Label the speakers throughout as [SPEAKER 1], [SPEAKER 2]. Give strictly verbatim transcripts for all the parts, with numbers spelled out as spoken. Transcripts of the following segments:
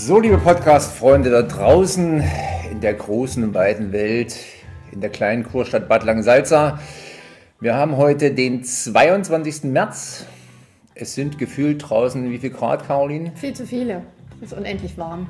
[SPEAKER 1] So, liebe Podcast-Freunde da draußen in der großen und weiten Welt, in der kleinen Kurstadt Bad Langensalza. Wir haben heute den zweiundzwanzigsten März. Es sind gefühlt draußen wie viel Grad, Caroline?
[SPEAKER 2] Viel zu viele. Es ist unendlich warm.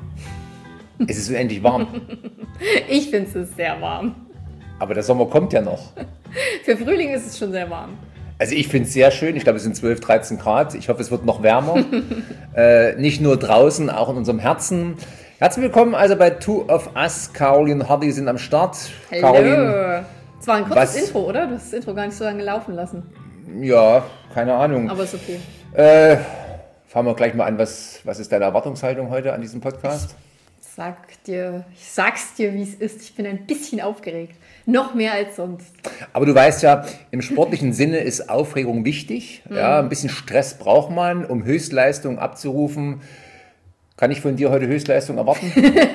[SPEAKER 1] Es ist unendlich warm.
[SPEAKER 2] Ich finde es ist sehr warm.
[SPEAKER 1] Aber der Sommer kommt ja noch.
[SPEAKER 2] Für Frühling ist es schon sehr warm.
[SPEAKER 1] Also ich finde es sehr schön. Ich glaube, es sind zwölf, dreizehn Grad. Ich hoffe, es wird noch wärmer. äh, nicht nur draußen, auch in unserem Herzen. Herzlich willkommen also bei Two of Us. Caroline und Hardy sind am Start.
[SPEAKER 2] Hallo.
[SPEAKER 1] Caroline,
[SPEAKER 2] es war ein kurzes
[SPEAKER 1] was?
[SPEAKER 2] Intro, oder? Du hast das Intro gar nicht so lange laufen lassen.
[SPEAKER 1] Ja, keine Ahnung.
[SPEAKER 2] Aber ist okay.
[SPEAKER 1] Äh, fangen wir gleich mal an. Was, was ist deine Erwartungshaltung heute an diesem Podcast?
[SPEAKER 2] Ich sag dir, ich sag's dir, wie es ist. Ich bin ein bisschen aufgeregt. Noch mehr als sonst.
[SPEAKER 1] Aber du weißt ja, im sportlichen Sinne ist Aufregung wichtig. Mhm. Ja, ein bisschen Stress braucht man, um Höchstleistung abzurufen. Kann ich von dir heute Höchstleistung erwarten?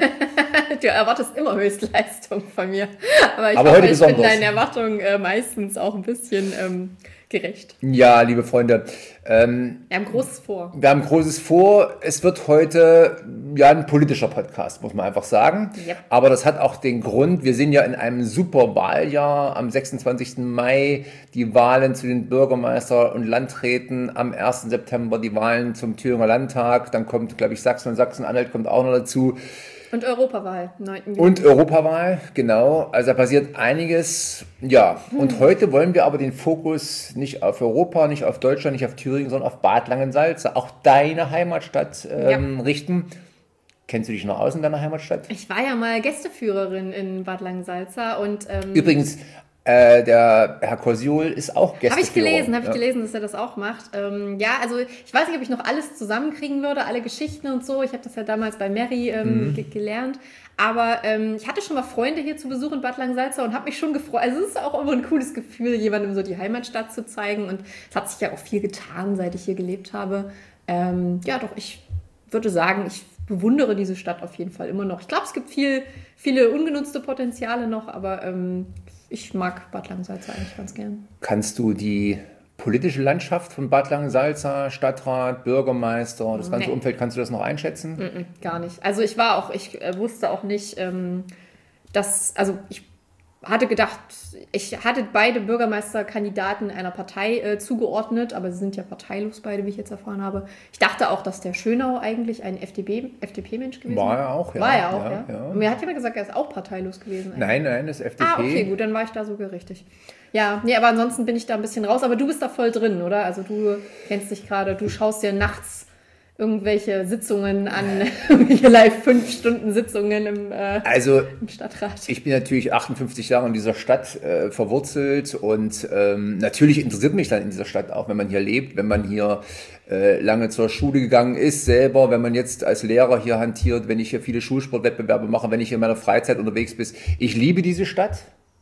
[SPEAKER 2] Du erwartest immer Höchstleistung von mir. Aber ich
[SPEAKER 1] Aber
[SPEAKER 2] hoffe,
[SPEAKER 1] heute
[SPEAKER 2] ich bin
[SPEAKER 1] besonders.
[SPEAKER 2] deinen Erwartungen äh, meistens auch ein bisschen ähm, gerecht.
[SPEAKER 1] Ja, liebe Freunde. Ähm,
[SPEAKER 2] Wir haben Großes vor.
[SPEAKER 1] Wir haben Großes vor. Es wird heute ja ein politischer Podcast, muss man einfach sagen.
[SPEAKER 2] Yep.
[SPEAKER 1] Aber das hat auch den Grund, wir sind ja in einem super Wahljahr. Am sechsundzwanzigsten Mai die Wahlen zu den Bürgermeister- und Landräten. Am ersten September die Wahlen zum Thüringer Landtag. Dann kommt, glaube ich, Sachsen und Sachsen-Anhalt kommt auch noch dazu.
[SPEAKER 2] Und Europawahl, neunten Juni.
[SPEAKER 1] Und Europawahl, genau. Also da passiert einiges. Ja, und heute wollen wir aber den Fokus nicht auf Europa, nicht auf Deutschland, nicht auf Thüringen, sondern auf Bad Langensalza, auch deine Heimatstadt, ähm, ja. richten. Kennst du dich noch aus in deiner Heimatstadt?
[SPEAKER 2] Ich war ja mal Gästeführerin in Bad Langensalza und ähm,
[SPEAKER 1] übrigens, äh, der Herr Kosiol ist auch Gästeführer.
[SPEAKER 2] Habe ich gelesen, habe
[SPEAKER 1] ja.
[SPEAKER 2] ich gelesen, dass er das auch macht. Ähm, ja, also ich weiß nicht, ob ich noch alles zusammenkriegen würde, alle Geschichten und so. Ich habe das ja damals bei Mary ähm, mhm. ge- gelernt. Aber ähm, ich hatte schon mal Freunde hier zu Besuch in Bad Langensalza und habe mich schon gefreut. Also es ist auch immer ein cooles Gefühl, jemandem so die Heimatstadt zu zeigen. Und es hat sich ja auch viel getan, seit ich hier gelebt habe. Ähm, ja, doch, ich würde sagen, ich bewundere diese Stadt auf jeden Fall immer noch. Ich glaube, es gibt viel, viele ungenutzte Potenziale noch, aber ähm, ich mag Bad Langensalza eigentlich ganz gern.
[SPEAKER 1] Kannst du die politische Landschaft von Bad Langensalza, Stadtrat, Bürgermeister, das ganze nee. Umfeld, kannst du das noch einschätzen?
[SPEAKER 2] Mm-mm, gar nicht. Also ich war auch, ich äh, wusste auch nicht, ähm, dass, also ich hatte gedacht, ich hatte beide Bürgermeisterkandidaten einer Partei äh, zugeordnet, aber sie sind ja parteilos beide, wie ich jetzt erfahren habe. Ich dachte auch, dass der Schönau eigentlich ein F D P, F D P-Mensch gewesen
[SPEAKER 1] war. War er auch, ja.
[SPEAKER 2] War er auch, ja.
[SPEAKER 1] ja. ja.
[SPEAKER 2] Und mir hat jemand gesagt, er ist auch parteilos gewesen. Eigentlich.
[SPEAKER 1] Nein, nein, das ist F D P.
[SPEAKER 2] Ah, okay, gut, dann war ich da sogar richtig. Ja, nee, aber ansonsten bin ich da ein bisschen raus. Aber du bist da voll drin, oder? Also du kennst dich gerade, du schaust dir nachts irgendwelche Sitzungen an, irgendwelche live fünf Stunden Sitzungen im, äh,
[SPEAKER 1] also,
[SPEAKER 2] im Stadtrat.
[SPEAKER 1] Ich bin natürlich achtundfünfzig Jahre in dieser Stadt äh, verwurzelt und ähm, natürlich interessiert mich dann in dieser Stadt auch, wenn man hier lebt, wenn man hier äh, lange zur Schule gegangen ist selber, wenn man jetzt als Lehrer hier hantiert, wenn ich hier viele Schulsportwettbewerbe mache, wenn ich hier in meiner Freizeit unterwegs bin. Ich liebe diese Stadt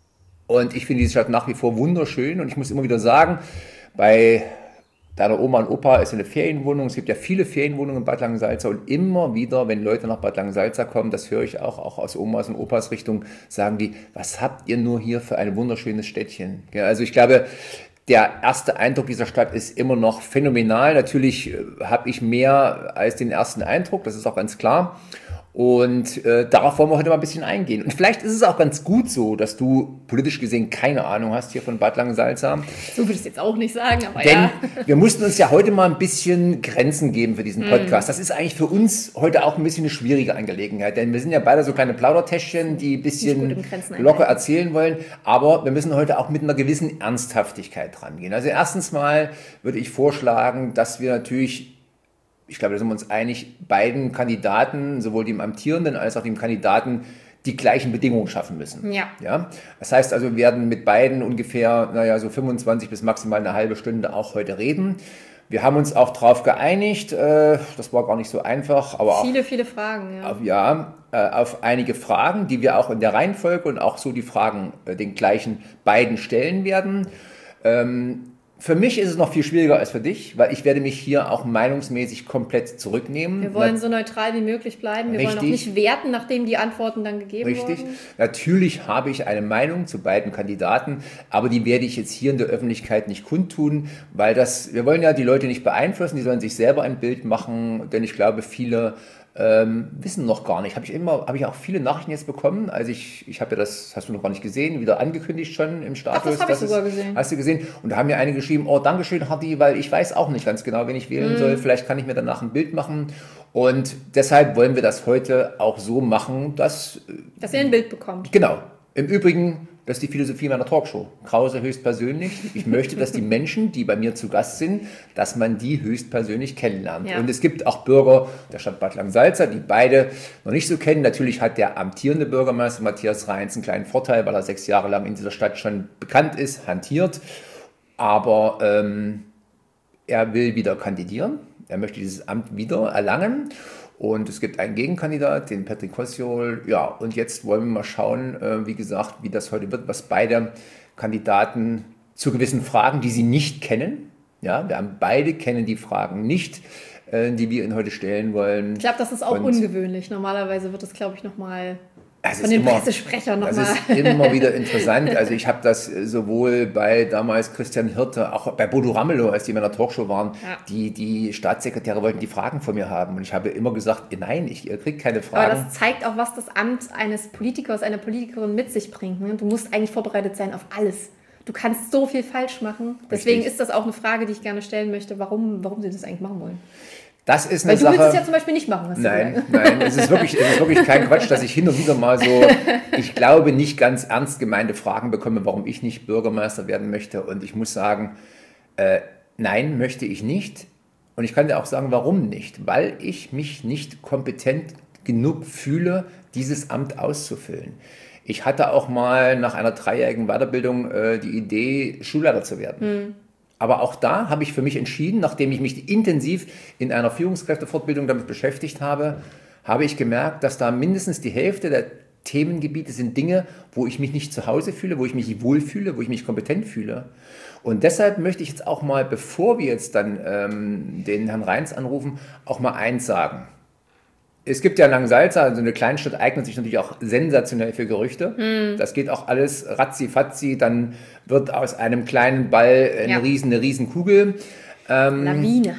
[SPEAKER 1] und ich finde diese Stadt nach wie vor wunderschön und ich muss immer wieder sagen, bei deiner Oma und Opa ist eine Ferienwohnung. Es gibt ja viele Ferienwohnungen in Bad Langensalza und immer wieder, wenn Leute nach Bad Langensalza kommen, das höre ich auch, auch aus Omas und Opas Richtung, sagen die, was habt ihr nur hier für ein wunderschönes Städtchen? Ja, also ich glaube, der erste Eindruck dieser Stadt ist immer noch phänomenal. Natürlich habe ich mehr als den ersten Eindruck, das ist auch ganz klar. Und äh, darauf wollen wir heute mal ein bisschen eingehen. Und vielleicht ist es auch ganz gut so, dass du politisch gesehen keine Ahnung hast hier von Bad Langensalza.
[SPEAKER 2] So würde ich es jetzt auch nicht sagen, aber
[SPEAKER 1] Denn
[SPEAKER 2] ja.
[SPEAKER 1] wir mussten uns ja heute mal ein bisschen Grenzen geben für diesen Podcast. Das ist eigentlich für uns heute auch ein bisschen eine schwierige Angelegenheit. Denn wir sind ja beide so kleine Plaudertäschchen, die ein bisschen locker erzählen wollen. Aber wir müssen heute auch mit einer gewissen Ernsthaftigkeit rangehen. Also erstens mal würde ich vorschlagen, dass wir natürlich... Ich glaube, da sind wir uns einig, beiden Kandidaten, sowohl dem Amtierenden als auch dem Kandidaten, die gleichen Bedingungen schaffen müssen.
[SPEAKER 2] Ja.
[SPEAKER 1] Ja? Das heißt also, wir werden mit beiden ungefähr, naja, so fünfundzwanzig bis maximal eine halbe Stunde auch heute reden. Wir haben uns auch darauf geeinigt, äh, das war gar nicht so einfach, aber auch...
[SPEAKER 2] Viele, viele Fragen, ja.
[SPEAKER 1] Auf, ja, äh, auf einige Fragen, die wir auch in der Reihenfolge und auch so die Fragen äh, den gleichen beiden stellen werden. Ähm, Für mich ist es noch viel schwieriger als für dich, weil ich werde mich hier auch meinungsmäßig komplett zurücknehmen.
[SPEAKER 2] Wir wollen so neutral wie möglich bleiben. Wir
[SPEAKER 1] Richtig.
[SPEAKER 2] wollen auch nicht werten, nachdem die Antworten dann gegeben
[SPEAKER 1] Richtig.
[SPEAKER 2] wurden.
[SPEAKER 1] Natürlich habe ich eine Meinung zu beiden Kandidaten, aber die werde ich jetzt hier in der Öffentlichkeit nicht kundtun, weil das, wir wollen ja die Leute nicht beeinflussen, die sollen sich selber ein Bild machen, denn ich glaube, viele ähm, wissen noch gar nicht. Habe ich immer, habe ich auch viele Nachrichten jetzt bekommen. Also ich, ich habe ja das, hast du noch gar nicht gesehen, wieder angekündigt schon im Status.
[SPEAKER 2] Ach, das habe ich sogar
[SPEAKER 1] es,
[SPEAKER 2] gesehen.
[SPEAKER 1] Hast du gesehen? Und da haben mir einige geschrieben, oh, Dankeschön, Hardy, weil ich weiß auch nicht ganz genau, wen ich wählen mm. soll. Vielleicht kann ich mir danach ein Bild machen. Und deshalb wollen wir das heute auch so machen, dass...
[SPEAKER 2] Dass ihr ein Bild bekommt.
[SPEAKER 1] Genau. Im Übrigen, das ist die Philosophie meiner Talkshow. Krause höchstpersönlich. Ich möchte, dass die Menschen, die bei mir zu Gast sind, dass man die höchstpersönlich kennenlernt. Ja. Und es gibt auch Bürger der Stadt Bad Langensalza, die beide noch nicht so kennen. Natürlich hat der amtierende Bürgermeister Matthias Reins einen kleinen Vorteil, weil er sechs Jahre lang in dieser Stadt schon bekannt ist, hantiert. Aber ähm, er will wieder kandidieren. Er möchte dieses Amt wieder erlangen. Und es gibt einen Gegenkandidat, den Patrick Kosciol. Ja, und jetzt wollen wir mal schauen, äh, wie gesagt, wie das heute wird, was beide Kandidaten zu gewissen Fragen, die sie nicht kennen. Ja, wir haben beide kennen die Fragen nicht, äh, die wir ihnen heute stellen wollen.
[SPEAKER 2] Ich glaube, das ist auch und ungewöhnlich. Normalerweise wird das, glaube ich, nochmal...
[SPEAKER 1] Es
[SPEAKER 2] Von den
[SPEAKER 1] immer,
[SPEAKER 2] Pressesprechern nochmal.
[SPEAKER 1] Das ist immer wieder interessant. Also ich habe das sowohl bei damals Christian Hirte, auch bei Bodo Ramelow, als die in meiner Talkshow waren, ja. die, die Staatssekretäre wollten die Fragen von mir haben. Und ich habe immer gesagt, nein, ich kriege keine Fragen.
[SPEAKER 2] Aber das zeigt auch, was das Amt eines Politikers, einer Politikerin mit sich bringt. Ne? Du musst eigentlich vorbereitet sein auf alles. Du kannst so viel falsch machen. Deswegen Richtig. Ist das auch eine Frage, die ich gerne stellen möchte, warum, warum sie das eigentlich machen wollen.
[SPEAKER 1] Das ist eine
[SPEAKER 2] Weil du
[SPEAKER 1] Sache,
[SPEAKER 2] willst es ja zum Beispiel nicht machen. Hast
[SPEAKER 1] nein,
[SPEAKER 2] du
[SPEAKER 1] nein, es ist, wirklich, es ist wirklich kein Quatsch, dass ich hin und wieder mal so, ich glaube, nicht ganz ernst gemeinte Fragen bekomme, warum ich nicht Bürgermeister werden möchte. Und ich muss sagen, äh, nein, möchte ich nicht. Und ich kann dir auch sagen, warum nicht. Weil ich mich nicht kompetent genug fühle, dieses Amt auszufüllen. Ich hatte auch mal nach einer dreijährigen Weiterbildung äh, die Idee, Schulleiter zu werden. Hm. Aber auch da habe ich für mich entschieden, nachdem ich mich intensiv in einer Führungskräftefortbildung damit beschäftigt habe, habe ich gemerkt, dass da mindestens die Hälfte der Themengebiete sind Dinge, wo ich mich nicht zu Hause fühle, wo ich mich wohlfühle, wo ich mich kompetent fühle. Und deshalb möchte ich jetzt auch mal, bevor wir jetzt dann ähm, den Herrn Reins anrufen, auch mal eins sagen. Es gibt ja in Langensalza, also eine Kleinstadt eignet sich natürlich auch sensationell für Gerüchte. Hm. Das geht auch alles ratzi-fatzi, dann wird aus einem kleinen Ball eine, ja. riesen, eine riesen Kugel.
[SPEAKER 2] Ähm, Lawine.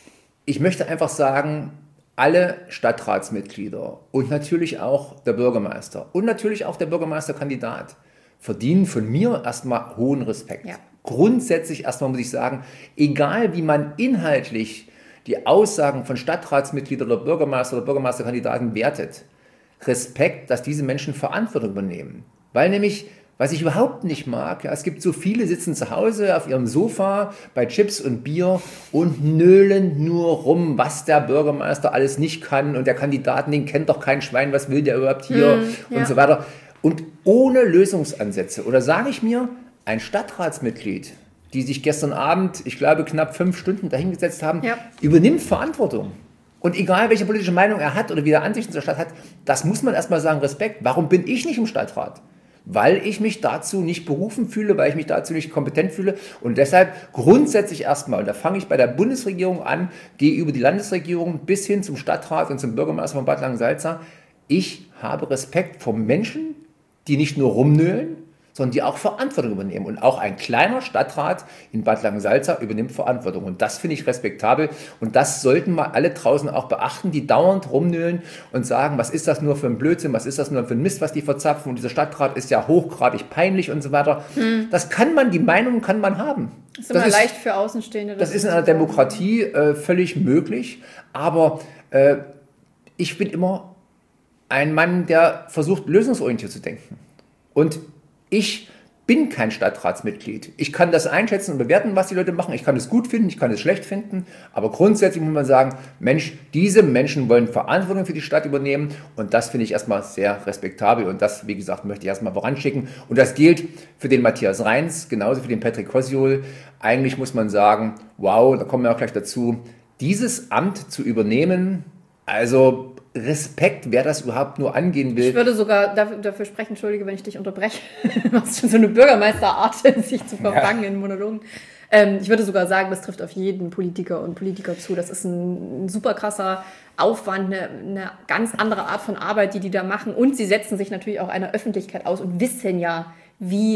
[SPEAKER 1] Ich möchte einfach sagen, alle Stadtratsmitglieder und natürlich auch der Bürgermeister und natürlich auch der Bürgermeisterkandidat verdienen von mir erstmal hohen Respekt. Ja. Grundsätzlich erstmal muss ich sagen, egal wie man inhaltlich die Aussagen von Stadtratsmitgliedern oder Bürgermeister oder Bürgermeisterkandidaten wertet. Respekt, dass diese Menschen Verantwortung übernehmen. Weil nämlich, was ich überhaupt nicht mag, ja, es gibt so viele, sitzen zu Hause auf ihrem Sofa bei Chips und Bier und nölen nur rum, was der Bürgermeister alles nicht kann und der Kandidaten, den kennt doch kein Schwein, was will der überhaupt hier hm, und ja. so weiter. Und ohne Lösungsansätze. Oder sage ich mir, ein Stadtratsmitglied, die sich gestern Abend, ich glaube, knapp fünf Stunden dahingesetzt haben, ja. übernimmt Verantwortung. Und egal, welche politische Meinung er hat oder wie er Ansichten zur Stadt hat, das muss man erstmal sagen, Respekt. Warum bin ich nicht im Stadtrat? Weil ich mich dazu nicht berufen fühle, weil ich mich dazu nicht kompetent fühle. Und deshalb grundsätzlich erstmal, und da fange ich bei der Bundesregierung an, gehe über die Landesregierung bis hin zum Stadtrat und zum Bürgermeister von Bad Langensalza. Ich habe Respekt vor Menschen, die nicht nur rumnölen, sondern die auch Verantwortung übernehmen. Und auch ein kleiner Stadtrat in Bad Langensalza übernimmt Verantwortung. Und das finde ich respektabel. Und das sollten mal alle draußen auch beachten, die dauernd rumnölen und sagen, was ist das nur für ein Blödsinn, was ist das nur für ein Mist, was die verzapfen. Und dieser Stadtrat ist ja hochgradig peinlich und so weiter. Hm. Das kann man, die Meinung kann man haben.
[SPEAKER 2] Das ist immer das leicht ist, für Außenstehende.
[SPEAKER 1] Das, das ist in einer Demokratie äh, völlig möglich. Aber äh, ich bin immer ein Mann, der versucht, lösungsorientiert zu denken. Und ich bin kein Stadtratsmitglied. Ich kann das einschätzen und bewerten, was die Leute machen. Ich kann es gut finden, ich kann es schlecht finden. Aber grundsätzlich muss man sagen, Mensch, diese Menschen wollen Verantwortung für die Stadt übernehmen. Und das finde ich erstmal sehr respektabel. Und das, wie gesagt, möchte ich erstmal voranschicken. Und das gilt für den Matthias Reins, genauso für den Patrick Kosciol. Eigentlich muss man sagen, wow, da kommen wir auch gleich dazu, dieses Amt zu übernehmen, also Respekt, wer das überhaupt nur angehen will.
[SPEAKER 2] Ich würde sogar dafür, dafür sprechen, entschuldige, wenn ich dich unterbreche. Du hast schon so eine Bürgermeisterart, sich zu verfangen ja. in Monologen. Ähm, ich würde sogar sagen, das trifft auf jeden Politiker und Politiker zu. Das ist ein, ein super krasser Aufwand, eine, eine ganz andere Art von Arbeit, die die da machen. Und sie setzen sich natürlich auch einer Öffentlichkeit aus und wissen ja, wie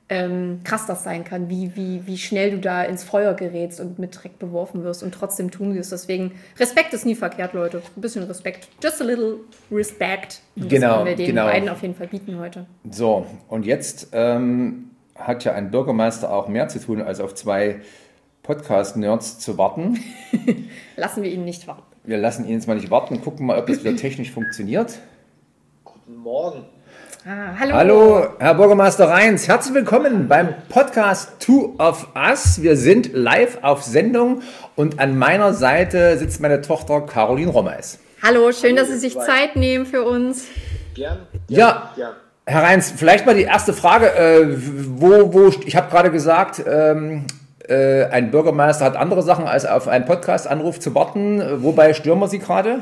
[SPEAKER 2] ähm, krass das sein kann, wie, wie, wie schnell du da ins Feuer gerätst und mit Dreck beworfen wirst und trotzdem tun wirst. Deswegen, Respekt ist nie verkehrt, Leute. Ein bisschen Respekt. Just a little respect. Und
[SPEAKER 1] genau,
[SPEAKER 2] das können wir den
[SPEAKER 1] genau.
[SPEAKER 2] beiden auf jeden Fall bieten heute.
[SPEAKER 1] So, und jetzt ähm, hat ja ein Bürgermeister auch mehr zu tun, als auf zwei Podcast-Nerds zu warten.
[SPEAKER 2] Lassen wir ihn nicht warten.
[SPEAKER 1] Wir lassen ihn jetzt mal nicht warten, gucken mal, ob das wieder technisch funktioniert.
[SPEAKER 3] Guten Morgen.
[SPEAKER 2] Ah, hallo.
[SPEAKER 1] Hallo, Herr Bürgermeister Reins. Herzlich willkommen beim Podcast Two of Us. Wir sind live auf Sendung und an meiner Seite sitzt meine Tochter Caroline Rommeis.
[SPEAKER 2] Hallo, schön,
[SPEAKER 3] Hallo,
[SPEAKER 2] dass Sie sich
[SPEAKER 3] zwei.
[SPEAKER 2] Zeit nehmen für uns.
[SPEAKER 3] Gern. gern
[SPEAKER 1] Ja,
[SPEAKER 3] gern.
[SPEAKER 1] Herr Reins, vielleicht mal die erste Frage. Äh, wo, wo, ich habe gerade gesagt, ähm, äh, ein Bürgermeister hat andere Sachen, als auf einen Podcast-Anruf zu warten. Wobei stören wir Sie gerade?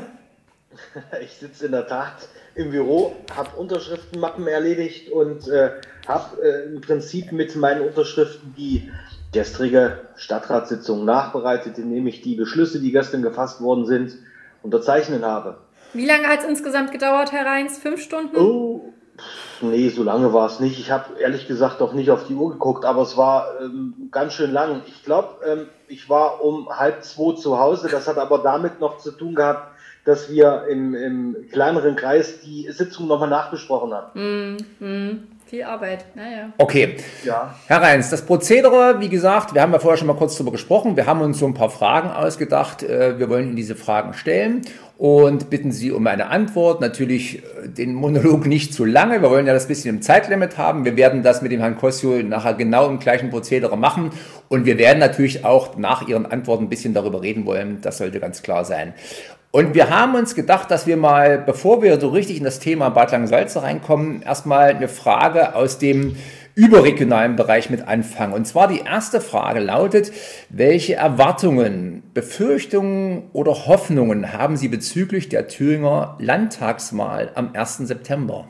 [SPEAKER 3] Ich sitze in der Tat im Büro, habe Unterschriftenmappen erledigt und äh, habe äh, im Prinzip mit meinen Unterschriften die gestrige Stadtratssitzung nachbereitet, indem ich die Beschlüsse, die gestern gefasst worden sind, unterzeichnen habe.
[SPEAKER 2] Wie lange hat es insgesamt gedauert, Herr Reins? Fünf Stunden?
[SPEAKER 3] Oh, nee, so lange war es nicht. Ich habe ehrlich gesagt auch nicht auf die Uhr geguckt, aber es war ähm, ganz schön lang. Ich glaube, ähm, ich war um halb zwei zu Hause. Das hat aber damit noch zu tun gehabt, dass wir im, im kleineren Kreis die Sitzung nochmal nachbesprochen haben.
[SPEAKER 2] Mm, mm, viel Arbeit, naja.
[SPEAKER 1] Okay.
[SPEAKER 3] Ja.
[SPEAKER 1] Herr Reins, das Prozedere, wie gesagt, wir haben ja vorher schon mal kurz darüber gesprochen. Wir haben uns so ein paar Fragen ausgedacht. Wir wollen Ihnen diese Fragen stellen und bitten Sie um eine Antwort. Natürlich den Monolog nicht zu lange. Wir wollen ja das bisschen im Zeitlimit haben. Wir werden das mit dem Herrn Kossio nachher genau im gleichen Prozedere machen. Und wir werden natürlich auch nach Ihren Antworten ein bisschen darüber reden wollen. Das sollte ganz klar sein. Und wir haben uns gedacht, dass wir mal, bevor wir so richtig in das Thema Bad Langensalza reinkommen, erstmal eine Frage aus dem überregionalen Bereich mit anfangen. Und zwar die erste Frage lautet: Welche Erwartungen, Befürchtungen oder Hoffnungen haben Sie bezüglich der Thüringer Landtagswahl am ersten September?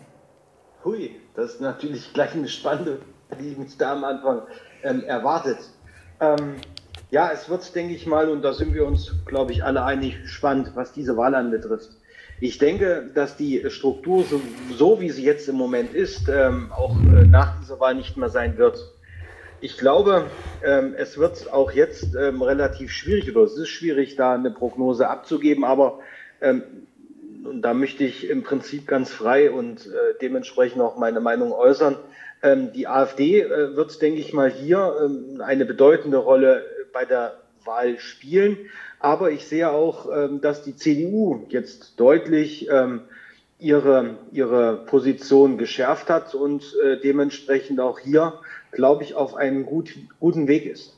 [SPEAKER 3] Hui, das ist natürlich gleich eine spannende, die mich da am Anfang ähm, erwartet. Ähm, Ja, es wird, denke ich mal, und da sind wir uns, glaube ich, alle einig, spannend, was diese Wahl anbetrifft. Ich denke, dass die Struktur, so, so wie sie jetzt im Moment ist, ähm, auch äh, nach dieser Wahl nicht mehr sein wird. Ich glaube, ähm, es wird auch jetzt ähm, relativ schwierig, oder es ist schwierig, da eine Prognose abzugeben, aber ähm, und da möchte ich im Prinzip ganz frei und äh, dementsprechend auch meine Meinung äußern. Ähm, die AfD äh, wird, denke ich mal, hier ähm, eine bedeutende Rolle bei der Wahl spielen. Aber ich sehe auch, ähm, dass die C D U jetzt deutlich ähm, ihre, ihre Position geschärft hat und äh, dementsprechend auch hier, glaube ich, auf einem gut, guten Weg ist.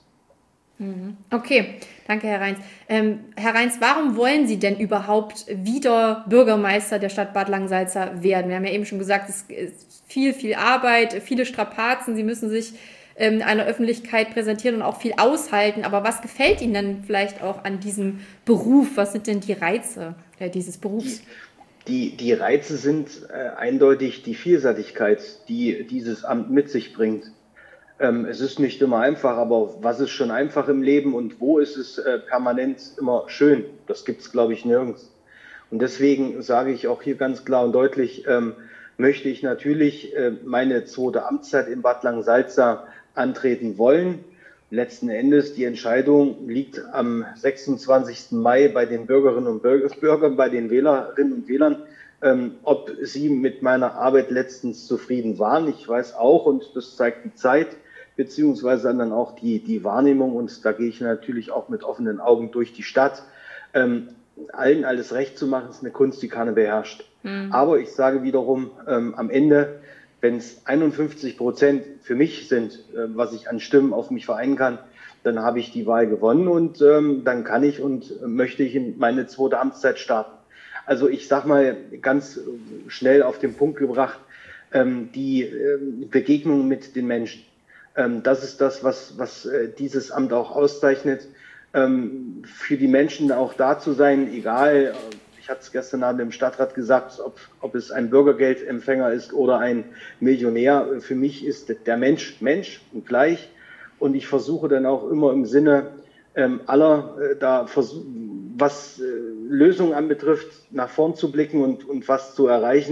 [SPEAKER 2] Okay, danke, Herr Reins. Ähm, Herr Reins, warum wollen Sie denn überhaupt wieder Bürgermeister der Stadt Bad Langensalza werden? Wir haben ja eben schon gesagt, es ist viel, viel Arbeit, viele Strapazen. Sie müssen sich ähm, einer Öffentlichkeit präsentieren und auch viel aushalten. Aber was gefällt Ihnen dann vielleicht auch an diesem Beruf? Was sind denn die Reize äh, dieses Berufs?
[SPEAKER 3] Die, die Reize sind äh, eindeutig die Vielseitigkeit, die dieses Amt mit sich bringt. Ähm, es ist nicht immer einfach, aber was ist schon einfach im Leben und wo ist es äh, permanent immer schön? Das gibt es, glaube ich, nirgends. Und deswegen sage ich auch hier ganz klar und deutlich, ähm, möchte ich natürlich äh, meine zweite Amtszeit in Bad Langensalza antreten wollen. Letzten Endes, die Entscheidung liegt am sechsundzwanzigsten Mai bei den Bürgerinnen und Bürgern, bei den Wählerinnen und Wählern, ähm, ob sie mit meiner Arbeit letztens zufrieden waren. Ich weiß auch, und das zeigt die Zeit, beziehungsweise dann auch die, die Wahrnehmung, und da gehe ich natürlich auch mit offenen Augen durch die Stadt. Ähm, allen alles recht zu machen, ist eine Kunst, die keiner beherrscht. Mhm. Aber ich sage wiederum, ähm, am Ende, wenn es einundfünfzig Prozent für mich sind, äh, was ich an Stimmen auf mich vereinen kann, dann habe ich die Wahl gewonnen und ähm, dann kann ich und äh, möchte ich in meine zweite Amtszeit starten. Also ich sage mal ganz schnell auf den Punkt gebracht, ähm, die äh, Begegnung mit den Menschen. Ähm, das ist das, was, was äh, dieses Amt auch auszeichnet. Ähm, für die Menschen auch da zu sein, egal, ich hatte es gestern Abend im Stadtrat gesagt, ob, ob es ein Bürgergeldempfänger ist oder ein Millionär. Für mich ist der Mensch Mensch und gleich. Und ich versuche dann auch immer im Sinne ähm, aller, äh, da versuch, was äh, Lösungen anbetrifft, nach vorn zu blicken und, und was zu erreichen.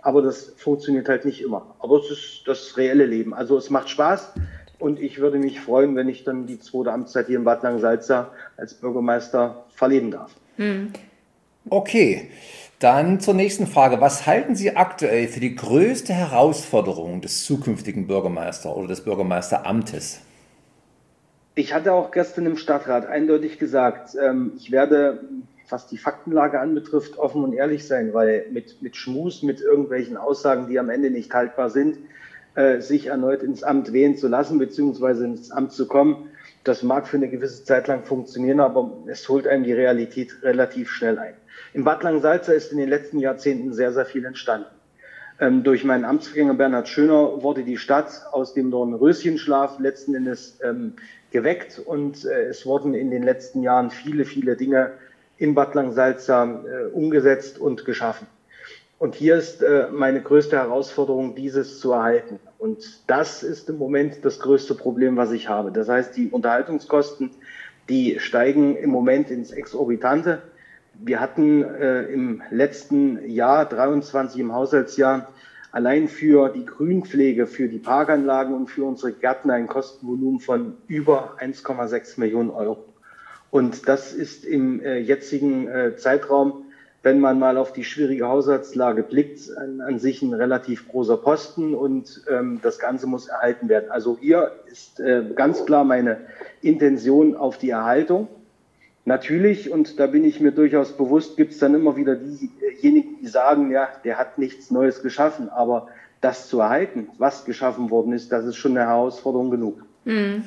[SPEAKER 3] aber das funktioniert halt nicht immer. Aber es ist das reelle Leben. Also es macht Spaß und ich würde mich freuen, wenn ich dann die zweite Amtszeit hier in Bad Langensalza als Bürgermeister verleben darf.
[SPEAKER 2] Hm.
[SPEAKER 1] Okay, dann zur nächsten Frage. Was halten Sie aktuell für die größte Herausforderung des zukünftigen Bürgermeisters oder des Bürgermeisteramtes?
[SPEAKER 3] Ich hatte auch gestern im Stadtrat eindeutig gesagt, ähm, ich werde, was die Faktenlage anbetrifft, offen und ehrlich sein, weil mit, mit Schmus, mit irgendwelchen Aussagen, die am Ende nicht haltbar sind, äh, sich erneut ins Amt wählen zu lassen, beziehungsweise ins Amt zu kommen, das mag für eine gewisse Zeit lang funktionieren, aber es holt einem die Realität relativ schnell ein. In Bad Langensalza ist in den letzten Jahrzehnten sehr, sehr viel entstanden. Ähm, durch meinen Amtsvorgänger Bernhard Schöner wurde die Stadt aus dem Dornröschenschlaf letzten Endes ähm, geweckt und äh, es wurden in den letzten Jahren viele, viele Dinge in Bad Langensalza äh, umgesetzt und geschaffen. Und hier ist äh, meine größte Herausforderung, dieses zu erhalten. Und das ist im Moment das größte Problem, was ich habe. Das heißt, die Unterhaltungskosten, die steigen im Moment ins Exorbitante. Wir hatten äh, im letzten Jahr, dreiundzwanzig im Haushaltsjahr, allein für die Grünpflege, für die Parkanlagen und für unsere Gärten ein Kostenvolumen von über eins Komma sechs Millionen Euro. Und das ist im äh, jetzigen äh, Zeitraum, wenn man mal auf die schwierige Haushaltslage blickt, an, an sich ein relativ großer Posten und ähm, das Ganze muss erhalten werden. Also hier ist äh, ganz klar meine Intention auf die Erhaltung. Natürlich, und da bin ich mir durchaus bewusst, gibt es dann immer wieder diejenigen, die sagen, ja, der hat nichts Neues geschaffen, aber das zu erhalten, was geschaffen worden ist, das ist schon eine Herausforderung genug.
[SPEAKER 2] Mhm.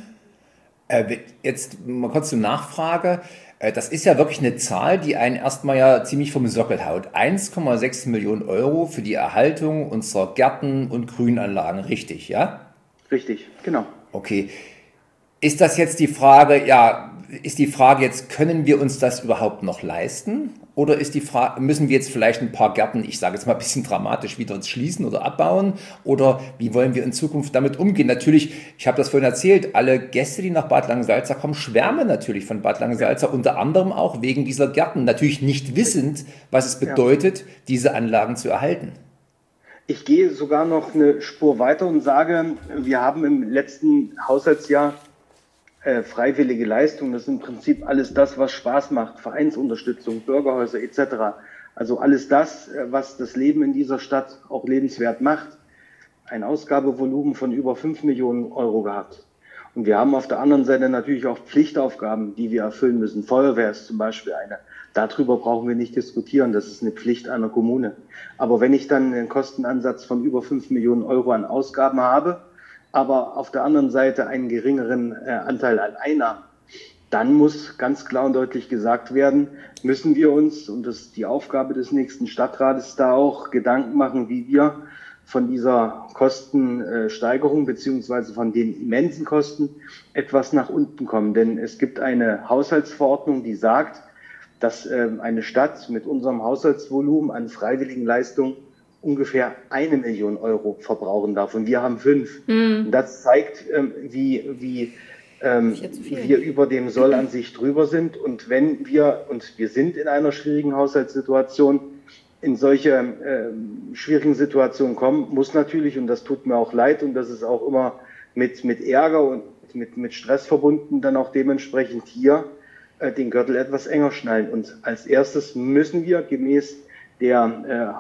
[SPEAKER 1] Äh, jetzt mal kurz zur Nachfrage. Äh, das ist ja wirklich eine Zahl, die einen erstmal ja ziemlich vom Sockel haut. eins Komma sechs Millionen Euro für die Erhaltung unserer Gärten und Grünanlagen, richtig, ja?
[SPEAKER 3] Richtig, genau.
[SPEAKER 1] Okay. Ist das jetzt die Frage, ja, ist die Frage jetzt, können wir uns das überhaupt noch leisten? Oder ist die Frage, müssen wir jetzt vielleicht ein paar Gärten, ich sage jetzt mal ein bisschen dramatisch, wieder uns schließen oder abbauen? Oder wie wollen wir in Zukunft damit umgehen? Natürlich, ich habe das vorhin erzählt, alle Gäste, die nach Bad Langensalza kommen, schwärmen natürlich von Bad Langensalza, unter anderem auch wegen dieser Gärten. Natürlich nicht wissend, was es bedeutet, ja, diese Anlagen zu erhalten.
[SPEAKER 3] Ich gehe sogar noch eine Spur weiter und sage, wir haben im letzten Haushaltsjahr Äh, freiwillige Leistung, das ist im Prinzip alles das, was Spaß macht, Vereinsunterstützung, Bürgerhäuser et cetera. Also alles das, äh, was das Leben in dieser Stadt auch lebenswert macht. Ein Ausgabevolumen von über fünf Millionen Euro gehabt. Und wir haben auf der anderen Seite natürlich auch Pflichtaufgaben, die wir erfüllen müssen. Feuerwehr ist zum Beispiel eine. Darüber brauchen wir nicht diskutieren, das ist eine Pflicht einer Kommune. Aber wenn ich dann einen Kostenansatz von über fünf Millionen Euro an Ausgaben habe, aber auf der anderen Seite einen geringeren äh, Anteil an Einnahmen, dann muss ganz klar und deutlich gesagt werden, müssen wir uns, und das ist die Aufgabe des nächsten Stadtrates, da auch Gedanken machen, wie wir von dieser Kostensteigerung beziehungsweise von den immensen Kosten etwas nach unten kommen. Denn es gibt eine Haushaltsverordnung, die sagt, dass äh, eine Stadt mit unserem Haushaltsvolumen an freiwilligen Leistungen ungefähr eine Million Euro verbrauchen darf. Und wir haben fünf. Mm. Und das zeigt, ähm, wie, wie ähm, wir über dem Soll an sich drüber sind. Und wenn wir, und wir sind in einer schwierigen Haushaltssituation, in solche äh, schwierigen Situationen kommen, muss natürlich, und das tut mir auch leid, und das ist auch immer mit, mit Ärger und mit, mit Stress verbunden, dann auch dementsprechend hier äh, den Gürtel etwas enger schnallen. Und als erstes müssen wir gemäß der äh,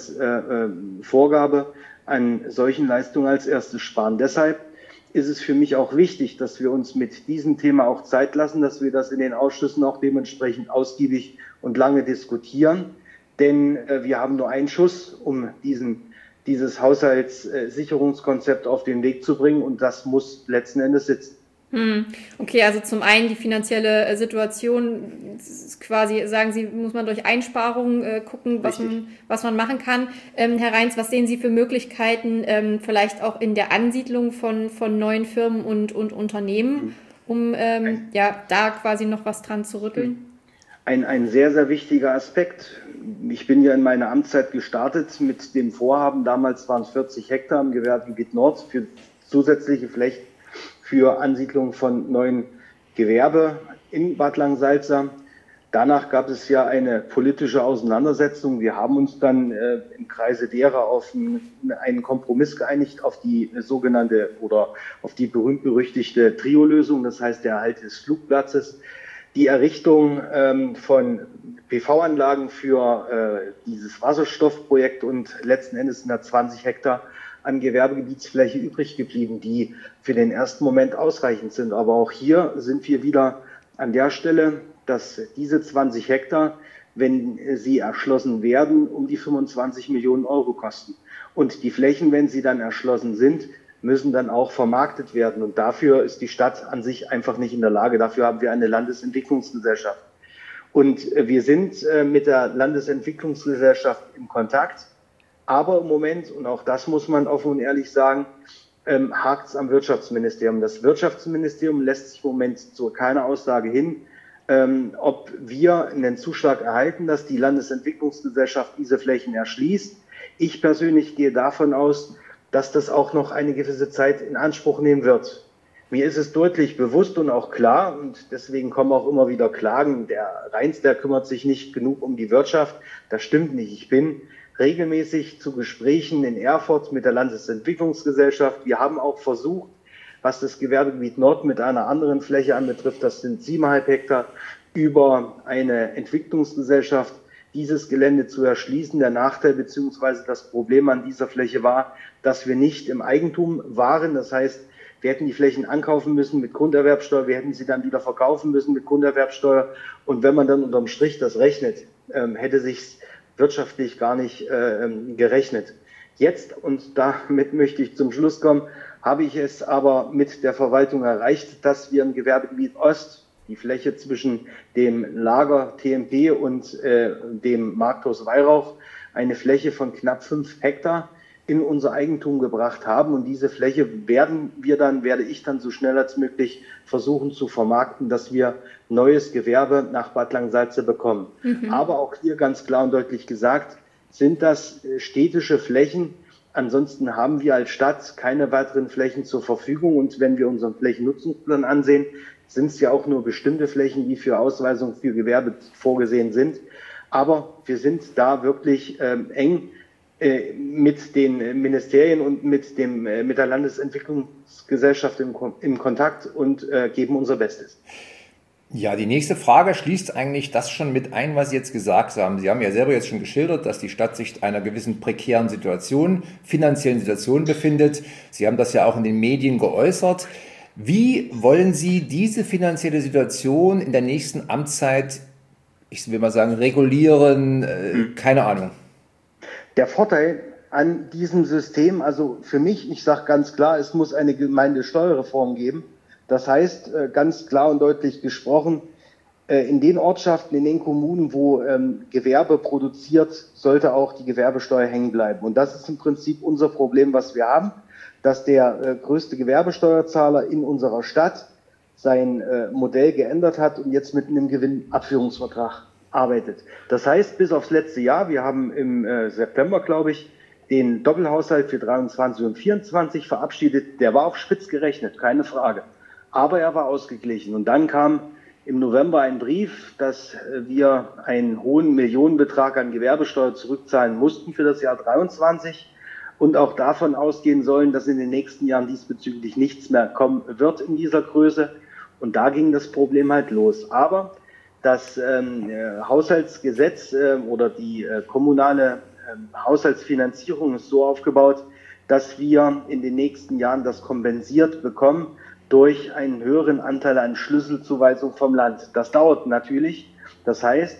[SPEAKER 3] Haushaltsvorgabe äh, äh, an solchen Leistungen als erstes sparen. Deshalb ist es für mich auch wichtig, dass wir uns mit diesem Thema auch Zeit lassen, dass wir das in den Ausschüssen auch dementsprechend ausgiebig und lange diskutieren. Denn äh, wir haben nur einen Schuss, um diesen, dieses Haushaltssicherungskonzept auf den Weg zu bringen, und das muss letzten Endes sitzen.
[SPEAKER 2] Hm. Okay, also zum einen die finanzielle Situation, quasi, sagen Sie, muss man durch Einsparungen äh, gucken, was man, was man machen kann. Ähm, Herr Reins, was sehen Sie für Möglichkeiten, ähm, vielleicht auch in der Ansiedlung von, von neuen Firmen und, und Unternehmen, um ähm, ja, da quasi noch was dran zu rütteln?
[SPEAKER 3] Ein, ein sehr, sehr wichtiger Aspekt. Ich bin ja in meiner Amtszeit gestartet mit dem Vorhaben, damals waren es vierzig Hektar im Gewerbegebiet Nord für zusätzliche Flächen für Ansiedlung von neuen Gewerbe in Bad Langensalza. Danach gab es ja eine politische Auseinandersetzung. Wir haben uns dann äh, im Kreise derer auf einen, einen Kompromiss geeinigt, auf die äh, sogenannte oder auf die berühmt-berüchtigte Trio-Lösung, das heißt der Erhalt des Flugplatzes, die Errichtung ähm, von P V-Anlagen für äh, dieses Wasserstoffprojekt und letzten Endes sind da zwanzig Hektar an Gewerbegebietsfläche übrig geblieben, die für den ersten Moment ausreichend sind. Aber auch hier sind wir wieder an der Stelle, dass diese zwanzig Hektar, wenn sie erschlossen werden, um die fünfundzwanzig Millionen Euro kosten. Und die Flächen, wenn sie dann erschlossen sind, müssen dann auch vermarktet werden. Und dafür ist die Stadt an sich einfach nicht in der Lage. Dafür haben wir eine Landesentwicklungsgesellschaft. Und wir sind mit der Landesentwicklungsgesellschaft im Kontakt. Aber im Moment, und auch das muss man offen und ehrlich sagen, ähm, hakt es am Wirtschaftsministerium. Das Wirtschaftsministerium lässt sich im Moment zu keiner Aussage hin, ähm, ob wir einen Zuschlag erhalten, dass die Landesentwicklungsgesellschaft diese Flächen erschließt. Ich persönlich gehe davon aus, dass das auch noch eine gewisse Zeit in Anspruch nehmen wird. Mir ist es deutlich bewusst und auch klar, und deswegen kommen auch immer wieder Klagen, der Rheins, der kümmert sich nicht genug um die Wirtschaft. Das stimmt nicht. Ich bin regelmäßig zu Gesprächen in Erfurt mit der Landesentwicklungsgesellschaft. Wir haben auch versucht, was das Gewerbegebiet Nord mit einer anderen Fläche anbetrifft, das sind siebeneinhalb Hektar, über eine Entwicklungsgesellschaft dieses Gelände zu erschließen. Der Nachteil bzw. das Problem an dieser Fläche war, dass wir nicht im Eigentum waren. Das heißt, wir hätten die Flächen ankaufen müssen mit Grunderwerbsteuer, wir hätten sie dann wieder verkaufen müssen mit Grunderwerbsteuer. Und wenn man dann unterm Strich das rechnet, ähm, hätte sich wirtschaftlich gar nicht äh, gerechnet. Jetzt, und damit möchte ich zum Schluss kommen, habe ich es aber mit der Verwaltung erreicht, dass wir im Gewerbegebiet Ost, die Fläche zwischen dem Lager T M P und äh, dem Markthaus Weihrauch, eine Fläche von knapp fünf Hektar in unser Eigentum gebracht haben. Und diese Fläche werden wir dann, werde ich dann so schnell als möglich versuchen zu vermarkten, dass wir neues Gewerbe nach Bad Langensalza bekommen. Mhm. Aber auch hier ganz klar und deutlich gesagt, sind das städtische Flächen. Ansonsten haben wir als Stadt keine weiteren Flächen zur Verfügung. Und wenn wir unseren Flächennutzungsplan ansehen, sind es ja auch nur bestimmte Flächen, die für Ausweisung für Gewerbe vorgesehen sind. Aber wir sind da wirklich ähm, eng äh, mit den Ministerien und mit, dem, äh, mit der Landesentwicklungsgesellschaft im, im Kontakt und äh, geben unser Bestes.
[SPEAKER 1] Ja, die nächste Frage schließt eigentlich das schon mit ein, was Sie jetzt gesagt haben. Sie haben ja selber jetzt schon geschildert, dass die Stadt sich in einer gewissen prekären Situation, finanziellen Situation befindet. Sie haben das ja auch in den Medien geäußert. Wie wollen Sie diese finanzielle Situation in der nächsten Amtszeit, ich will mal sagen, regulieren? Äh, keine Ahnung.
[SPEAKER 3] Der Vorteil an diesem System, also für mich, ich sage ganz klar, es muss eine Gemeindesteuerreform geben. Das heißt, ganz klar und deutlich gesprochen, in den Ortschaften, in den Kommunen, wo Gewerbe produziert, sollte auch die Gewerbesteuer hängen bleiben. Und das ist im Prinzip unser Problem, was wir haben, dass der größte Gewerbesteuerzahler in unserer Stadt sein Modell geändert hat und jetzt mit einem Gewinnabführungsvertrag arbeitet. Das heißt, bis aufs letzte Jahr, wir haben im September, glaube ich, den Doppelhaushalt für dreiundzwanzig und vierundzwanzig verabschiedet. Der war auch spitz gerechnet, keine Frage. Aber er war ausgeglichen. Und dann kam im November ein Brief, dass wir einen hohen Millionenbetrag an Gewerbesteuer zurückzahlen mussten für das Jahr dreiundzwanzig und auch davon ausgehen sollen, dass in den nächsten Jahren diesbezüglich nichts mehr kommen wird in dieser Größe. Und da ging das Problem halt los. Aber das ähm, Haushaltsgesetz äh, oder die äh, kommunale äh, Haushaltsfinanzierung ist so aufgebaut, dass wir in den nächsten Jahren das kompensiert bekommen durch einen höheren Anteil an Schlüsselzuweisung vom Land. Das dauert natürlich. Das heißt,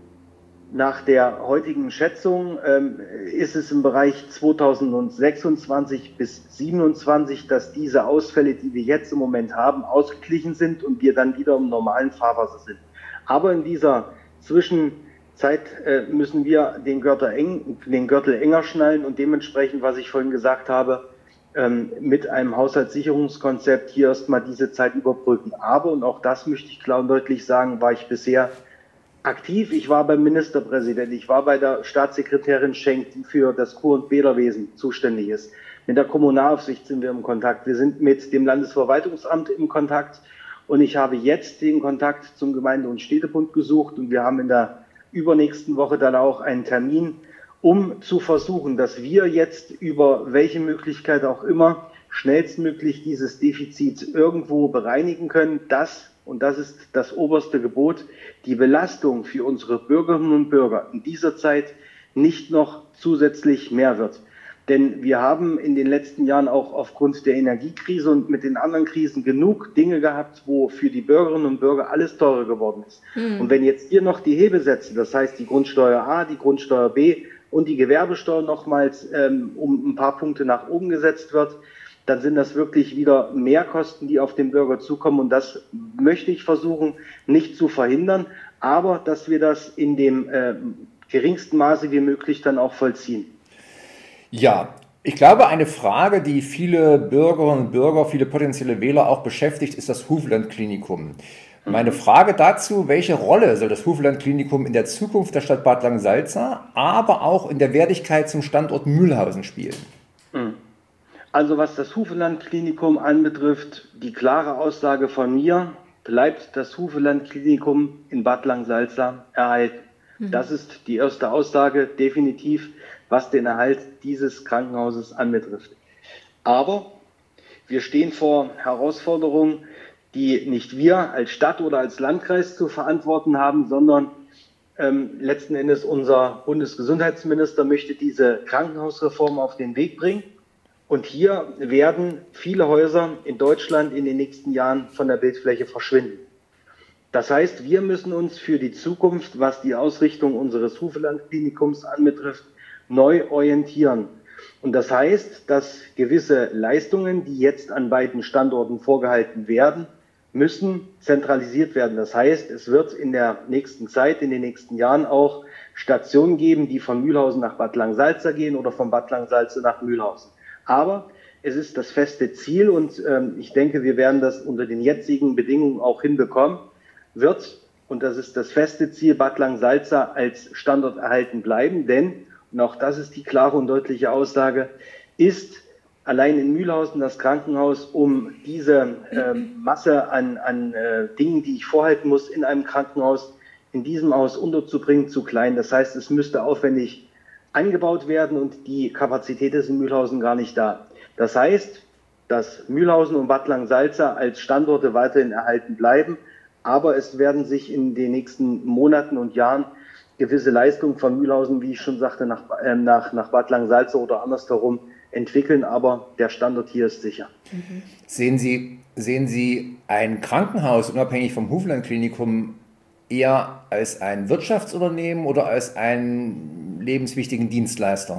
[SPEAKER 3] nach der heutigen Schätzung ähm, ist es im Bereich zweitausendsechsundzwanzig bis siebenundzwanzig, dass diese Ausfälle, die wir jetzt im Moment haben, ausgeglichen sind und wir dann wieder im normalen Fahrwasser sind. Aber in dieser Zwischenzeit äh, müssen wir den Gürtel, eng, den Gürtel enger schnallen und dementsprechend, was ich vorhin gesagt habe, mit einem Haushaltssicherungskonzept hier erstmal diese Zeit überbrücken. Aber, und auch das möchte ich klar und deutlich sagen, war ich bisher aktiv. Ich war beim Ministerpräsidenten, ich war bei der Staatssekretärin Schenk, die für das Kur- und Bäderwesen zuständig ist. Mit der Kommunalaufsicht sind wir im Kontakt. Wir sind mit dem Landesverwaltungsamt im Kontakt. Und ich habe jetzt den Kontakt zum Gemeinde- und Städtebund gesucht und wir haben in der übernächsten Woche dann auch einen Termin, um zu versuchen, dass wir jetzt über welche Möglichkeit auch immer schnellstmöglich dieses Defizit irgendwo bereinigen können, dass, und das ist das oberste Gebot, die Belastung für unsere Bürgerinnen und Bürger in dieser Zeit nicht noch zusätzlich mehr wird. Denn wir haben in den letzten Jahren auch aufgrund der Energiekrise und mit den anderen Krisen genug Dinge gehabt, wo für die Bürgerinnen und Bürger alles teurer geworden ist. Mhm. Und wenn jetzt hier noch die Hebelsätze, das heißt die Grundsteuer A, die Grundsteuer B und die Gewerbesteuer nochmals ähm, um ein paar Punkte nach oben gesetzt wird, dann sind das wirklich wieder Mehrkosten, die auf den Bürger zukommen. Und das möchte ich versuchen, nicht zu verhindern, aber dass wir das in dem äh, geringsten Maße wie möglich dann auch vollziehen.
[SPEAKER 1] Ja, ich glaube, eine Frage, die viele Bürgerinnen und Bürger, viele potenzielle Wähler auch beschäftigt, ist das Hufeland-Klinikum. Meine Frage dazu, welche Rolle soll das Hufeland-Klinikum in der Zukunft der Stadt Bad Langensalza, aber auch in der Wertigkeit zum Standort Mühlhausen spielen?
[SPEAKER 3] Also was das Hufeland-Klinikum anbetrifft, die klare Aussage von mir, bleibt das Hufeland-Klinikum in Bad Langensalza erhalten. Mhm. Das ist die erste Aussage, definitiv, was den Erhalt dieses Krankenhauses anbetrifft. Aber wir stehen vor Herausforderungen, die nicht wir als Stadt oder als Landkreis zu verantworten haben, sondern ähm, letzten Endes unser Bundesgesundheitsminister möchte diese Krankenhausreform auf den Weg bringen. Und hier werden viele Häuser in Deutschland in den nächsten Jahren von der Bildfläche verschwinden. Das heißt, wir müssen uns für die Zukunft, was die Ausrichtung unseres Hufeland-Klinikums anbetrifft, neu orientieren. Und das heißt, dass gewisse Leistungen, die jetzt an beiden Standorten vorgehalten werden, müssen zentralisiert werden. Das heißt, es wird in der nächsten Zeit, in den nächsten Jahren auch Stationen geben, die von Mühlhausen nach Bad Langensalza gehen oder von Bad Langensalza nach Mühlhausen. Aber es ist das feste Ziel und ähm, ich denke, wir werden das unter den jetzigen Bedingungen auch hinbekommen, wird, und das ist das feste Ziel, Bad Langensalza als Standort erhalten bleiben, denn, und auch das ist die klare und deutliche Aussage, ist allein in Mühlhausen das Krankenhaus, um diese äh, Masse an, an äh, Dingen, die ich vorhalten muss in einem Krankenhaus, in diesem Haus unterzubringen, zu klein. Das heißt, es müsste aufwendig angebaut werden und die Kapazität ist in Mühlhausen gar nicht da. Das heißt, dass Mühlhausen und Bad Langensalza als Standorte weiterhin erhalten bleiben, aber es werden sich in den nächsten Monaten und Jahren gewisse Leistungen von Mühlhausen, wie ich schon sagte, nach, äh, nach, nach Bad Langensalza oder andersherum entwickeln, aber der Standort hier ist sicher.
[SPEAKER 1] Mhm. Sehen Sie, sehen Sie ein Krankenhaus, unabhängig vom Hufeland-Klinikum, eher als ein Wirtschaftsunternehmen oder als einen lebenswichtigen Dienstleister?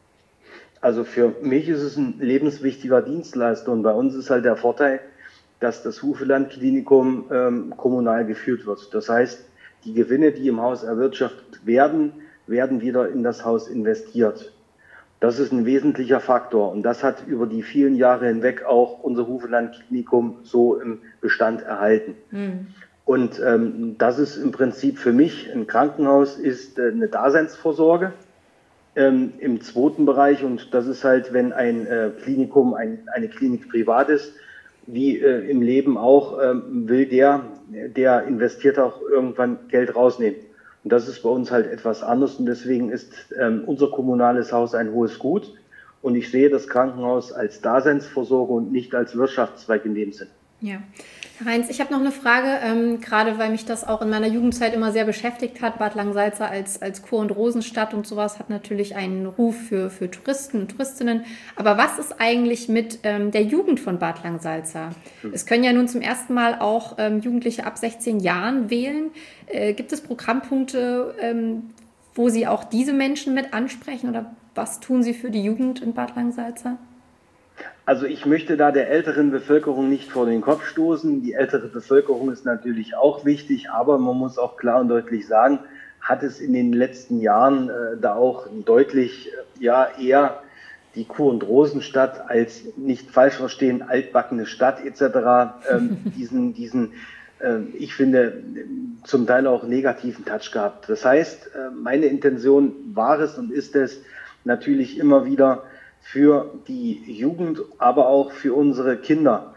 [SPEAKER 3] Also für mich ist es ein lebenswichtiger Dienstleister und bei uns ist halt der Vorteil, dass das Hufeland-Klinikum ähm, kommunal geführt wird. Das heißt, die Gewinne, die im Haus erwirtschaftet werden, werden wieder in das Haus investiert. Das ist ein wesentlicher Faktor und das hat über die vielen Jahre hinweg auch unser Hufeland-Klinikum so im Bestand erhalten. Mhm. Und ähm, das ist im Prinzip für mich, ein Krankenhaus ist äh, eine Daseinsvorsorge ähm, im zweiten Bereich und das ist halt, wenn ein äh, Klinikum, ein, eine Klinik privat ist, wie äh, im Leben auch, ähm, will der, der investiert auch irgendwann Geld rausnehmen. Und das ist bei uns halt etwas anders und deswegen ist ähm, unser kommunales Haus ein hohes Gut und ich sehe das Krankenhaus als Daseinsvorsorge und nicht als Wirtschaftszweig in dem Sinn.
[SPEAKER 2] Ja. Herr Heinz, ich habe noch eine Frage, ähm, gerade weil mich das auch in meiner Jugendzeit immer sehr beschäftigt hat. Bad Langensalza als, als Kur- und Rosenstadt und sowas hat natürlich einen Ruf für, für Touristen und Touristinnen. Aber was ist eigentlich mit ähm, der Jugend von Bad Langensalza? Hm. Es können ja nun zum ersten Mal auch ähm, Jugendliche ab sechzehn Jahren wählen. Äh, gibt es Programmpunkte, ähm, wo Sie auch diese Menschen mit ansprechen oder was tun Sie für die Jugend in Bad Langensalza?
[SPEAKER 3] Also ich möchte da der älteren Bevölkerung nicht vor den Kopf stoßen. Die ältere Bevölkerung ist natürlich auch wichtig, aber man muss auch klar und deutlich sagen, hat es in den letzten Jahren äh, da auch deutlich äh, ja eher die Kur- und Rosenstadt als, nicht falsch verstehen, altbackene Stadt et cetera ähm, diesen, diesen äh, ich finde, zum Teil auch negativen Touch gehabt. Das heißt, äh, meine Intention war es und ist es natürlich immer wieder, für die Jugend, aber auch für unsere Kinder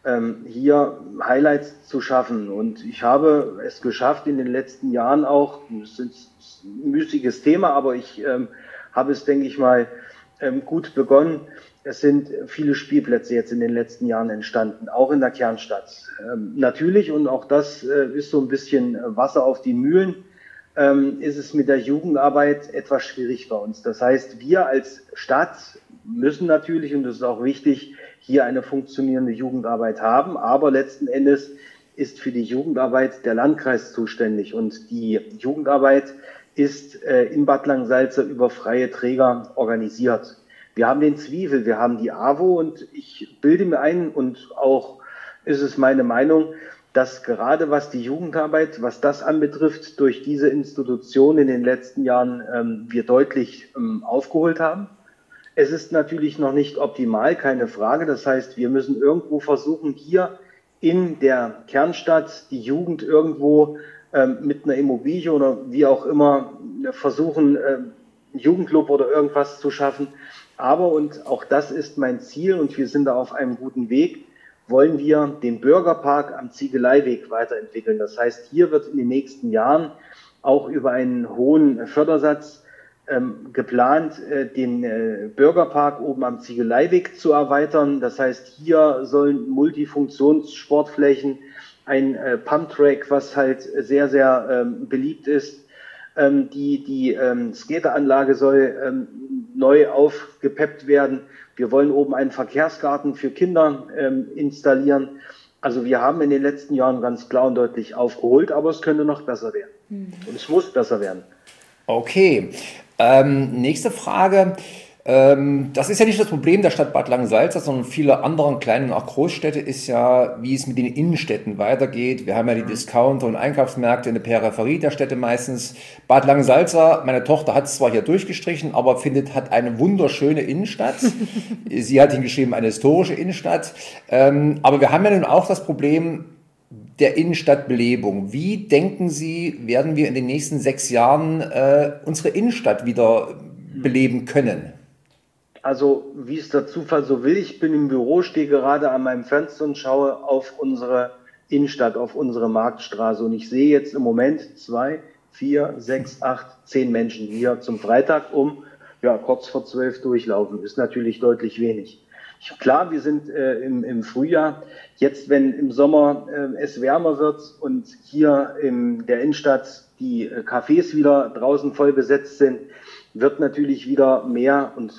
[SPEAKER 3] ähm, hier Highlights zu schaffen. Und ich habe es geschafft in den letzten Jahren auch, das ist ein müßiges Thema, aber ich ähm, habe es, denke ich mal, ähm, gut begonnen. Es sind viele Spielplätze jetzt in den letzten Jahren entstanden, auch in der Kernstadt. Ähm, natürlich, und auch das äh, ist so ein bisschen Wasser auf die Mühlen, ähm, ist es mit der Jugendarbeit etwas schwierig bei uns. Das heißt, wir als Stadt müssen natürlich, und das ist auch wichtig, hier eine funktionierende Jugendarbeit haben. Aber letzten Endes ist für die Jugendarbeit der Landkreis zuständig. Und die Jugendarbeit ist äh, in Bad Langensalza über freie Träger organisiert. Wir haben den Zwiebel, wir haben die A W O, und ich bilde mir ein, und auch ist es meine Meinung, dass gerade was die Jugendarbeit, was das anbetrifft, durch diese Institution in den letzten Jahren ähm, wir deutlich ähm, aufgeholt haben. Es ist natürlich noch nicht optimal, keine Frage. Das heißt, wir müssen irgendwo versuchen, hier in der Kernstadt die Jugend irgendwo ähm, mit einer Immobilie oder wie auch immer versuchen, ähm, einen Jugendclub oder irgendwas zu schaffen. Aber, und auch das ist mein Ziel, und wir sind da auf einem guten Weg, wollen wir den Bürgerpark am Ziegeleiweg weiterentwickeln. Das heißt, hier wird in den nächsten Jahren auch über einen hohen Fördersatz ähm, geplant, äh, den äh, Bürgerpark oben am Ziegeleiweg zu erweitern. Das heißt, hier sollen Multifunktionssportflächen, ein äh, Pumptrack, was halt sehr, sehr ähm, beliebt ist. Ähm, die die ähm, Skateranlage soll ähm, neu aufgepeppt werden. Wir wollen oben einen Verkehrsgarten für Kinder ähm, installieren. Also wir haben in den letzten Jahren ganz klar und deutlich aufgeholt, aber es könnte noch besser werden. Mhm. Und es muss besser werden.
[SPEAKER 1] Okay, ähm, nächste Frage. Ähm, das ist ja nicht das Problem der Stadt Bad Langensalza, sondern viele anderen kleinen und auch Großstädte ist ja, wie es mit den Innenstädten weitergeht. Wir haben ja die Discounter und Einkaufsmärkte in der Peripherie der Städte meistens. Bad Langensalza, meine Tochter hat es zwar hier durchgestrichen, aber findet, hat eine wunderschöne Innenstadt. Sie hat hingeschrieben, eine historische Innenstadt. Ähm, aber wir haben ja nun auch das Problem der Innenstadtbelebung. Wie denken Sie, werden wir in den nächsten sechs Jahren äh, unsere Innenstadt wieder beleben können?
[SPEAKER 3] Also, wie es der Zufall so will, ich bin im Büro, stehe gerade an meinem Fenster und schaue auf unsere Innenstadt, auf unsere Marktstraße. Und ich sehe jetzt im Moment zwei, vier, sechs, acht, zehn Menschen, die hier zum Freitag um ja, kurz vor zwölf durchlaufen. Ist natürlich deutlich wenig. Klar, wir sind äh, im, im Frühjahr. Jetzt, wenn im Sommer äh, es wärmer wird und hier in der Innenstadt die äh, Cafés wieder draußen voll besetzt sind, wird natürlich wieder mehr und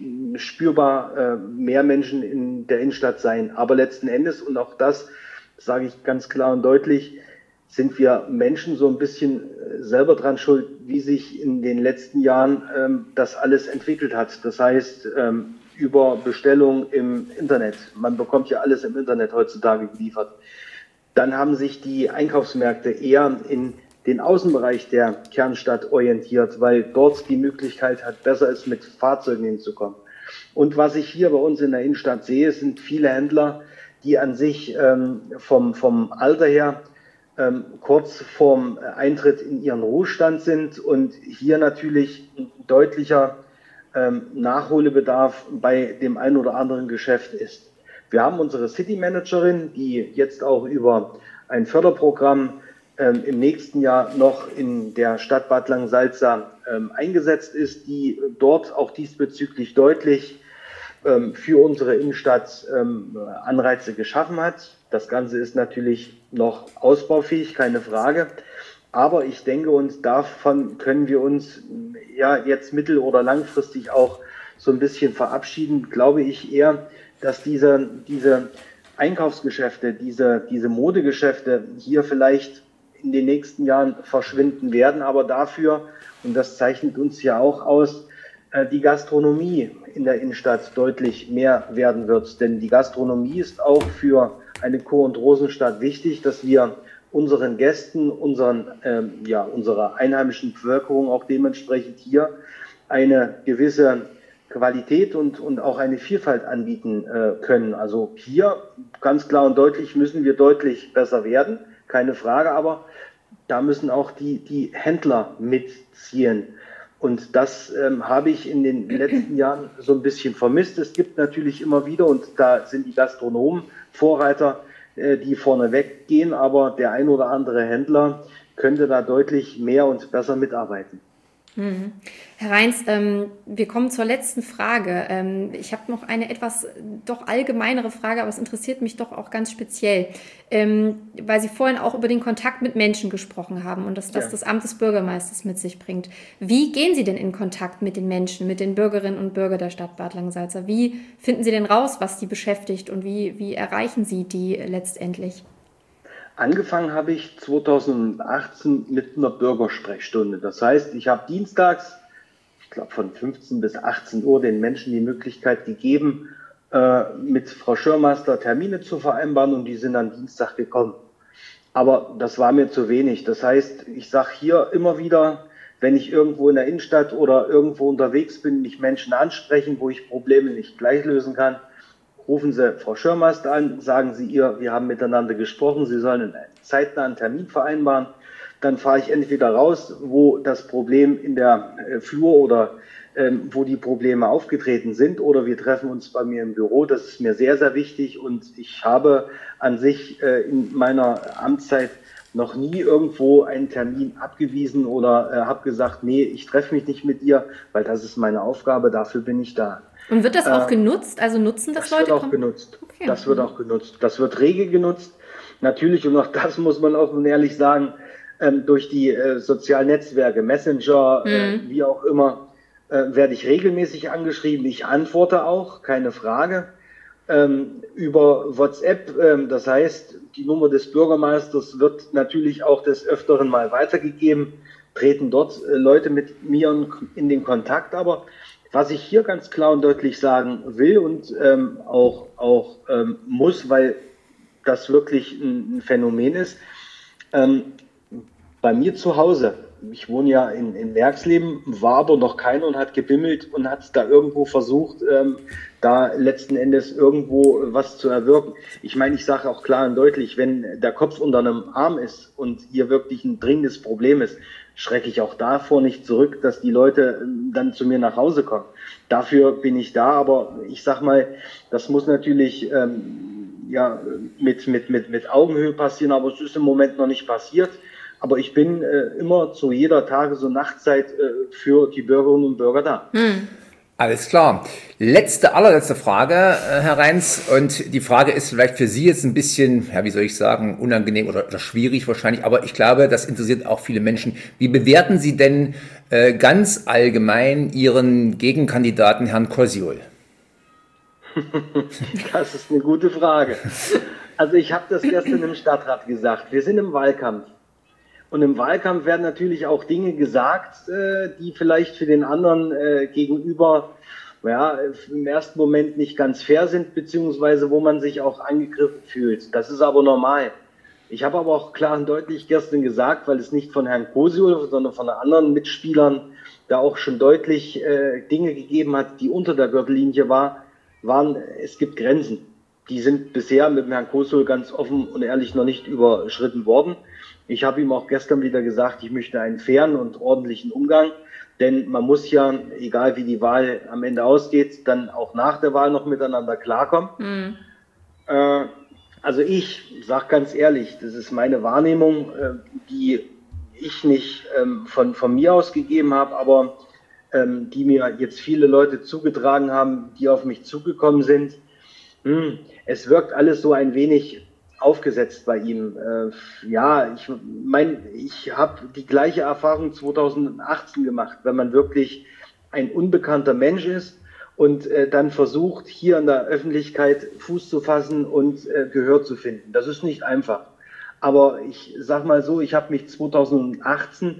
[SPEAKER 3] spürbar äh, mehr Menschen in der Innenstadt sein. Aber letzten Endes, und auch das sage ich ganz klar und deutlich, sind wir Menschen so ein bisschen äh, selber dran schuld, wie sich in den letzten Jahren ähm, das alles entwickelt hat. Das heißt, ähm, über Bestellung im Internet. Man bekommt ja alles im Internet heutzutage geliefert. Dann haben sich die Einkaufsmärkte eher in den Außenbereich der Kernstadt orientiert, weil dort die Möglichkeit hat, besser ist, mit Fahrzeugen hinzukommen. Und was ich hier bei uns in der Innenstadt sehe, sind viele Händler, die an sich ähm, vom, vom Alter her ähm, kurz vorm Eintritt in ihren Ruhestand sind und hier natürlich deutlicher ähm, Nachholbedarf bei dem einen oder anderen Geschäft ist. Wir haben unsere City Managerin, die jetzt auch über ein Förderprogramm ähm, im nächsten Jahr noch in der Stadt Bad Langensalza ähm, eingesetzt ist, die dort auch diesbezüglich deutlich ähm, für unsere Innenstadt ähm, Anreize geschaffen hat. Das Ganze ist natürlich noch ausbaufähig, keine Frage. Aber ich denke, und davon können wir uns ja jetzt mittel- oder langfristig auch so ein bisschen verabschieden, glaube ich eher, dass diese, diese Einkaufsgeschäfte, diese, diese Modegeschäfte hier vielleicht in den nächsten Jahren verschwinden werden, aber dafür, und das zeichnet uns ja auch aus, die Gastronomie in der Innenstadt deutlich mehr werden wird. Denn die Gastronomie ist auch für eine Chor- und Rosenstadt wichtig, dass wir unseren Gästen, unseren, ähm, ja, unserer einheimischen Bevölkerung auch dementsprechend hier eine gewisse Qualität und, und auch eine Vielfalt anbieten äh, können. Also hier ganz klar und deutlich müssen wir deutlich besser werden, keine Frage, aber da müssen auch die, die Händler mitziehen. Und das ähm, habe ich in den letzten Jahren so ein bisschen vermisst. Es gibt natürlich immer wieder, und da sind die Gastronomen Vorreiter, äh, die vorneweg gehen, aber der ein oder andere Händler könnte da deutlich mehr und besser mitarbeiten.
[SPEAKER 2] Mhm. Herr Reins, ähm, wir kommen zur letzten Frage. Ähm, ich habe noch eine etwas doch allgemeinere Frage, aber es interessiert mich doch auch ganz speziell, ähm, weil Sie vorhin auch über den Kontakt mit Menschen gesprochen haben und dass das ja. das Amt des Bürgermeisters mit sich bringt. Wie gehen Sie denn in Kontakt mit den Menschen, mit den Bürgerinnen und Bürgern der Stadt Bad Langensalza? Wie finden Sie denn raus, was die beschäftigt und wie, wie erreichen Sie die letztendlich?
[SPEAKER 3] Angefangen habe ich zweitausendachtzehn mit einer Bürgersprechstunde. Das heißt, ich habe dienstags, ich glaube von fünfzehn bis achtzehn Uhr, den Menschen die Möglichkeit gegeben, äh, mit Frau Schirmeister Termine zu vereinbaren und die sind am Dienstag gekommen. Aber das war mir zu wenig. Das heißt, ich sage hier immer wieder, wenn ich irgendwo in der Innenstadt oder irgendwo unterwegs bin, mich Menschen ansprechen, wo ich Probleme nicht gleich lösen kann, rufen Sie Frau Schirmeister an, sagen Sie ihr, wir haben miteinander gesprochen, Sie sollen einen zeitnahen Termin vereinbaren. Dann fahre ich entweder raus, wo das Problem in der äh, Flur oder ähm, wo die Probleme aufgetreten sind, oder wir treffen uns bei mir im Büro. Das ist mir sehr, sehr wichtig und ich habe an sich äh, in meiner Amtszeit noch nie irgendwo einen Termin abgewiesen oder äh, habe gesagt, nee, ich treffe mich nicht mit ihr, weil das ist meine Aufgabe, dafür bin ich da.
[SPEAKER 2] Und wird das auch äh, genutzt? Also nutzen das, das Leute?
[SPEAKER 3] Das wird auch genutzt. Okay. Das wird auch genutzt. Das wird rege genutzt. Natürlich, und auch das muss man offen und ehrlich sagen, ähm, durch die äh, sozialen Netzwerke, Messenger, mhm. äh, wie auch immer, äh, werde ich regelmäßig angeschrieben. Ich antworte auch, keine Frage. Ähm, über WhatsApp, ähm, das heißt, die Nummer des Bürgermeisters wird natürlich auch des Öfteren mal weitergegeben, treten dort äh, Leute mit mir in den Kontakt, aber was ich hier ganz klar und deutlich sagen will und ähm, auch, auch ähm, muss, weil das wirklich ein, ein Phänomen ist, ähm, bei mir zu Hause, ich wohne ja in, in Werksleben, war aber noch keiner und hat gebimmelt und hat da irgendwo versucht, ähm, da letzten Endes irgendwo was zu erwirken. Ich meine, ich sage auch klar und deutlich, wenn der Kopf unter einem Arm ist und hier wirklich ein dringendes Problem ist, schrecke ich auch davor nicht zurück, dass die Leute dann zu mir nach Hause kommen. Dafür bin ich da, aber ich sag mal, das muss natürlich ähm, ja mit, mit, mit, mit Augenhöhe passieren, aber es ist im Moment noch nicht passiert. Aber ich bin äh, immer zu jeder Tages- und Nachtzeit äh, für die Bürgerinnen und Bürger da.
[SPEAKER 1] Hm. Alles klar. Letzte, allerletzte Frage, Herr Reins. Und die Frage ist vielleicht für Sie jetzt ein bisschen, ja, wie soll ich sagen, unangenehm oder, oder schwierig wahrscheinlich. Aber ich glaube, das interessiert auch viele Menschen. Wie bewerten Sie denn äh, ganz allgemein Ihren Gegenkandidaten, Herrn Koziol?
[SPEAKER 3] Das ist eine gute Frage. Also ich habe das gestern im Stadtrat gesagt. Wir sind im Wahlkampf. Und im Wahlkampf werden natürlich auch Dinge gesagt, äh, die vielleicht für den anderen äh, gegenüber ja, im ersten Moment nicht ganz fair sind, beziehungsweise wo man sich auch angegriffen fühlt. Das ist aber normal. Ich habe aber auch klar und deutlich gestern gesagt, weil es nicht von Herrn Koziol, sondern von anderen Mitspielern da auch schon deutlich äh, Dinge gegeben hat, die unter der Gürtellinie war, waren, es gibt Grenzen. Die sind bisher mit dem Herrn Koziol ganz offen und ehrlich noch nicht überschritten worden. Ich habe ihm auch gestern wieder gesagt, ich möchte einen fairen und ordentlichen Umgang, denn man muss ja, egal wie die Wahl am Ende ausgeht, dann auch nach der Wahl noch miteinander klarkommen. Mhm. Äh, also ich sage ganz ehrlich, das ist meine Wahrnehmung, äh, die ich nicht ähm, von, von mir aus gegeben habe, aber ähm, die mir jetzt viele Leute zugetragen haben, die auf mich zugekommen sind. Hm, es wirkt alles so ein wenig aufgesetzt bei ihm. Äh, ja, ich meine, ich habe die gleiche Erfahrung zweitausendachtzehn gemacht, wenn man wirklich ein unbekannter Mensch ist und äh, dann versucht, hier in der Öffentlichkeit Fuß zu fassen und äh, Gehör zu finden. Das ist nicht einfach. Aber ich sag mal so, ich habe mich zweitausendachtzehn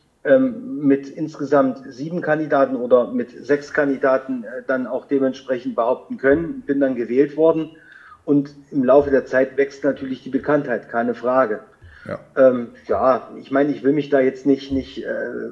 [SPEAKER 3] ähm, mit insgesamt sieben Kandidaten oder mit sechs Kandidaten äh, dann auch dementsprechend behaupten können, bin dann gewählt worden. Und im Laufe der Zeit wächst natürlich die Bekanntheit, keine Frage. Ja, ähm, ja ich meine, ich will mich da jetzt nicht, nicht äh,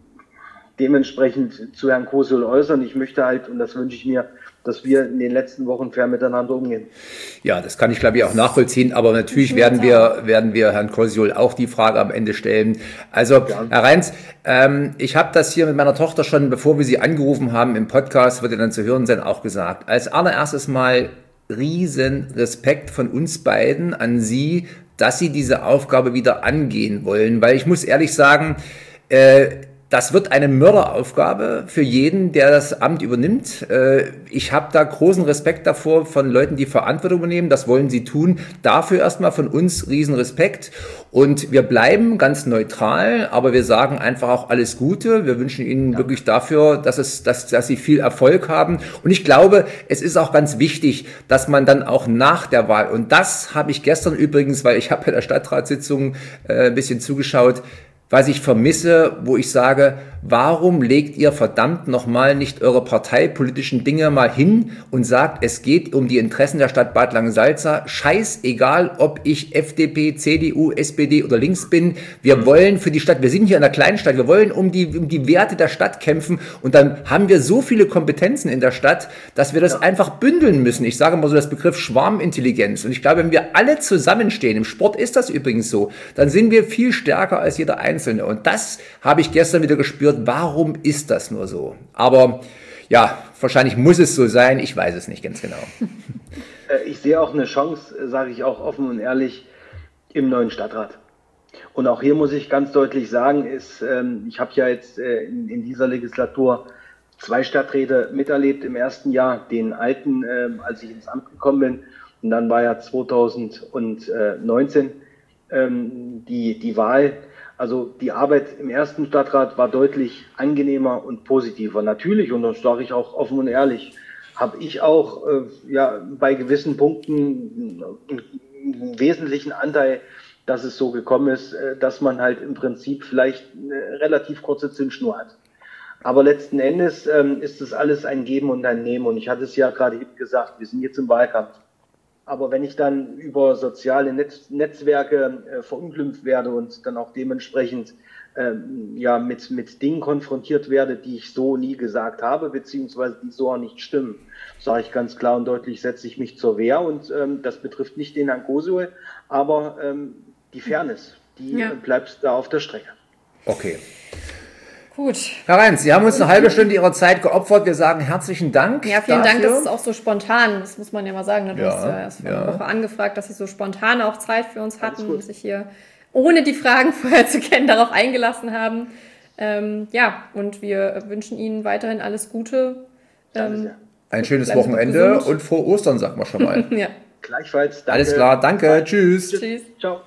[SPEAKER 3] dementsprechend zu Herrn Koziol äußern. Ich möchte halt, und das wünsche ich mir, dass wir in den letzten Wochen fair miteinander umgehen.
[SPEAKER 1] Ja, das kann ich, glaube ich, auch nachvollziehen. Aber natürlich werden wir, werden wir Herrn Koziol auch die Frage am Ende stellen. Also, ja. Herr Reins, ähm, ich habe das hier mit meiner Tochter schon, bevor wir Sie angerufen haben im Podcast, wird ja dann zu hören sein, auch gesagt. Als allererstes mal riesen Respekt von uns beiden an Sie, dass Sie diese Aufgabe wieder angehen wollen, weil ich muss ehrlich sagen, äh, das wird eine Mörderaufgabe für jeden, der das Amt übernimmt. Ich habe da großen Respekt davor von Leuten, die Verantwortung übernehmen. Das wollen sie tun. Dafür erstmal von uns riesen Respekt. Und wir bleiben ganz neutral, aber wir sagen einfach auch alles Gute. Wir wünschen Ihnen ja. wirklich dafür, dass es, dass, dass Sie viel Erfolg haben. Und ich glaube, es ist auch ganz wichtig, dass man dann auch nach der Wahl, und das habe ich gestern übrigens, weil ich habe bei der Stadtratssitzung äh, ein bisschen zugeschaut, was ich vermisse, wo ich sage, warum legt ihr verdammt nochmal nicht eure parteipolitischen Dinge mal hin und sagt, es geht um die Interessen der Stadt Bad Langensalza, scheißegal, ob ich F D P, C D U, S P D oder links bin, wir wollen für die Stadt, wir sind hier in einer kleinen Stadt, wir wollen um die, um die Werte der Stadt kämpfen und dann haben wir so viele Kompetenzen in der Stadt, dass wir das ja. einfach bündeln müssen. Ich sage mal so das Begriff Schwarmintelligenz und ich glaube, wenn wir alle zusammenstehen, im Sport ist das übrigens so, dann sind wir viel stärker als jeder Einzelne und das habe ich gestern wieder gespürt. Warum ist das nur so? Aber ja, wahrscheinlich muss es so sein. Ich weiß es nicht ganz genau.
[SPEAKER 3] Ich sehe auch eine Chance, sage ich auch offen und ehrlich, im neuen Stadtrat. Und auch hier muss ich ganz deutlich sagen, ist, ähm, ich habe ja jetzt äh, in, in dieser Legislatur zwei Stadträte miterlebt im ersten Jahr, den alten, äh, als ich ins Amt gekommen bin. Und dann war ja zweitausendneunzehn ähm, die, die Wahl. Also die Arbeit im ersten Stadtrat war deutlich angenehmer und positiver. Natürlich, und das sage ich auch offen und ehrlich, habe ich auch äh, ja, bei gewissen Punkten einen wesentlichen Anteil, dass es so gekommen ist, äh, dass man halt im Prinzip vielleicht eine relativ kurze Zündschnur hat. Aber letzten Endes ähm, ist das alles ein Geben und ein Nehmen. Und ich hatte es ja gerade eben gesagt, wir sind jetzt im Wahlkampf. Aber wenn ich dann über soziale Netz, Netzwerke äh, verunglimpft werde und dann auch dementsprechend ähm, ja mit, mit Dingen konfrontiert werde, die ich so nie gesagt habe, beziehungsweise die so auch nicht stimmen, sage ich ganz klar und deutlich, setze ich mich zur Wehr. Und ähm, das betrifft nicht den Herrn Kosul, aber ähm, die Fairness, die ja. bleibt da auf der Strecke.
[SPEAKER 1] Okay.
[SPEAKER 2] Gut.
[SPEAKER 1] Herr Reintz, Sie haben uns eine halbe Stunde Ihrer Zeit geopfert. Wir sagen herzlichen Dank.
[SPEAKER 2] Ja, vielen
[SPEAKER 1] dafür.
[SPEAKER 2] Dank, dass es auch so spontan, das muss man ja mal sagen. Du
[SPEAKER 1] ja,
[SPEAKER 2] hast ja erst vor
[SPEAKER 1] ja.
[SPEAKER 2] einer Woche angefragt, dass Sie so spontan auch Zeit für uns hatten und sich hier, ohne die Fragen vorher zu kennen, darauf eingelassen haben. Ähm, ja, und wir wünschen Ihnen weiterhin alles Gute. Ähm,
[SPEAKER 1] Ein schönes Wochenende und frohe Ostern, sagen wir schon mal.
[SPEAKER 2] ja.
[SPEAKER 3] Gleichfalls.
[SPEAKER 1] Danke. Alles klar, danke. Bye. Tschüss.
[SPEAKER 2] Tschüss.
[SPEAKER 3] Ciao.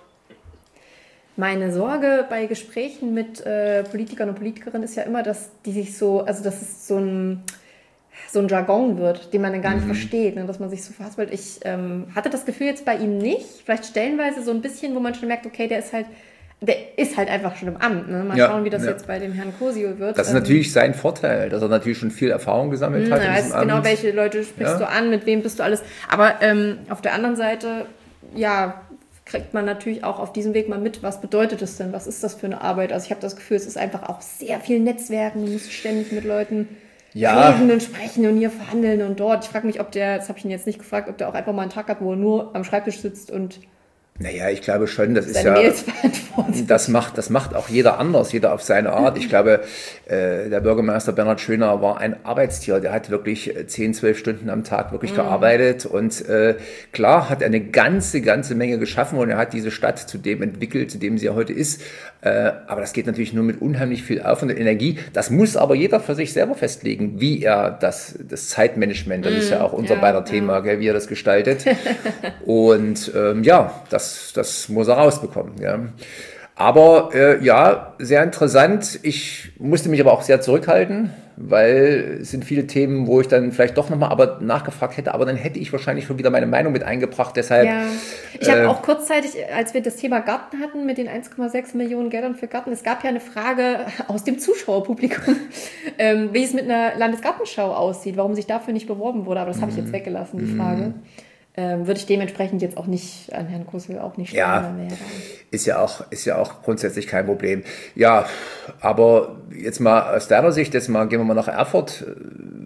[SPEAKER 2] Meine Sorge bei Gesprächen mit äh, Politikern und Politikerinnen ist ja immer, dass die sich so, also dass es so ein, so ein Jargon wird, den man dann gar nicht mhm. versteht, ne, dass man sich so verhaspelt. Ich ähm, hatte das Gefühl jetzt bei ihm nicht, vielleicht stellenweise so ein bisschen, wo man schon merkt, okay, der ist halt, der ist halt einfach schon im Amt. Ne? Mal ja, schauen, wie das ja. jetzt bei dem Herrn Kosil wird.
[SPEAKER 1] Das ist ähm, natürlich sein Vorteil, dass er natürlich schon viel Erfahrung gesammelt
[SPEAKER 2] mh,
[SPEAKER 1] hat.
[SPEAKER 2] Er weiß genau, welche Leute sprichst ja. du an, mit wem bist du alles. Aber ähm, auf der anderen Seite, ja, kriegt man natürlich auch auf diesem Weg mal mit, was bedeutet es denn, was ist das für eine Arbeit? Also ich habe das Gefühl, es ist einfach auch sehr viel Netzwerken, du musst ständig mit Leuten ja. reden und sprechen und hier verhandeln und dort. Ich frage mich, ob der, das habe ich ihn jetzt nicht gefragt, ob der auch einfach mal einen Tag hat, wo er nur am Schreibtisch sitzt und
[SPEAKER 1] Naja, ich glaube schon, das ist ja, das macht, das macht auch jeder anders, jeder auf seine Art. Ich glaube, äh, der Bürgermeister Bernhard Schöner war ein Arbeitstier, der hat wirklich zehn, zwölf Stunden am Tag wirklich mm. gearbeitet und äh, klar hat er eine ganze, ganze Menge geschaffen und er hat diese Stadt zu dem entwickelt, zu dem sie ja heute ist. Äh, aber das geht natürlich nur mit unheimlich viel Aufwand und Energie. Das muss aber jeder für sich selber festlegen, wie er das, das Zeitmanagement, das mm. ist ja auch unser ja, beider ja. Thema, gell, wie er das gestaltet. Und ähm, ja, das Das, das muss er rausbekommen. Ja. Aber äh, ja, sehr interessant. Ich musste mich aber auch sehr zurückhalten, weil es sind viele Themen, wo ich dann vielleicht doch nochmal aber nachgefragt hätte, aber dann hätte ich wahrscheinlich schon wieder meine Meinung mit eingebracht. Deshalb,
[SPEAKER 2] ja. Ich äh, habe auch kurzzeitig, als wir das Thema Garten hatten mit den eins Komma sechs Millionen Geldern für Garten, es gab ja eine Frage aus dem Zuschauerpublikum, ähm, wie es mit einer Landesgartenschau aussieht, warum sich dafür nicht beworben wurde, aber das habe ich jetzt weggelassen, die Frage. Ähm, würde ich dementsprechend jetzt auch nicht an Herrn Kosil auch nicht stellen.
[SPEAKER 1] Ja, ist ja auch, ist ja auch grundsätzlich kein Problem. Ja, aber jetzt mal aus deiner Sicht, jetzt mal gehen wir mal nach Erfurt.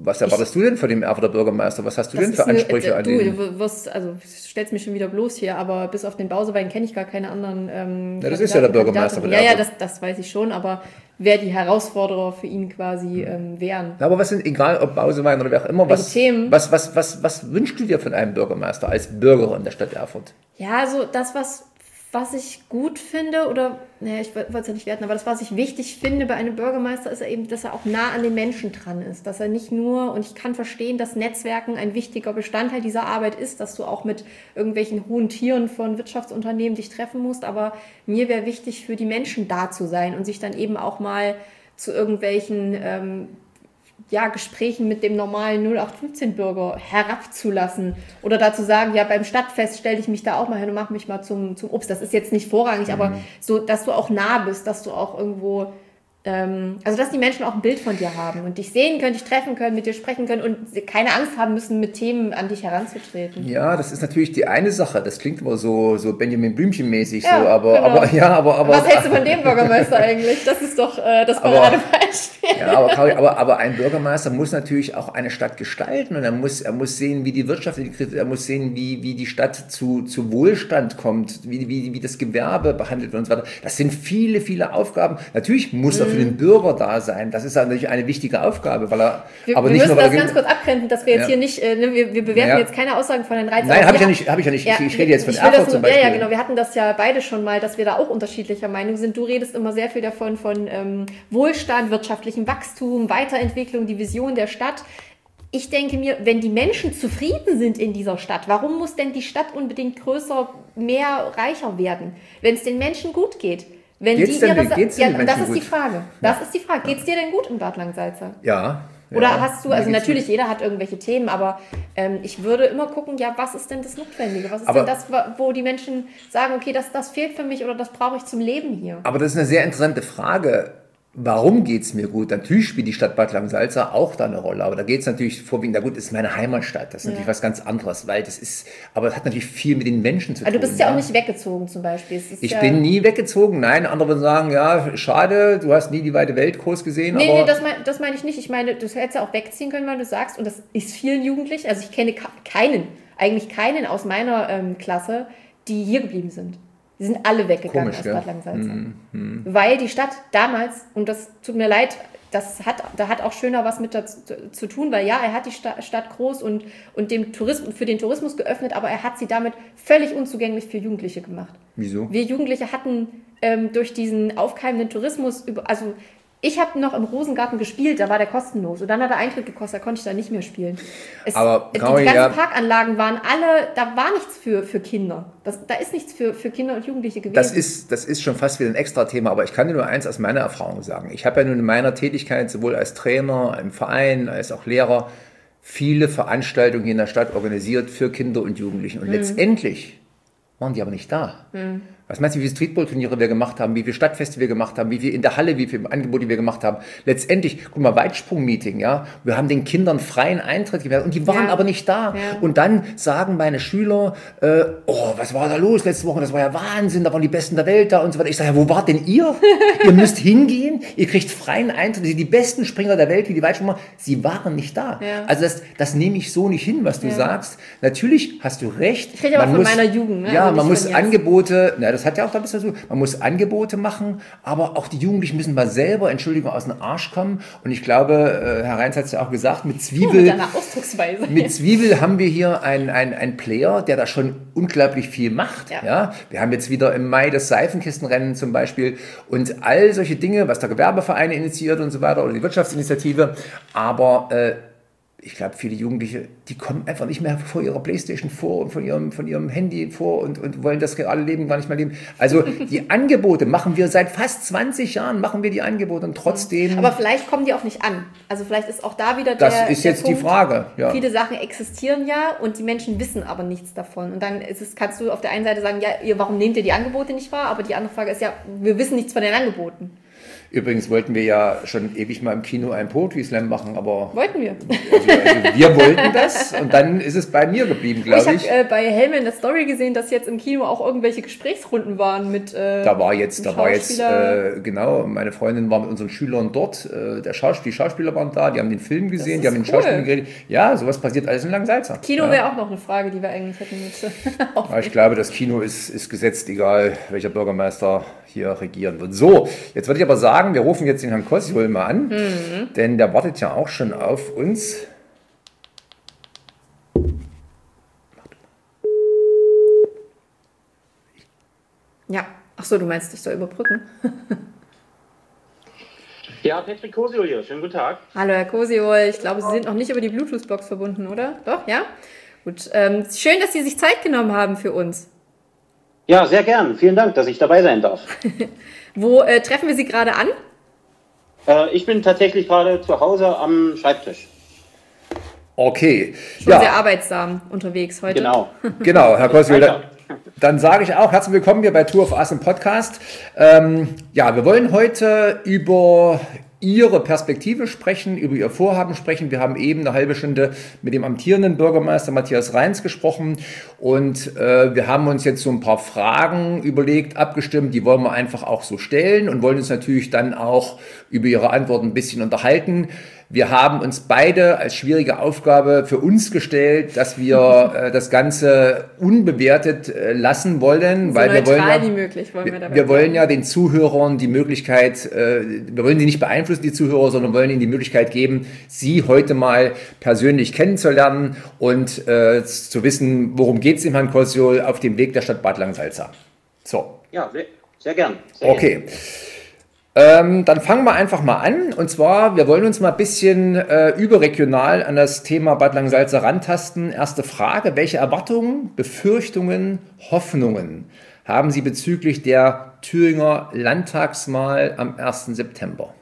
[SPEAKER 1] Was erwartest ich, du denn von dem Erfurter Bürgermeister? Was hast du denn für Ansprüche
[SPEAKER 2] eine, äh,
[SPEAKER 1] an
[SPEAKER 2] du,
[SPEAKER 1] den?
[SPEAKER 2] Du wirst, also stellst mich schon wieder bloß hier, aber bis auf den Bausewein kenne ich gar keine anderen. Ähm,
[SPEAKER 1] ja, das ist ja der Bürgermeister von
[SPEAKER 2] Ja, ja, das, das weiß ich schon, aber wer die Herausforderer für ihn quasi ähm, wären.
[SPEAKER 1] Aber was sind, egal ob Bausewein oder wer auch immer, was,
[SPEAKER 2] Themen?
[SPEAKER 1] Was, was, was, was wünschst du dir von einem Bürgermeister als Bürgerin der Stadt Erfurt?
[SPEAKER 2] Ja, also das, was, was ich gut finde, oder, naja, ich wollte es ja nicht werten, aber das, was ich wichtig finde bei einem Bürgermeister, ist eben, dass er auch nah an den Menschen dran ist. Dass er nicht nur, und ich kann verstehen, dass Netzwerken ein wichtiger Bestandteil dieser Arbeit ist, dass du auch mit irgendwelchen hohen Tieren von Wirtschaftsunternehmen dich treffen musst, aber mir wäre wichtig, für die Menschen da zu sein und sich dann eben auch mal zu irgendwelchen ähm, ja, Gesprächen mit dem normalen null acht fünfzehn Bürger herabzulassen oder dazu sagen, ja, beim Stadtfest stelle ich mich da auch mal hin und mache mich mal zum, zum Obst. Das ist jetzt nicht vorrangig, mhm. aber so, dass du auch nah bist, dass du auch irgendwo, ähm, also dass die Menschen auch ein Bild von dir haben und dich sehen können, dich treffen können, mit dir sprechen können und keine Angst haben müssen, mit Themen an dich heranzutreten.
[SPEAKER 1] Ja, das ist natürlich die eine Sache. Das klingt immer so, so Benjamin Blümchen-mäßig,
[SPEAKER 2] ja,
[SPEAKER 1] so, aber,
[SPEAKER 2] genau.
[SPEAKER 1] aber, ja, aber, aber.
[SPEAKER 2] Was hältst du von dem Bürgermeister eigentlich? Das ist doch äh, das Paradebeispiel.
[SPEAKER 1] Ja, aber, aber, aber ein Bürgermeister muss natürlich auch eine Stadt gestalten und er muss, er muss sehen, wie die Wirtschaft, er muss sehen, wie, wie die Stadt zu, zu Wohlstand kommt, wie, wie, wie das Gewerbe behandelt wird und so weiter. Das sind viele, viele Aufgaben. Natürlich muss mhm. er für den Bürger da sein. Das ist natürlich eine wichtige Aufgabe, weil er,
[SPEAKER 2] wir,
[SPEAKER 1] aber
[SPEAKER 2] wir
[SPEAKER 1] nicht
[SPEAKER 2] müssen
[SPEAKER 1] nur,
[SPEAKER 2] das ganz kurz abgrenzen, dass wir jetzt ja. hier nicht, äh, wir, wir bewerten ja. jetzt keine Aussagen von den Reizen.
[SPEAKER 1] Nein, habe ich ja nicht, habe ich ja nicht. Ja, ich, ich rede jetzt von Erfurt zum Beispiel.
[SPEAKER 2] Ja, ja, genau. Wir hatten das ja beide schon mal, dass wir da auch unterschiedlicher Meinung sind. Du redest immer sehr viel davon, von ähm, Wohlstand, wirtschaftlichem Wachstum, Weiterentwicklung, die Vision der Stadt. Ich denke mir, wenn die Menschen zufrieden sind in dieser Stadt, warum muss denn die Stadt unbedingt größer, mehr, reicher werden? Wenn es den Menschen gut geht. Wenn
[SPEAKER 1] geht's
[SPEAKER 2] die
[SPEAKER 1] denn,
[SPEAKER 2] ihre,
[SPEAKER 1] geht's
[SPEAKER 2] ja,
[SPEAKER 1] den
[SPEAKER 2] das
[SPEAKER 1] Menschen
[SPEAKER 2] ist
[SPEAKER 1] gut?
[SPEAKER 2] die Frage. Das
[SPEAKER 1] ja.
[SPEAKER 2] ist die Frage. Geht's dir denn gut in Bad Langsalza?
[SPEAKER 1] Ja.
[SPEAKER 2] Oder
[SPEAKER 1] ja,
[SPEAKER 2] hast du, also natürlich, jeder hat irgendwelche Themen, aber ähm, ich würde immer gucken, ja, was ist denn das Notwendige? Was ist
[SPEAKER 1] aber,
[SPEAKER 2] denn das, wo die Menschen sagen, okay, das, das fehlt für mich oder das brauche ich zum Leben hier?
[SPEAKER 1] Aber das ist eine sehr interessante Frage. Warum geht es mir gut? Natürlich spielt die Stadt Bad Langsalza auch da eine Rolle, aber da geht es natürlich vorwiegend, na gut, das ist meine Heimatstadt, das ist ja. natürlich was ganz anderes, weil das ist, aber das hat natürlich viel mit den Menschen zu
[SPEAKER 2] aber
[SPEAKER 1] tun.
[SPEAKER 2] Du bist ja,
[SPEAKER 1] ja
[SPEAKER 2] auch nicht weggezogen zum Beispiel. Es ist
[SPEAKER 1] ich
[SPEAKER 2] ja
[SPEAKER 1] bin nie weggezogen, nein, andere würden sagen, ja, schade, du hast nie die weite Welt groß gesehen.
[SPEAKER 2] Nee,
[SPEAKER 1] aber
[SPEAKER 2] nee, das meine das mein ich nicht, ich meine, du hättest ja auch wegziehen können, weil du sagst, und das ist vielen Jugendlichen, also ich kenne keinen, eigentlich keinen aus meiner ähm, Klasse, die hier geblieben sind. Die sind alle weggegangen Komisch, aus Bad Langsalza. Hm, hm. Weil die Stadt damals, und das tut mir leid, das hat, da hat auch Schöner was mit dazu zu tun, weil ja, er hat die Stadt, Stadt groß und, und dem Tourismus, für den Tourismus geöffnet, aber er hat sie damit völlig unzugänglich für Jugendliche gemacht.
[SPEAKER 1] Wieso?
[SPEAKER 2] Wir Jugendliche hatten ähm, durch diesen aufkeimenden Tourismus, über, also ich habe noch im Rosengarten gespielt, da war der kostenlos. Und dann hat er Eintritt gekostet, da konnte ich da nicht mehr spielen. Es,
[SPEAKER 1] aber
[SPEAKER 2] die ganzen
[SPEAKER 1] ja,
[SPEAKER 2] Parkanlagen waren alle, da war nichts für, für Kinder. Das, da ist nichts für, für Kinder und Jugendliche gewesen.
[SPEAKER 1] Das ist, das ist schon fast wieder ein extra Thema, aber ich kann dir nur eins aus meiner Erfahrung sagen. Ich habe ja nun in meiner Tätigkeit sowohl als Trainer im Verein als auch Lehrer viele Veranstaltungen hier in der Stadt organisiert für Kinder und Jugendlichen. Und mhm. letztendlich waren die aber nicht da. Mhm. Was meinst du, wie viele Streetball-Turniere wir gemacht haben, wie viele Stadtfeste wir gemacht haben, wie viel in der Halle, wie viele Angebote wir gemacht haben. Letztendlich, guck mal, Weitsprung-Meeting, ja. Wir haben den Kindern freien Eintritt gewährt und die waren ja. aber nicht da. Ja. Und dann sagen meine Schüler, äh, oh, was war da los letzte Woche? Das war ja Wahnsinn, da waren die Besten der Welt da und so weiter. Ich sage, ja, wo wart denn ihr? Ihr müsst hingehen, ihr kriegt freien Eintritt. Die besten Springer der Welt, wie die Weitsprung machen, sie waren nicht da. Ja. Also das, das nehme ich so nicht hin, was du ja. sagst. Natürlich hast du recht.
[SPEAKER 2] Ich rede aber von muss, meiner Jugend. Ne?
[SPEAKER 1] Ja,
[SPEAKER 2] also
[SPEAKER 1] man muss Angebote, na, das hat ja auch da ein bisschen so, man muss Angebote machen, aber auch die Jugendlichen müssen mal selber, Entschuldigung, aus dem Arsch kommen. Und ich glaube, Herr Reins hat es ja auch gesagt, mit Zwiebel,
[SPEAKER 2] oh, mit Ausdrucksweise.
[SPEAKER 1] mit Zwiebel haben wir hier einen ein Player, der da schon unglaublich viel macht. Ja. Ja, wir haben jetzt wieder im Mai das Seifenkistenrennen zum Beispiel und all solche Dinge, was der Gewerbeverein initiiert und so weiter oder die Wirtschaftsinitiative. Aber äh, ich glaube, viele Jugendliche, die kommen einfach nicht mehr vor ihrer Playstation vor und von ihrem, von ihrem Handy vor und, und wollen das reale Leben gar nicht mehr leben. Also die Angebote machen wir seit fast zwanzig Jahren, machen wir die Angebote und trotzdem...
[SPEAKER 2] Aber vielleicht kommen die auch nicht an. Also vielleicht ist auch da wieder
[SPEAKER 1] der
[SPEAKER 2] Das
[SPEAKER 1] ist
[SPEAKER 2] der
[SPEAKER 1] jetzt
[SPEAKER 2] Punkt,
[SPEAKER 1] die Frage. Ja.
[SPEAKER 2] Viele Sachen existieren ja und die Menschen wissen aber nichts davon. Und dann ist es, kannst du auf der einen Seite sagen, ja, ihr, warum nehmt ihr die Angebote nicht wahr? Aber die andere Frage ist ja, wir wissen nichts von den Angeboten.
[SPEAKER 1] Übrigens wollten wir ja schon ewig mal im Kino einen Poetry Slam machen, aber...
[SPEAKER 2] Wollten wir.
[SPEAKER 1] Also, also wir wollten das und dann ist es bei mir geblieben, glaube ich.
[SPEAKER 2] Ich habe äh, bei Helme in der Story gesehen, dass jetzt im Kino auch irgendwelche Gesprächsrunden waren mit äh,
[SPEAKER 1] Da war jetzt, da war jetzt äh, genau, meine Freundin war mit unseren Schülern dort, äh, der Schaus- die Schauspieler waren da, die haben den Film gesehen, die haben den
[SPEAKER 2] cool.
[SPEAKER 1] Schauspieler geredet. Ja, sowas passiert alles in Langsalza.
[SPEAKER 2] Kino
[SPEAKER 1] ja.
[SPEAKER 2] wäre auch noch eine Frage, die wir eigentlich hätten müssen.
[SPEAKER 1] Aber ich glaube, das Kino ist, ist gesetzt, egal welcher Bürgermeister hier regieren wird. So, jetzt würde ich aber sagen, wir rufen jetzt den Herrn Kosyol mal an, mhm. denn der wartet ja auch schon auf uns.
[SPEAKER 2] Ja, ach so, du meinst, ich soll überbrücken?
[SPEAKER 4] Ja, Patrick Kosyol hier, schönen guten Tag.
[SPEAKER 2] Hallo Herr Kosyol, ich glaube, Sie sind noch nicht über die Bluetooth-Box verbunden, oder? Doch, ja? Gut, ähm, schön, dass Sie sich Zeit genommen haben für uns.
[SPEAKER 4] Ja, sehr gern. Vielen Dank, dass ich dabei sein darf.
[SPEAKER 2] Wo äh, treffen wir Sie gerade an?
[SPEAKER 4] Äh, ich bin tatsächlich gerade zu Hause am Schreibtisch.
[SPEAKER 1] Okay.
[SPEAKER 2] Schon ja. sehr arbeitsam unterwegs heute.
[SPEAKER 4] Genau.
[SPEAKER 1] Genau, Herr Kosyol, dann, dann sage ich auch herzlich willkommen hier bei Two of Us im Podcast. Ähm, ja, wir wollen heute über Ihre Perspektive sprechen, über Ihr Vorhaben sprechen. Wir haben eben eine halbe Stunde mit dem amtierenden Bürgermeister Matthias Reins gesprochen und äh, wir haben uns jetzt so ein paar Fragen überlegt, abgestimmt, die wollen wir einfach auch so stellen und wollen uns natürlich dann auch über Ihre Antworten ein bisschen unterhalten. Wir haben uns beide als schwierige Aufgabe für uns gestellt, dass wir äh, das Ganze unbewertet äh, lassen wollen,
[SPEAKER 2] so
[SPEAKER 1] weil wir wollen ja,
[SPEAKER 2] wie möglich wollen wir, dabei
[SPEAKER 1] wir wollen ja den Zuhörern die Möglichkeit, äh, wir wollen sie nicht beeinflussen, die Zuhörer, sondern wollen ihnen die Möglichkeit geben, sie heute mal persönlich kennenzulernen und äh, zu wissen, worum geht es dem Herrn Kosyol auf dem Weg der Stadt Bad Langsalza. So.
[SPEAKER 4] Ja, sehr, sehr gern. Sehr
[SPEAKER 1] okay.
[SPEAKER 4] Gern.
[SPEAKER 1] Ähm, dann fangen wir einfach mal an. Und zwar, wir wollen uns mal ein bisschen äh, überregional an das Thema Bad Langsalza rantasten. Erste Frage, welche Erwartungen, Befürchtungen, Hoffnungen haben Sie bezüglich der Thüringer Landtagswahl am ersten September?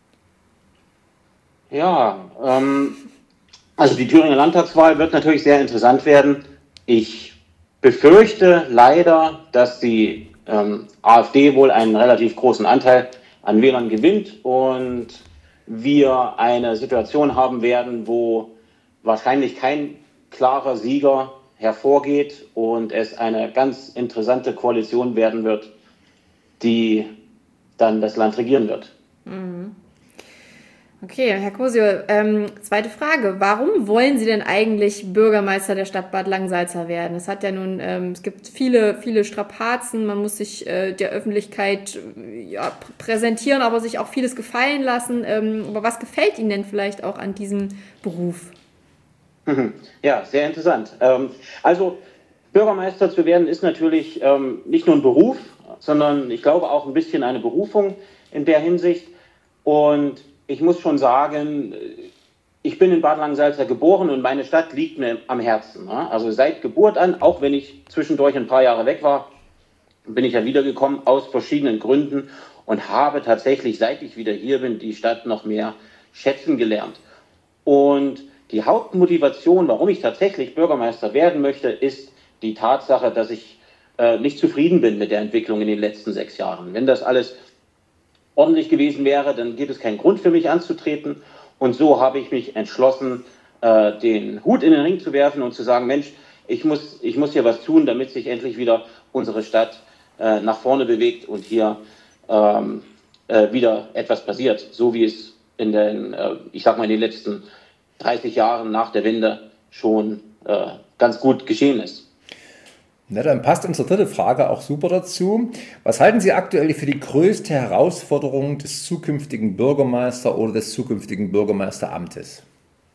[SPEAKER 4] Ja, ähm, also die Thüringer Landtagswahl wird natürlich sehr interessant werden. Ich befürchte leider, dass die ähm, AfD wohl einen relativ großen Anteil an Wählern gewinnt und wir eine Situation haben werden, wo wahrscheinlich kein klarer Sieger hervorgeht und es eine ganz interessante Koalition werden wird, die dann das Land regieren wird.
[SPEAKER 2] Mhm. Okay, Herr Kosyol, ähm, zweite Frage. Warum wollen Sie denn eigentlich Bürgermeister der Stadt Bad Langsalza werden? Es hat ja nun, ähm, es gibt viele, viele Strapazen, man muss sich äh, der Öffentlichkeit äh, ja, präsentieren, aber sich auch vieles gefallen lassen. Ähm, aber was gefällt Ihnen denn vielleicht auch an diesem Beruf?
[SPEAKER 4] Ja, sehr interessant. Ähm, also Bürgermeister zu werden ist natürlich ähm, nicht nur ein Beruf, sondern ich glaube auch ein bisschen eine Berufung in der Hinsicht. Und ich muss schon sagen, ich bin in Bad Langsalza geboren und meine Stadt liegt mir am Herzen. Also seit Geburt an, auch wenn ich zwischendurch ein paar Jahre weg war, bin ich ja wiedergekommen aus verschiedenen Gründen und habe tatsächlich, seit ich wieder hier bin, die Stadt noch mehr schätzen gelernt. Und die Hauptmotivation, warum ich tatsächlich Bürgermeister werden möchte, ist die Tatsache, dass ich äh, nicht zufrieden bin mit der Entwicklung in den letzten sechs Jahren. Wenn das alles ordentlich gewesen wäre, dann gibt es keinen Grund für mich anzutreten. Und so habe ich mich entschlossen, äh, den Hut in den Ring zu werfen und zu sagen, Mensch, ich muss, ich muss hier was tun, damit sich endlich wieder unsere Stadt äh, nach vorne bewegt und hier ähm, äh, wieder etwas passiert, so wie es in den, äh, ich sag mal, in den letzten dreißig Jahren nach der Wende schon äh, ganz gut geschehen ist.
[SPEAKER 1] Na, dann passt unsere dritte Frage auch super dazu. Was halten Sie aktuell für die größte Herausforderung des zukünftigen Bürgermeisters oder des zukünftigen Bürgermeisteramtes?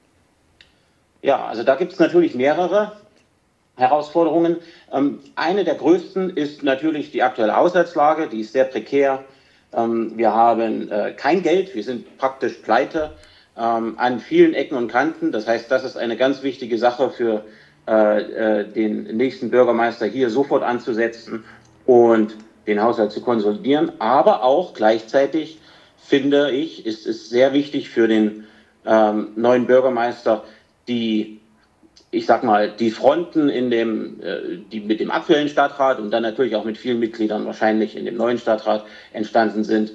[SPEAKER 4] Ja, also da gibt es natürlich mehrere Herausforderungen. Ähm, eine der größten ist natürlich die aktuelle Haushaltslage, die ist sehr prekär. Ähm, wir haben äh, kein Geld, wir sind praktisch pleite ähm, an vielen Ecken und Kanten. Das heißt, das ist eine ganz wichtige Sache für äh, den nächsten Bürgermeister hier sofort anzusetzen und den Haushalt zu konsolidieren. Aber auch gleichzeitig, finde ich, ist es sehr wichtig für den ähm, neuen Bürgermeister, die, ich sag mal, die Fronten in dem, äh, die mit dem aktuellen Stadtrat und dann natürlich auch mit vielen Mitgliedern wahrscheinlich in dem neuen Stadtrat entstanden sind,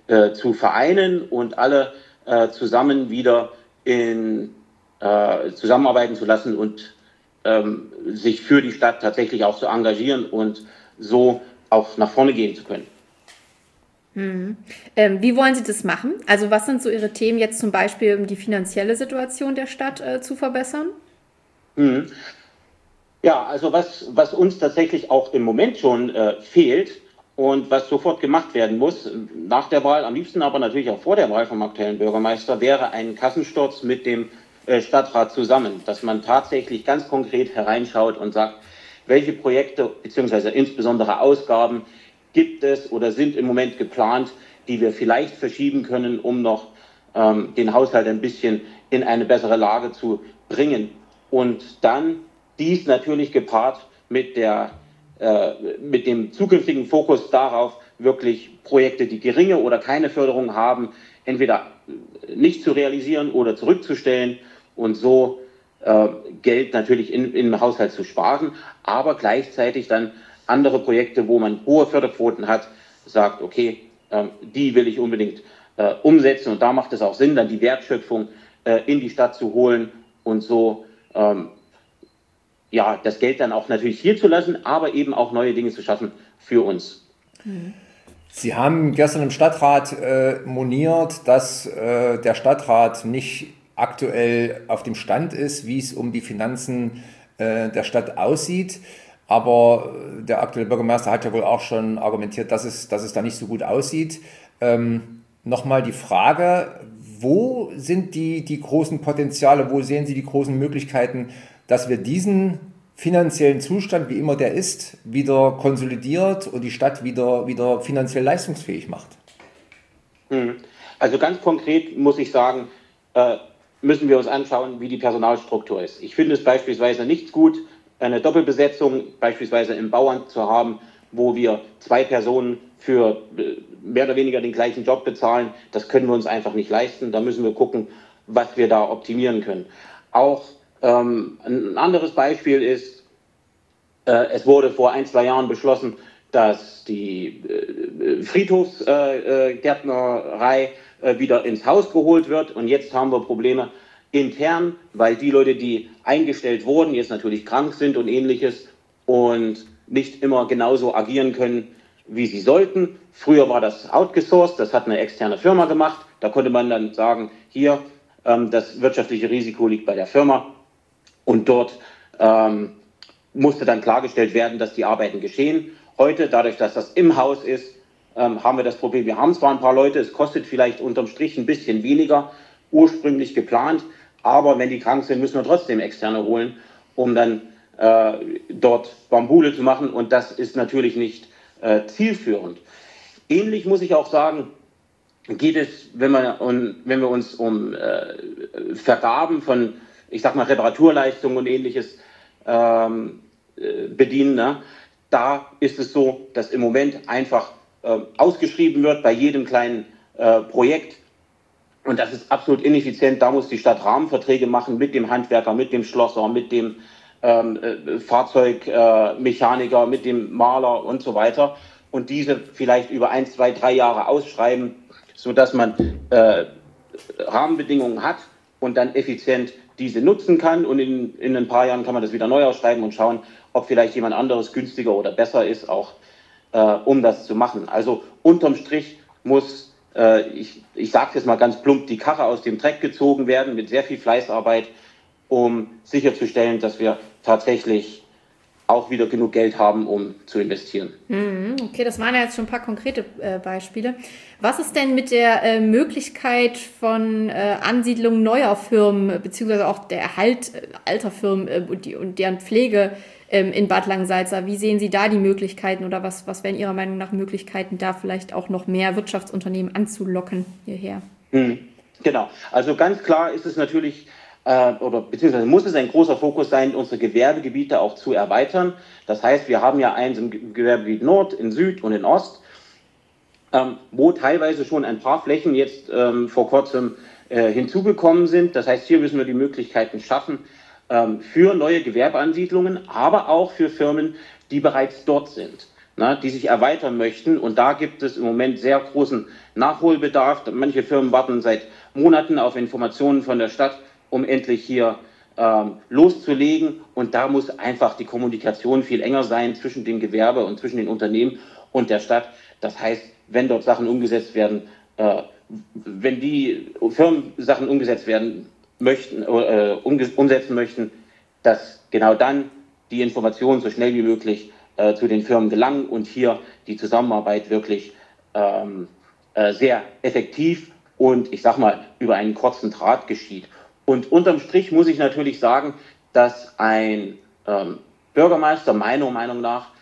[SPEAKER 4] äh, zu vereinen und alle äh, zusammen wieder in, äh, zusammenarbeiten zu lassen und ähm, sich für die Stadt tatsächlich auch zu engagieren und so auch nach vorne gehen zu können.
[SPEAKER 2] Hm. Ähm, wie wollen Sie das machen? Also was sind so Ihre Themen jetzt zum Beispiel, um die finanzielle Situation der Stadt äh, zu verbessern?
[SPEAKER 4] Hm. Ja, also was, was uns tatsächlich auch im Moment schon äh, fehlt und was sofort gemacht werden muss, nach der Wahl, am liebsten aber natürlich auch vor der Wahl vom aktuellen Bürgermeister, wäre ein Kassensturz mit dem äh, Stadtrat zusammen, dass man tatsächlich ganz konkret hereinschaut und sagt, welche Projekte beziehungsweise insbesondere Ausgaben gibt es oder sind im Moment geplant, die wir vielleicht verschieben können, um noch ähm, den Haushalt ein bisschen in eine bessere Lage zu bringen. Und dann dies natürlich gepaart mit, der, äh, mit dem zukünftigen Fokus darauf, wirklich Projekte, die geringe oder keine Förderung haben, entweder nicht zu realisieren oder zurückzustellen und so äh, Geld natürlich in, im Haushalt zu sparen, aber gleichzeitig dann andere Projekte, wo man hohe Förderquoten hat, sagt, okay, äh, die will ich unbedingt äh, umsetzen und da macht es auch Sinn, dann die Wertschöpfung äh, in die Stadt zu holen und so ähm, ja, das Geld dann auch natürlich hier zu lassen, aber eben auch neue Dinge zu schaffen für uns.
[SPEAKER 1] Sie haben gestern im Stadtrat äh, moniert, dass äh, der Stadtrat nicht aktuell auf dem Stand ist, wie es um die Finanzen äh, der Stadt aussieht. Aber der aktuelle Bürgermeister hat ja wohl auch schon argumentiert, dass es, dass es da nicht so gut aussieht. Ähm, Nochmal die Frage, wo sind die, die großen Potenziale, wo sehen Sie die großen Möglichkeiten, dass wir diesen finanziellen Zustand, wie immer der ist, wieder konsolidiert und die Stadt wieder, wieder finanziell leistungsfähig macht?
[SPEAKER 4] Also ganz konkret muss ich sagen, äh, müssen wir uns anschauen, wie die Personalstruktur ist. Ich finde es beispielsweise nicht gut, eine Doppelbesetzung beispielsweise im Bauamt zu haben, wo wir zwei Personen für mehr oder weniger den gleichen Job bezahlen. Das können wir uns einfach nicht leisten. Da müssen wir gucken, was wir da optimieren können. Auch ähm, ein anderes Beispiel ist, äh, es wurde vor ein, zwei Jahren beschlossen, dass die äh, Friedhofsgärtnerei äh, äh, wieder ins Haus geholt wird. Und jetzt haben wir Probleme intern, weil die Leute, die eingestellt wurden, jetzt natürlich krank sind und ähnliches und nicht immer genauso agieren können, wie sie sollten. Früher war das outgesourced, das hat eine externe Firma gemacht. Da konnte man dann sagen, hier, ähm, das wirtschaftliche Risiko liegt bei der Firma. Und dort ähm, musste dann klargestellt werden, dass die Arbeiten geschehen. Heute, dadurch, dass das im Haus ist, ähm, haben wir das Problem, wir haben zwar ein paar Leute, es kostet vielleicht unterm Strich ein bisschen weniger, ursprünglich geplant, aber wenn die krank sind, müssen wir trotzdem Externe holen, um dann äh, dort Bambule zu machen und das ist natürlich nicht äh, zielführend. Ähnlich muss ich auch sagen, geht es, wenn wir, um, wenn wir uns um äh, Vergaben von, ich sag mal, Reparaturleistungen und ähnliches ähm, äh, bedienen, ne? Da ist es so, dass im Moment einfach äh, ausgeschrieben wird bei jedem kleinen äh, Projekt. Und das ist absolut ineffizient. Da muss die Stadt Rahmenverträge machen mit dem Handwerker, mit dem Schlosser, mit dem ähm, äh, Fahrzeugmechaniker, äh, mit dem Maler und so weiter. Und diese vielleicht über ein, zwei, drei Jahre ausschreiben, sodass man äh, Rahmenbedingungen hat und dann effizient diese nutzen kann. Und in, in ein paar Jahren kann man das wieder neu ausschreiben und schauen, ob vielleicht jemand anderes günstiger oder besser ist, auch äh, um das zu machen. Also unterm Strich muss Ich, ich sage jetzt mal ganz plump, die Karre aus dem Dreck gezogen werden mit sehr viel Fleißarbeit, um sicherzustellen, dass wir tatsächlich auch wieder genug Geld haben, um zu investieren.
[SPEAKER 2] Okay, das waren ja jetzt schon ein paar konkrete äh, Beispiele. Was ist denn mit der äh, Möglichkeit von äh, Ansiedlung neuer Firmen, beziehungsweise auch der Erhalt äh, alter Firmen äh, und, die, und deren Pflege ähm, in Bad Langensalza? Wie sehen Sie da die Möglichkeiten oder was, was wären Ihrer Meinung nach Möglichkeiten, da vielleicht auch noch mehr Wirtschaftsunternehmen anzulocken hierher?
[SPEAKER 4] Hm, genau, also ganz klar ist es natürlich, äh, oder beziehungsweise muss es ein großer Fokus sein, unsere Gewerbegebiete auch zu erweitern. Das heißt, wir haben ja eins im Gewerbegebiet Nord, in Süd und in Ost, ähm, wo teilweise schon ein paar Flächen jetzt ähm, vor kurzem äh, hinzugekommen sind. Das heißt, hier müssen wir die Möglichkeiten schaffen ähm, für neue Gewerbeansiedlungen, aber auch für Firmen, die bereits dort sind. na, die sich erweitern möchten. Und da gibt es im Moment sehr großen Nachholbedarf. Manche Firmen warten seit Monaten auf Informationen von der Stadt, um endlich hier ähm, loszulegen. Und da muss einfach die Kommunikation viel enger sein zwischen dem Gewerbe und zwischen den Unternehmen und der Stadt. Das heißt, wenn dort Sachen umgesetzt werden, äh, wenn die Firmen Sachen umgesetzt werden möchten, äh, umge- umsetzen möchten, dass genau dann die Informationen so schnell wie möglich äh, zu den Firmen gelangen und hier die Zusammenarbeit wirklich ähm, äh, sehr effektiv und ich sag mal über einen kurzen Draht geschieht. Und unterm Strich muss ich natürlich sagen, dass ein ähm, Bürgermeister meiner Meinung nach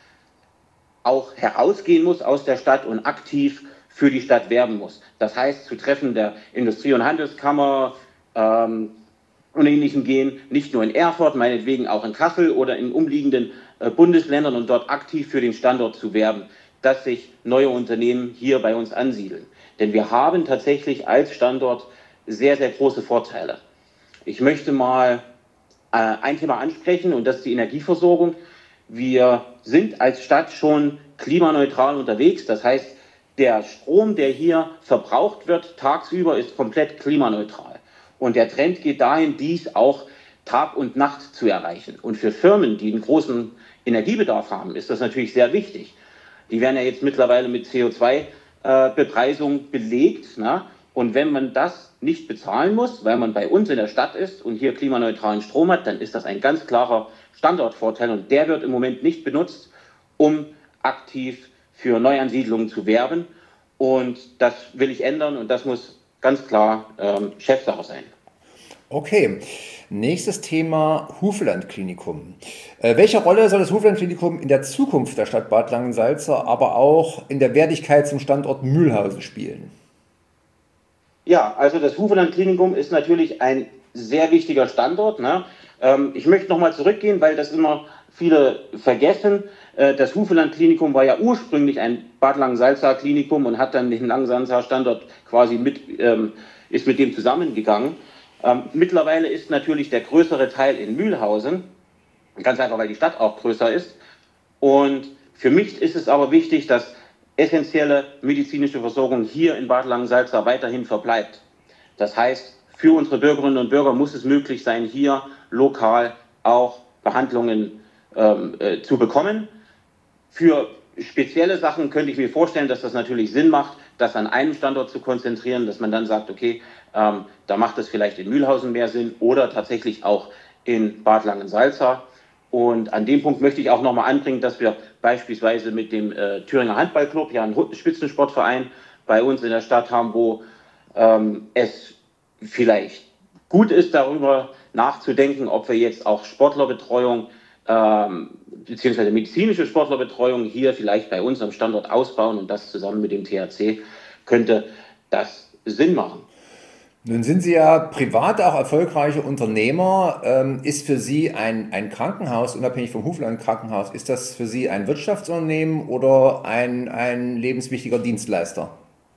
[SPEAKER 4] auch herausgehen muss aus der Stadt und aktiv für die Stadt werben muss. Das heißt, zu Treffen der Industrie- und Handelskammer ähm, und Ähnlichem gehen, nicht nur in Erfurt, meinetwegen auch in Kassel oder in umliegenden äh, Bundesländern und dort aktiv für den Standort zu werben, dass sich neue Unternehmen hier bei uns ansiedeln. Denn wir haben tatsächlich als Standort sehr, sehr große Vorteile. Ich möchte mal äh, ein Thema ansprechen und das ist die Energieversorgung. Wir sind als Stadt schon klimaneutral unterwegs. Das heißt, der Strom, der hier verbraucht wird, tagsüber ist komplett klimaneutral. Und der Trend geht dahin, dies auch Tag und Nacht zu erreichen. Und für Firmen, die einen großen Energiebedarf haben, ist das natürlich sehr wichtig. Die werden ja jetzt mittlerweile mit C O zwei Bepreisung belegt. Na? Und wenn man das nicht bezahlen muss, weil man bei uns in der Stadt ist und hier klimaneutralen Strom hat, dann ist das ein ganz klarer Standortvorteil. Und der wird im Moment nicht benutzt, um aktiv für Neuansiedlungen zu werben. Und das will ich ändern und das muss ganz klar ähm, Chefsache sein.
[SPEAKER 1] Okay, nächstes Thema Hufeland-Klinikum. Äh, welche Rolle soll das Hufeland-Klinikum in der Zukunft der Stadt Bad Langensalza, aber auch in der Wertigkeit zum Standort Mülhausen spielen?
[SPEAKER 4] Ja, also das Hufeland-Klinikum ist natürlich ein sehr wichtiger Standort. Ne? Ähm, ich möchte nochmal zurückgehen, weil das immer viele vergessen. Äh, das Hufeland-Klinikum war ja ursprünglich ein Bad Langensalza-Klinikum und hat dann den Langensalza-Standort quasi mit, ähm, ist mit dem zusammengegangen. Ähm, mittlerweile ist natürlich der größere Teil in Mülhausen, ganz einfach, weil die Stadt auch größer ist. Und für mich ist es aber wichtig, dass essentielle medizinische Versorgung hier in Bad Langensalza weiterhin verbleibt. Das heißt, für unsere Bürgerinnen und Bürger muss es möglich sein, hier lokal auch Behandlungen ähm, äh, zu bekommen. Für spezielle Sachen könnte ich mir vorstellen, dass das natürlich Sinn macht, das an einem Standort zu konzentrieren, dass man dann sagt, okay, ähm, da macht es vielleicht in Mülhausen mehr Sinn oder tatsächlich auch in Bad Langensalza. Und an dem Punkt möchte ich auch nochmal anbringen, dass wir beispielsweise mit dem äh, Thüringer Handballclub, ja einen Spitzensportverein bei uns in der Stadt haben, wo ähm, es vielleicht gut ist, darüber nachzudenken, ob wir jetzt auch Sportlerbetreuung ähm, beziehungsweise medizinische Sportlerbetreuung hier vielleicht bei uns am Standort ausbauen und das zusammen mit dem T H C könnte das Sinn machen.
[SPEAKER 1] Nun sind Sie ja privat auch erfolgreiche Unternehmer. Ähm, ist für Sie ein, ein Krankenhaus, unabhängig vom Hufeland Krankenhaus, ist das für Sie ein Wirtschaftsunternehmen oder ein, ein lebenswichtiger Dienstleister?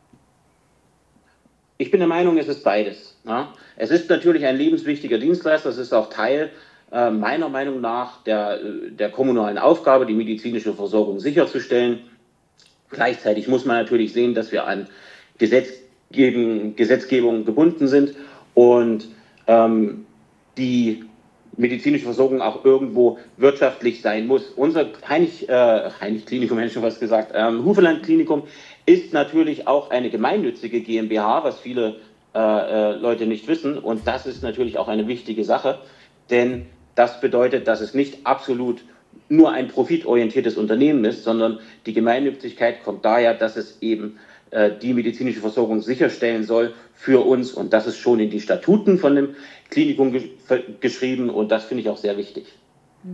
[SPEAKER 4] Ich bin der Meinung, es ist beides. Ja. Es ist natürlich ein lebenswichtiger Dienstleister, es ist auch Teil äh, meiner Meinung nach der, der kommunalen Aufgabe, die medizinische Versorgung sicherzustellen. Gleichzeitig muss man natürlich sehen, dass wir an Gesetzgebung, Gesetzgebung gebunden sind und ähm, die medizinische Versorgung auch irgendwo wirtschaftlich sein muss. Unser Heinrich, äh, Heinrich Klinikum, hätte ich schon was gesagt, ähm, Hufeland Klinikum ist natürlich auch eine gemeinnützige GmbH, was viele äh, äh, Leute nicht wissen. Und das ist natürlich auch eine wichtige Sache, denn das bedeutet, dass es nicht absolut nur ein profitorientiertes Unternehmen ist, sondern die Gemeinnützigkeit kommt daher, dass es eben äh, die medizinische Versorgung sicherstellen soll für uns. Und das ist schon in die Statuten von dem Klinikum ge- geschrieben und das finde ich auch sehr wichtig.
[SPEAKER 2] Mhm.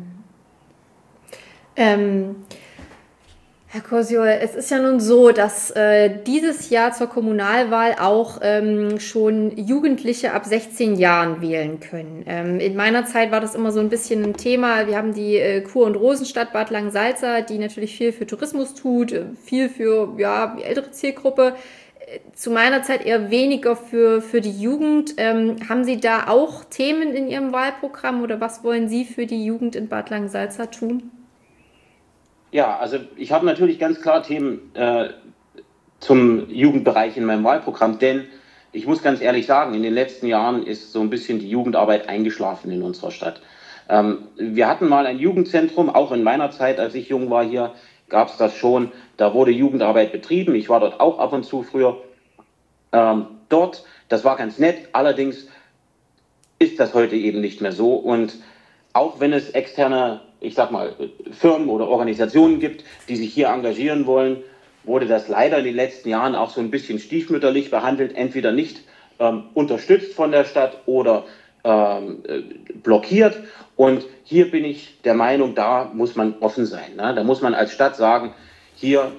[SPEAKER 2] Ähm Herr Kosiol, es ist ja nun so, dass äh, dieses Jahr zur Kommunalwahl auch ähm, schon Jugendliche ab sechzehn Jahren wählen können. Ähm, in meiner Zeit war das immer so ein bisschen ein Thema. Wir haben die äh, Kur- und Rosenstadt Bad Langensalza, die natürlich viel für Tourismus tut, viel für ja, die ältere Zielgruppe. Zu meiner Zeit eher weniger für, für die Jugend. Ähm, haben Sie da auch Themen in Ihrem Wahlprogramm oder was wollen Sie für die Jugend in Bad Langensalza tun?
[SPEAKER 4] Ja, also ich habe natürlich ganz klar Themen äh, zum Jugendbereich in meinem Wahlprogramm, denn ich muss ganz ehrlich sagen, in den letzten Jahren ist so ein bisschen die Jugendarbeit eingeschlafen in unserer Stadt. Ähm, wir hatten mal ein Jugendzentrum, auch in meiner Zeit, als ich jung war hier, gab es das schon. Da wurde Jugendarbeit betrieben. Ich war dort auch ab und zu früher ähm, dort. Das war ganz nett. Allerdings ist das heute eben nicht mehr so. Und auch wenn es externe, ich sag mal, Firmen oder Organisationen gibt, die sich hier engagieren wollen, wurde das leider in den letzten Jahren auch so ein bisschen stiefmütterlich behandelt, entweder nicht ähm, unterstützt von der Stadt oder ähm, äh, blockiert. Und hier bin ich der Meinung, da muss man offen sein. Ne? Da muss man als Stadt sagen, hier,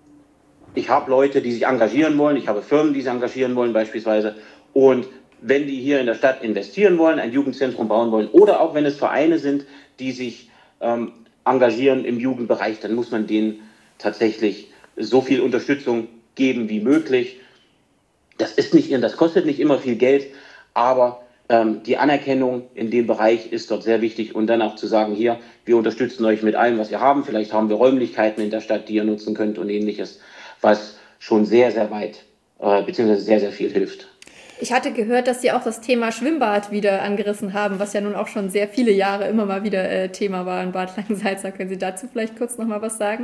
[SPEAKER 4] ich habe Leute, die sich engagieren wollen, ich habe Firmen, die sich engagieren wollen beispielsweise. Und wenn die hier in der Stadt investieren wollen, ein Jugendzentrum bauen wollen oder auch wenn es Vereine sind, die sich ähm, engagieren im Jugendbereich, dann muss man denen tatsächlich so viel Unterstützung geben wie möglich. Das ist nicht, das kostet nicht immer viel Geld, aber ähm, die Anerkennung in dem Bereich ist dort sehr wichtig und dann auch zu sagen, hier, wir unterstützen euch mit allem, was wir haben. Vielleicht haben wir Räumlichkeiten in der Stadt, die ihr nutzen könnt und ähnliches, was schon sehr, sehr weit äh, beziehungsweise sehr, sehr viel hilft.
[SPEAKER 2] Ich hatte gehört, dass Sie auch das Thema Schwimmbad wieder angerissen haben, was ja nun auch schon sehr viele Jahre immer mal wieder äh, Thema war in Bad Langensalza. Können Sie dazu vielleicht kurz noch mal was sagen?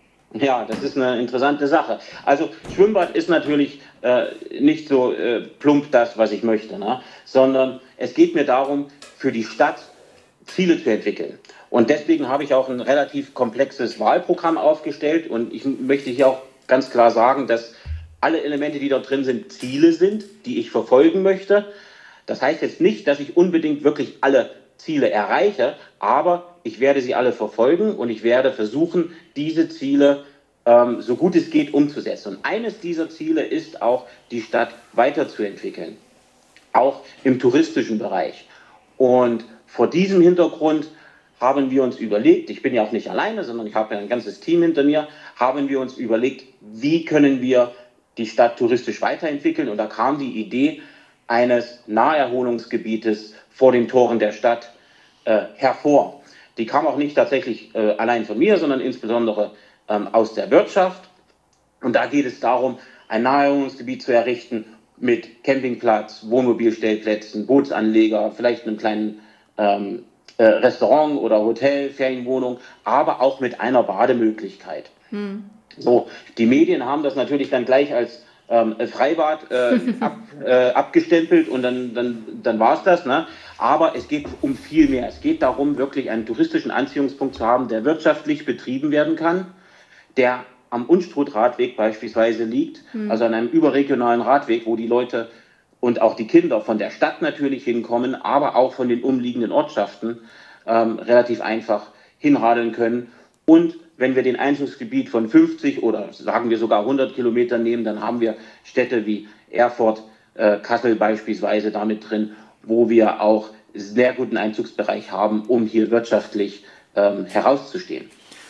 [SPEAKER 4] Ja, das ist eine interessante Sache. Also Schwimmbad ist natürlich äh, nicht so äh, plump das, was ich möchte, ne? Sondern es geht mir darum, für die Stadt Ziele zu entwickeln. Und deswegen habe ich auch ein relativ komplexes Wahlprogramm aufgestellt und ich möchte hier auch ganz klar sagen, dass alle Elemente, die dort drin sind, Ziele sind, die ich verfolgen möchte. Das heißt jetzt nicht, dass ich unbedingt wirklich alle Ziele erreiche, aber ich werde sie alle verfolgen und ich werde versuchen, diese Ziele ähm, so gut es geht umzusetzen. Und eines dieser Ziele ist auch, die Stadt weiterzuentwickeln, auch im touristischen Bereich. Und vor diesem Hintergrund haben wir uns überlegt, ich bin ja auch nicht alleine, sondern ich habe ja ein ganzes Team hinter mir, haben wir uns überlegt, wie können wir die Stadt touristisch weiterentwickeln. Und da kam die Idee eines Naherholungsgebietes vor den Toren der Stadt äh, hervor. Die kam auch nicht tatsächlich äh, allein von mir, sondern insbesondere ähm, aus der Wirtschaft. Und da geht es darum, ein Naherholungsgebiet zu errichten mit Campingplatz, Wohnmobilstellplätzen, Bootsanleger, vielleicht einem kleinen ähm, äh, Restaurant oder Hotel, Ferienwohnung, aber auch mit einer Bademöglichkeit. Hm. So, die Medien haben das natürlich dann gleich als ähm, Freibad äh, ab, äh, abgestempelt und dann, dann, dann war es das. Ne? Aber es geht um viel mehr. Es geht darum, wirklich einen touristischen Anziehungspunkt zu haben, der wirtschaftlich betrieben werden kann, der am Unstrut-Radweg beispielsweise liegt, mhm. also an einem überregionalen Radweg, wo die Leute und auch die Kinder von der Stadt natürlich hinkommen, aber auch von den umliegenden Ortschaften ähm, relativ einfach hinradeln können. Und wenn wir den Einzugsgebiet von fünfzig oder sagen wir sogar hundert Kilometern nehmen, dann haben wir Städte wie Erfurt, äh, Kassel beispielsweise damit drin, wo wir auch sehr guten Einzugsbereich haben, um hier wirtschaftlich ähm, herauszustehen.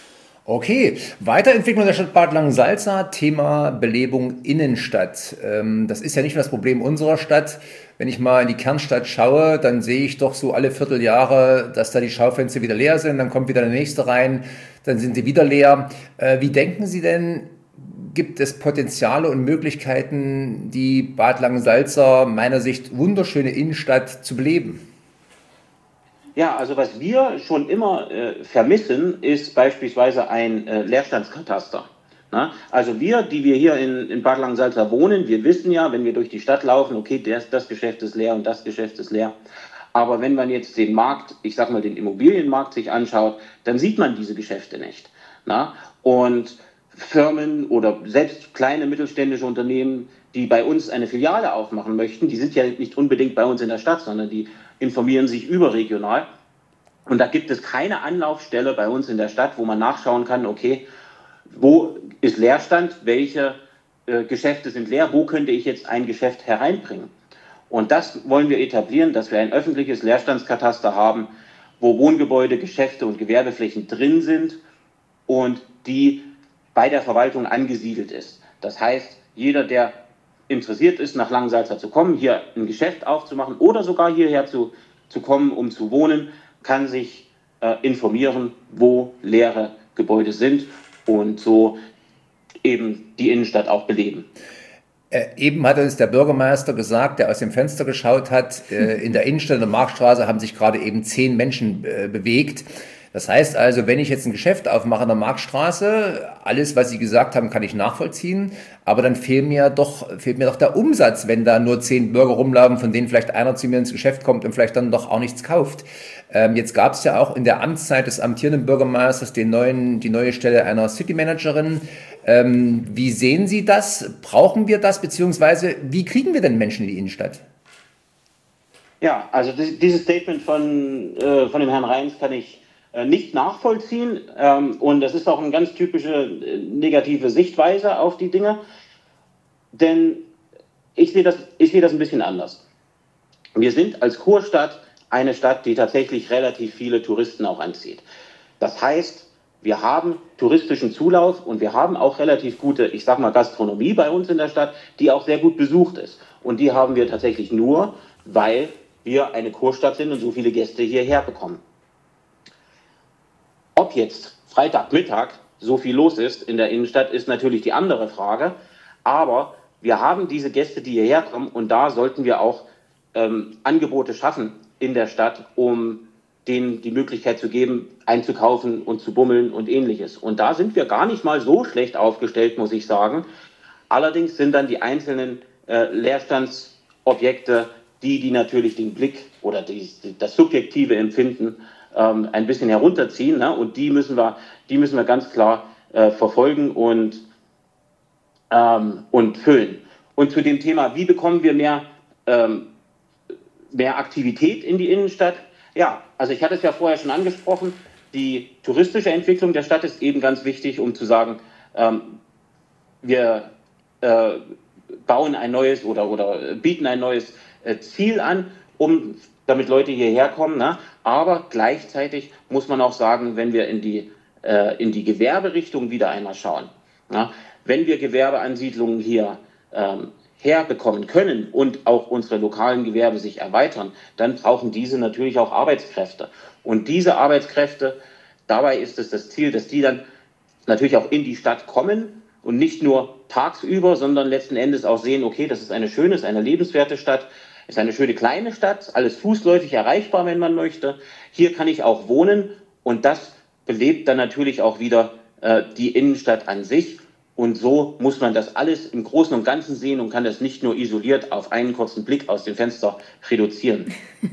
[SPEAKER 1] Okay, Weiterentwicklung der Stadt Bad Langensalza, Thema Belebung Innenstadt. Ähm, das ist ja nicht nur das Problem unserer Stadt. Wenn ich mal in die Kernstadt schaue, dann sehe ich doch so alle Vierteljahre, dass da die Schaufenster wieder leer sind, dann kommt wieder der nächste rein, dann sind sie wieder leer. Äh, wie denken Sie denn, gibt es Potenziale und Möglichkeiten, die Bad Langensalza meiner Sicht wunderschöne Innenstadt zu beleben?
[SPEAKER 4] Ja, also was wir schon immer äh, vermissen, ist beispielsweise ein äh, Leerstandskataster. Na? Also wir, die wir hier in, in Bad Langensalza wohnen, wir wissen ja, wenn wir durch die Stadt laufen, okay, das, das Geschäft ist leer und das Geschäft ist leer. Aber wenn man jetzt den Markt, ich sag mal den Immobilienmarkt sich anschaut, dann sieht man diese Geschäfte nicht. Na? Und Firmen oder selbst kleine mittelständische Unternehmen, die bei uns eine Filiale aufmachen möchten, die sind ja nicht unbedingt bei uns in der Stadt, sondern die informieren sich überregional. Und da gibt es keine Anlaufstelle bei uns in der Stadt, wo man nachschauen kann, okay, wo ist Leerstand, welche äh, Geschäfte sind leer, wo könnte ich jetzt ein Geschäft hereinbringen. Und das wollen wir etablieren, dass wir ein öffentliches Leerstandskataster haben, wo Wohngebäude, Geschäfte und Gewerbeflächen drin sind und die bei der Verwaltung angesiedelt ist. Das heißt, jeder, der interessiert ist, nach Langensalza zu kommen, hier ein Geschäft aufzumachen oder sogar hierher zu, zu kommen, um zu wohnen, kann sich äh, informieren, wo leere Gebäude sind und so eben die Innenstadt auch beleben.
[SPEAKER 1] Äh, eben hat uns der Bürgermeister gesagt, der aus dem Fenster geschaut hat, äh, in der Innenstadt in der Marktstraße haben sich gerade eben zehn Menschen äh, bewegt. Das heißt also, wenn ich jetzt ein Geschäft aufmache in der Marktstraße, alles, was Sie gesagt haben, kann ich nachvollziehen, aber dann fehlt mir doch, fehlt mir doch der Umsatz, wenn da nur zehn Bürger rumlaufen, von denen vielleicht einer zu mir ins Geschäft kommt und vielleicht dann doch auch nichts kauft. Ähm, jetzt gab es ja auch in der Amtszeit des amtierenden Bürgermeisters den neuen, die neue Stelle einer City Managerin. Ähm, wie sehen Sie das? Brauchen wir das? Beziehungsweise, wie kriegen wir denn Menschen in die Innenstadt?
[SPEAKER 4] Ja, also dieses Statement von, äh, von dem Herrn Reins kann ich äh, nicht nachvollziehen. Ähm, und das ist auch eine ganz typische äh, negative Sichtweise auf die Dinge. Denn ich sehe das, ich sehe das ein bisschen anders. Wir sind als Kurstadt eine Stadt, die tatsächlich relativ viele Touristen auch anzieht. Das heißt, wir haben touristischen Zulauf und wir haben auch relativ gute, ich sag mal, Gastronomie bei uns in der Stadt, die auch sehr gut besucht ist. Und die haben wir tatsächlich nur, weil wir eine Kurstadt sind und so viele Gäste hierher bekommen. Ob jetzt Freitagmittag so viel los ist in der Innenstadt, ist natürlich die andere Frage. Aber wir haben diese Gäste, die hierher kommen, und da sollten wir auch ähm, Angebote schaffen in der Stadt, um denen die Möglichkeit zu geben, einzukaufen und zu bummeln und ähnliches. Und da sind wir gar nicht mal so schlecht aufgestellt, muss ich sagen. Allerdings sind dann die einzelnen äh, Leerstandsobjekte, die, die natürlich den Blick oder die, das subjektive Empfinden ähm, ein bisschen herunterziehen. Ne? Und die müssen wir, die müssen wir ganz klar äh, verfolgen und, ähm, und füllen. Und zu dem Thema, wie bekommen wir mehr, ähm, mehr Aktivität in die Innenstadt? Ja, also ich hatte es ja vorher schon angesprochen, die touristische Entwicklung der Stadt ist eben ganz wichtig, um zu sagen, ähm, wir äh, bauen ein neues oder, oder bieten ein neues äh, Ziel an, um, damit Leute hierher kommen. Ne? Aber gleichzeitig muss man auch sagen, wenn wir in die, äh, in die Gewerberichtung wieder einmal schauen, ne? Wenn wir Gewerbeansiedlungen hier ähm, herbekommen können und auch unsere lokalen Gewerbe sich erweitern, dann brauchen diese natürlich auch Arbeitskräfte. Und diese Arbeitskräfte, dabei ist es das Ziel, dass die dann natürlich auch in die Stadt kommen und nicht nur tagsüber, sondern letzten Endes auch sehen, okay, das ist eine schöne, ist eine lebenswerte Stadt, ist eine schöne kleine Stadt, alles fußläufig erreichbar, wenn man möchte. Hier kann ich auch wohnen und das belebt dann natürlich auch wieder äh, die Innenstadt an sich. Und so muss man das alles im Großen und Ganzen sehen und kann das nicht nur isoliert auf einen kurzen Blick aus dem Fenster reduzieren.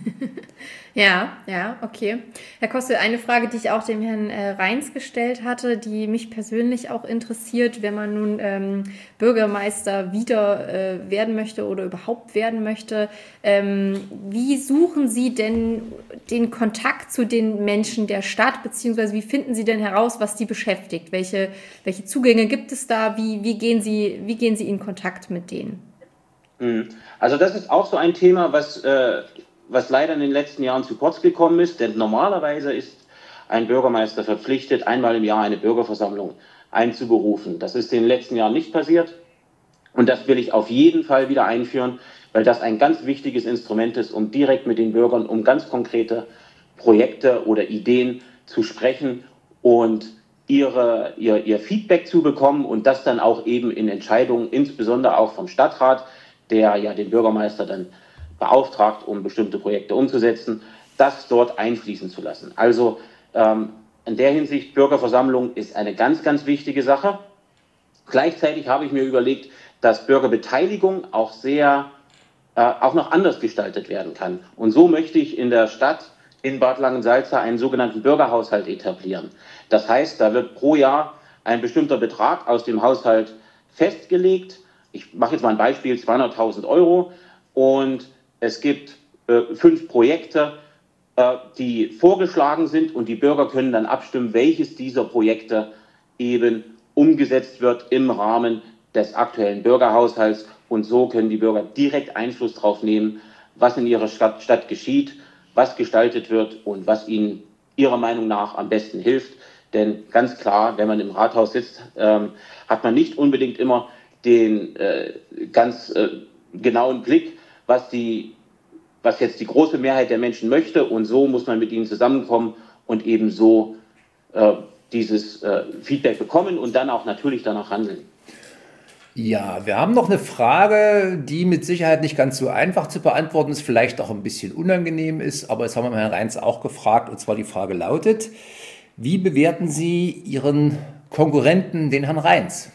[SPEAKER 2] Ja, ja, okay. Herr Kostel, eine Frage, die ich auch dem Herrn äh, Reins gestellt hatte, die mich persönlich auch interessiert, wenn man nun ähm, Bürgermeister wieder äh, werden möchte oder überhaupt werden möchte. Ähm, wie suchen Sie denn den Kontakt zu den Menschen der Stadt, beziehungsweise wie finden Sie denn heraus, was die beschäftigt? Welche, welche Zugänge gibt es da? Wie, wie, gehen Sie, wie gehen Sie in Kontakt mit denen?
[SPEAKER 4] Also das ist auch so ein Thema, was... Äh was leider in den letzten Jahren zu kurz gekommen ist, denn normalerweise ist ein Bürgermeister verpflichtet, einmal im Jahr eine Bürgerversammlung einzuberufen. Das ist in den letzten Jahren nicht passiert und das will ich auf jeden Fall wieder einführen, weil das ein ganz wichtiges Instrument ist, um direkt mit den Bürgern um ganz konkrete Projekte oder Ideen zu sprechen und ihre, ihr, ihr Feedback zu bekommen und das dann auch eben in Entscheidungen, insbesondere auch vom Stadtrat, der ja den Bürgermeister dann beauftragt, um bestimmte Projekte umzusetzen, das dort einfließen zu lassen. Also ähm, in der Hinsicht, Bürgerversammlung ist eine ganz, ganz wichtige Sache. Gleichzeitig habe ich mir überlegt, dass Bürgerbeteiligung auch sehr, äh, auch noch anders gestaltet werden kann. Und so möchte ich in der Stadt, in Bad Langensalza, einen sogenannten Bürgerhaushalt etablieren. Das heißt, da wird pro Jahr ein bestimmter Betrag aus dem Haushalt festgelegt. Ich mache jetzt mal ein Beispiel, zweihunderttausend Euro. Und es gibt äh, fünf Projekte, äh, die vorgeschlagen sind und die Bürger können dann abstimmen, welches dieser Projekte eben umgesetzt wird im Rahmen des aktuellen Bürgerhaushalts. Und so können die Bürger direkt Einfluss darauf nehmen, was in ihrer Stadt, Stadt geschieht, was gestaltet wird und was ihnen ihrer Meinung nach am besten hilft. Denn ganz klar, wenn man im Rathaus sitzt, ähm, hat man nicht unbedingt immer den äh, ganz äh, genauen Blick, was die, was jetzt die große Mehrheit der Menschen möchte. Und so muss man mit ihnen zusammenkommen und eben so äh, dieses äh, Feedback bekommen und dann auch natürlich danach handeln.
[SPEAKER 1] Ja, wir haben noch eine Frage, die mit Sicherheit nicht ganz so einfach zu beantworten ist, vielleicht auch ein bisschen unangenehm ist, aber das haben wir Herrn Reintz auch gefragt, und zwar die Frage lautet: Wie bewerten Sie Ihren Konkurrenten, den Herrn Reintz?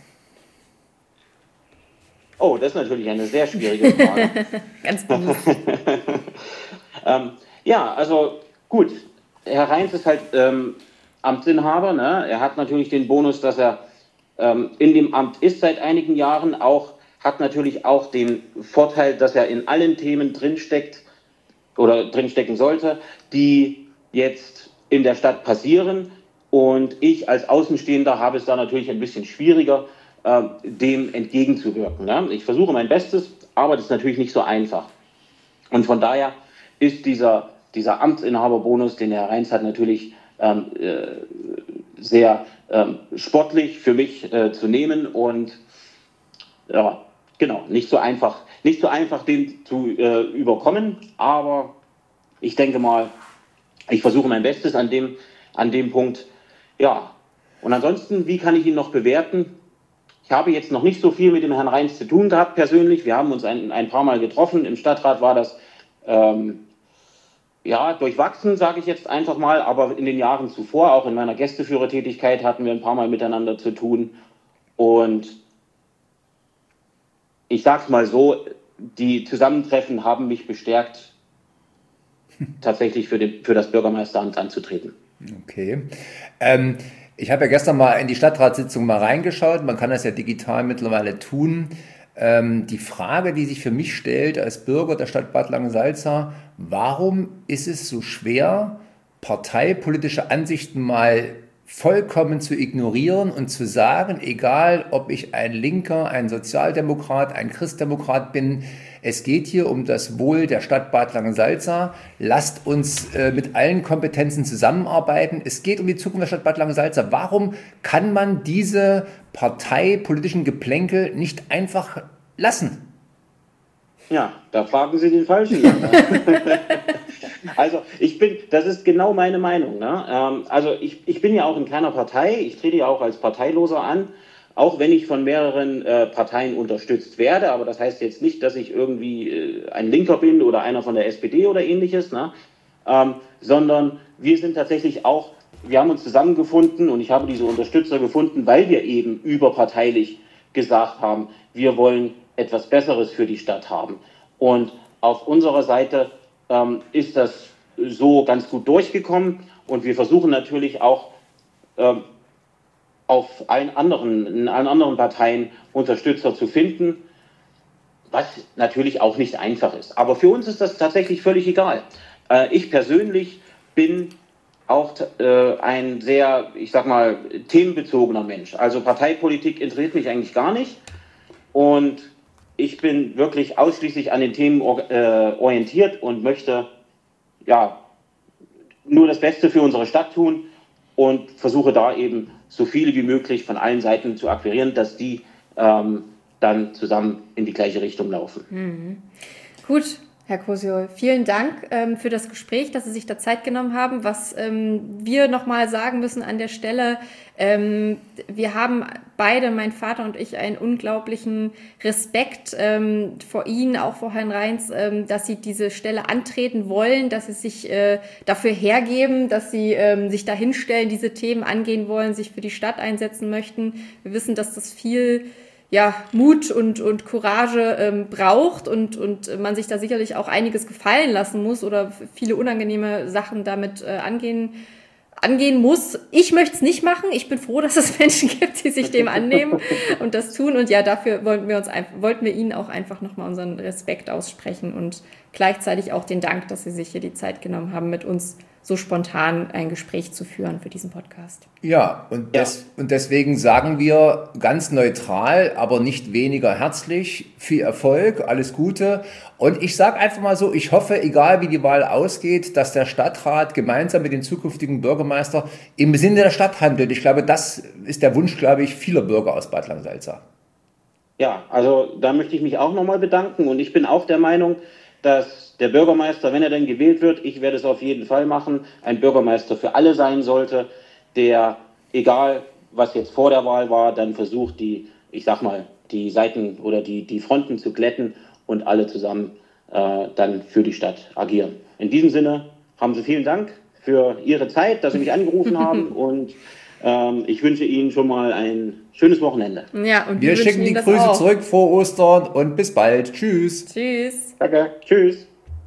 [SPEAKER 4] Oh, das ist natürlich eine sehr schwierige Frage.
[SPEAKER 2] Ganz gut.
[SPEAKER 4] ähm, ja, also gut, Herr Reintz ist halt ähm, Amtsinhaber, ne? Er hat natürlich den Bonus, dass er ähm, in dem Amt ist seit einigen Jahren, auch hat natürlich auch den Vorteil, dass er in allen Themen drinsteckt oder drinstecken sollte, die jetzt in der Stadt passieren. Und ich als Außenstehender habe es da natürlich ein bisschen schwieriger, äh, dem entgegenzuwirken. Ne? Ich versuche mein Bestes, aber das ist natürlich nicht so einfach. Und von daher ist dieser, dieser Amtsinhaberbonus, den Herr Reintz hat, natürlich ähm, äh, sehr ähm, sportlich für mich äh, zu nehmen und ja, genau, nicht so einfach, nicht so einfach den zu äh, überkommen, aber ich denke mal, ich versuche mein Bestes an dem, an dem Punkt. Ja, und ansonsten, wie kann ich ihn noch bewerten? Ich habe jetzt noch nicht so viel mit dem Herrn Reintz zu tun gehabt persönlich. Wir haben uns ein, ein paar Mal getroffen. Im Stadtrat war das ähm, ja durchwachsen, sage ich jetzt einfach mal. Aber in den Jahren zuvor, auch in meiner Gästeführertätigkeit, hatten wir ein paar Mal miteinander zu tun. Und ich sage es mal so, die Zusammentreffen haben mich bestärkt, tatsächlich für, den, für das Bürgermeisteramt anzutreten.
[SPEAKER 1] Okay. Ähm, ich habe ja gestern mal in die Stadtratssitzung mal reingeschaut. Man kann das ja digital mittlerweile tun. Ähm, die Frage, die sich für mich stellt als Bürger der Stadt Bad Langensalza: Warum ist es so schwer, parteipolitische Ansichten mal vollkommen zu ignorieren und zu sagen, egal ob ich ein Linker, ein Sozialdemokrat, ein Christdemokrat bin, es geht hier um das Wohl der Stadt Bad Langensalza. Lasst uns äh, mit allen Kompetenzen zusammenarbeiten. Es geht um die Zukunft der Stadt Bad Langensalza. Warum kann man diese parteipolitischen Geplänkel nicht einfach lassen?
[SPEAKER 4] Ja, da fragen Sie den Falschen. Also ich bin, das ist genau meine Meinung. Ne? Ähm, also ich, ich bin ja auch in keiner Partei. Ich trete ja auch als Parteiloser an. Auch wenn ich von mehreren äh, Parteien unterstützt werde, aber das heißt jetzt nicht, dass ich irgendwie äh, ein Linker bin oder einer von der S P D oder ähnliches, ne? ähm, sondern wir sind tatsächlich auch, wir haben uns zusammengefunden und ich habe diese Unterstützer gefunden, weil wir eben überparteilich gesagt haben, wir wollen etwas Besseres für die Stadt haben. Und auf unserer Seite ähm, ist das so ganz gut durchgekommen und wir versuchen natürlich auch, ähm, auf allen anderen, in allen anderen Parteien Unterstützer zu finden, was natürlich auch nicht einfach ist. Aber für uns ist das tatsächlich völlig egal. Äh, ich persönlich bin auch äh, ein sehr, ich sag mal, themenbezogener Mensch. Also Parteipolitik interessiert mich eigentlich gar nicht. Und ich bin wirklich ausschließlich an den Themen äh, orientiert und möchte ja nur das Beste für unsere Stadt tun und versuche da eben so viele wie möglich von allen Seiten zu akquirieren, dass die ähm, dann zusammen in die gleiche Richtung laufen.
[SPEAKER 2] Mhm. Gut, Herr Kosiol, vielen Dank ähm, für das Gespräch, dass Sie sich da Zeit genommen haben. Was ähm, wir nochmal sagen müssen an der Stelle, ähm, wir haben beide, mein Vater und ich, einen unglaublichen Respekt ähm, vor Ihnen, auch vor Herrn Reintz, ähm, dass Sie diese Stelle antreten wollen, dass Sie sich äh, dafür hergeben, dass Sie ähm, sich da hinstellen, diese Themen angehen wollen, sich für die Stadt einsetzen möchten. Wir wissen, dass das viel ja, Mut und, und Courage ähm, braucht und, und man sich da sicherlich auch einiges gefallen lassen muss oder viele unangenehme Sachen damit äh, angehen, angehen muss. Ich möchte es nicht machen. Ich bin froh, dass es Menschen gibt, die sich dem annehmen und das tun. Und ja, dafür wollten wir uns einfach, wollten wir Ihnen auch einfach nochmal unseren Respekt aussprechen und gleichzeitig auch den Dank, dass Sie sich hier die Zeit genommen haben, mit uns so spontan ein Gespräch zu führen für diesen Podcast.
[SPEAKER 1] Ja, und, des, ja. und deswegen sagen wir ganz neutral, aber nicht weniger herzlich, viel Erfolg, alles Gute. Und ich sage einfach mal so, ich hoffe, egal wie die Wahl ausgeht, dass der Stadtrat gemeinsam mit dem zukünftigen Bürgermeister im Sinne der Stadt handelt. Ich glaube, das ist der Wunsch, glaube ich, vieler Bürger aus Bad Langensalza.
[SPEAKER 4] Ja, also da möchte ich mich auch nochmal bedanken und ich bin auch der Meinung, dass der Bürgermeister, wenn er denn gewählt wird, ich werde es auf jeden Fall machen, ein Bürgermeister für alle sein sollte, der egal was jetzt vor der Wahl war, dann versucht die, ich sag mal, die Seiten oder die, die Fronten zu glätten und alle zusammen äh, dann für die Stadt agieren. In diesem Sinne haben Sie vielen Dank für Ihre Zeit, dass Sie mich angerufen haben und ähm, ich wünsche Ihnen schon mal ein schönes Wochenende.
[SPEAKER 2] Ja, und
[SPEAKER 1] wir, wir schicken die Grüße auch zurück vor Ostern und bis bald. Tschüss.
[SPEAKER 2] Tschüss.
[SPEAKER 4] Danke. Tschüss.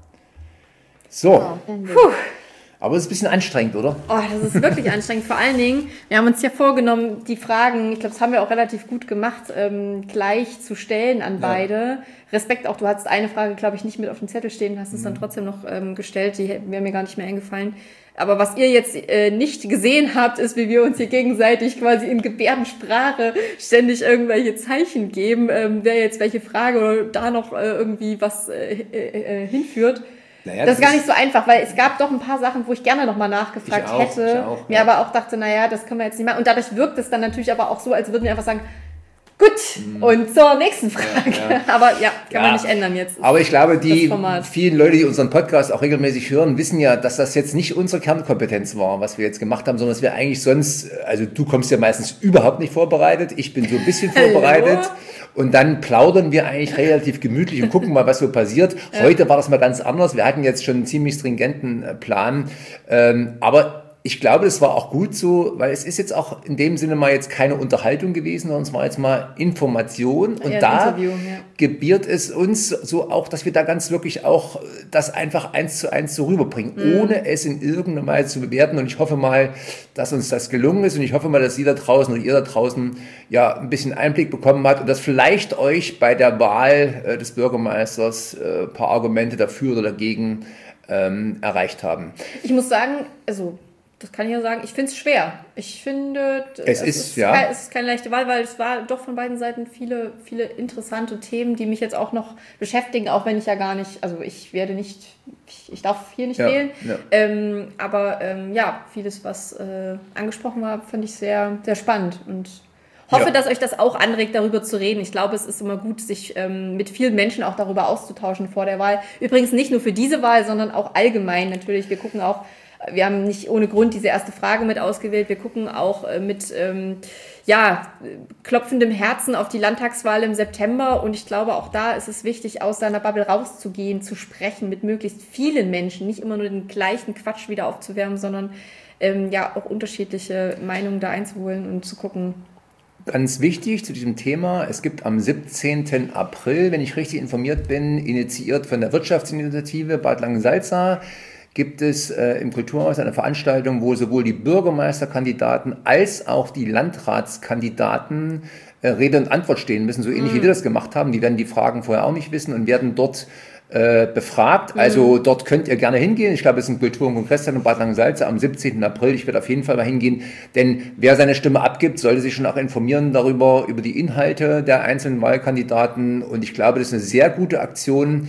[SPEAKER 1] So. Puh. Aber es ist ein bisschen anstrengend, oder?
[SPEAKER 2] Oh, das ist wirklich anstrengend. Vor allen Dingen, wir haben uns ja vorgenommen, die Fragen, ich glaube, das haben wir auch relativ gut gemacht, ähm, gleich zu stellen an beide. Ja. Respekt auch, du hattest eine Frage, glaube ich, nicht mit auf dem Zettel stehen, hast es mhm. dann trotzdem noch ähm, gestellt, die wäre mir gar nicht mehr eingefallen. Aber was ihr jetzt äh, nicht gesehen habt, ist, wie wir uns hier gegenseitig quasi in Gebärdensprache ständig irgendwelche Zeichen geben, ähm, wer jetzt welche Frage oder da noch äh, irgendwie was äh, äh, äh, hinführt. Naja, das, das ist gar nicht so einfach, weil es gab doch ein paar Sachen, wo ich gerne nochmal nachgefragt auch, hätte, auch, mir ja. aber auch dachte, naja, das können wir jetzt nicht machen. Und dadurch wirkt es dann natürlich aber auch so, als würden wir einfach sagen, gut, mhm. und zur nächsten Frage. Ja, ja. Aber ja, kann ja. man nicht ändern jetzt.
[SPEAKER 1] Aber ich glaube, die vielen Leute, die unseren Podcast auch regelmäßig hören, wissen ja, dass das jetzt nicht unsere Kernkompetenz war, was wir jetzt gemacht haben, sondern dass wir eigentlich sonst, also du kommst ja meistens überhaupt nicht vorbereitet, ich bin so ein bisschen vorbereitet. Und dann plaudern wir eigentlich relativ gemütlich und gucken mal, was so passiert. Ja. Heute war das mal ganz anders. Wir hatten jetzt schon einen ziemlich stringenten Plan. Ähm, aber ich glaube, das war auch gut so, weil es ist jetzt auch in dem Sinne mal jetzt keine Unterhaltung gewesen, sondern es war jetzt mal Information. Und ja, da Interview, ja. gebiert es uns so auch, dass wir da ganz wirklich auch das einfach eins zu eins so rüberbringen, mhm. ohne es in irgendeiner Weise zu bewerten. Und ich hoffe mal, dass uns das gelungen ist. Und ich hoffe mal, dass ihr da draußen oder ihr da draußen ja ein bisschen Einblick bekommen habt und dass vielleicht euch bei der Wahl äh, des Bürgermeisters äh, ein paar Argumente dafür oder dagegen ähm, erreicht haben.
[SPEAKER 2] Ich muss sagen, also das kann ich ja sagen, ich finde es schwer. Ich finde,
[SPEAKER 1] es, es, ist, ist, ja.
[SPEAKER 2] kein, es ist keine leichte Wahl, weil es war doch von beiden Seiten viele, viele interessante Themen, die mich jetzt auch noch beschäftigen, auch wenn ich ja gar nicht, also ich werde nicht, ich, ich darf hier nicht ja, wählen, ja. Ähm, aber ähm, ja, vieles, was äh, angesprochen war, fand ich sehr, sehr spannend und hoffe, ja. dass euch das auch anregt, darüber zu reden. Ich glaube, es ist immer gut, sich ähm, mit vielen Menschen auch darüber auszutauschen vor der Wahl. Übrigens nicht nur für diese Wahl, sondern auch allgemein natürlich. Wir gucken auch, wir haben nicht ohne Grund diese erste Frage mit ausgewählt. Wir gucken auch äh, mit ähm, ja, klopfendem Herzen auf die Landtagswahl im September. Und ich glaube, auch da ist es wichtig, aus seiner Bubble rauszugehen, zu sprechen mit möglichst vielen Menschen. Nicht immer nur den gleichen Quatsch wieder aufzuwärmen, sondern ähm, ja auch unterschiedliche Meinungen da einzuholen und zu gucken.
[SPEAKER 1] Ganz wichtig zu diesem Thema, es gibt am siebzehnten April, wenn ich richtig informiert bin, initiiert von der Wirtschaftsinitiative Bad Langensalza, gibt es äh, im Kulturhaus eine Veranstaltung, wo sowohl die Bürgermeisterkandidaten als auch die Landratskandidaten äh, Rede und Antwort stehen müssen, so ähnlich mhm. wie wir das gemacht haben. Die werden die Fragen vorher auch nicht wissen und werden dort äh, befragt. Mhm. Also dort könnt ihr gerne hingehen. Ich glaube, es ist ein Kultur- und Kongresszentrum Bad Langensalza am siebzehnten April. Ich werde auf jeden Fall mal hingehen, denn wer seine Stimme abgibt, sollte sich schon auch informieren darüber, über die Inhalte der einzelnen Wahlkandidaten. Und ich glaube, das ist eine sehr gute Aktion,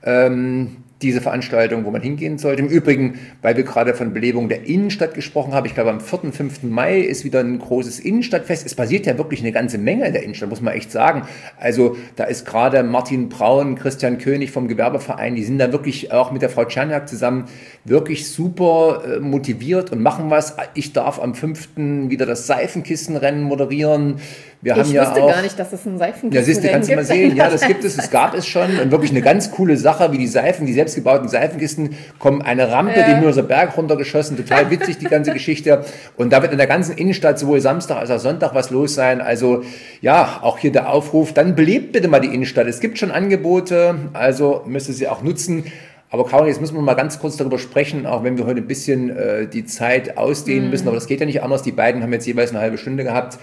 [SPEAKER 1] ähm, diese Veranstaltung, wo man hingehen sollte. Im Übrigen, weil wir gerade von Belebung der Innenstadt gesprochen haben, ich glaube am vierten, fünften Mai ist wieder ein großes Innenstadtfest. Es passiert ja wirklich eine ganze Menge in der Innenstadt, muss man echt sagen. Also da ist gerade Martin Braun, Christian König vom Gewerbeverein, die sind da wirklich auch mit der Frau Czerniak zusammen wirklich super äh, motiviert und machen was. Ich darf am fünften wieder das Seifenkistenrennen moderieren. Wir
[SPEAKER 2] ich
[SPEAKER 1] haben ja
[SPEAKER 2] wusste
[SPEAKER 1] auch,
[SPEAKER 2] gar nicht, dass es ein Seifenkistenrennen
[SPEAKER 1] ja, siehst du, kannst du mal sehen. Ja, das gibt es, es gab es schon. Und wirklich eine ganz coole Sache, wie die Seifen, die selbstgebauten Seifenkisten, kommen eine Rampe, äh. den Mörser Berg runtergeschossen. Total witzig, die ganze Geschichte. Und da wird in der ganzen Innenstadt sowohl Samstag als auch Sonntag was los sein. Also, ja, auch hier der Aufruf. Dann belebt bitte mal die Innenstadt. Es gibt schon Angebote, also müsst ihr sie auch nutzen. Aber Caroline, jetzt müssen wir mal ganz kurz darüber sprechen, auch wenn wir heute ein bisschen äh, die Zeit ausdehnen mm. müssen. Aber das geht ja nicht anders. Die beiden haben jetzt jeweils eine halbe Stunde gehabt.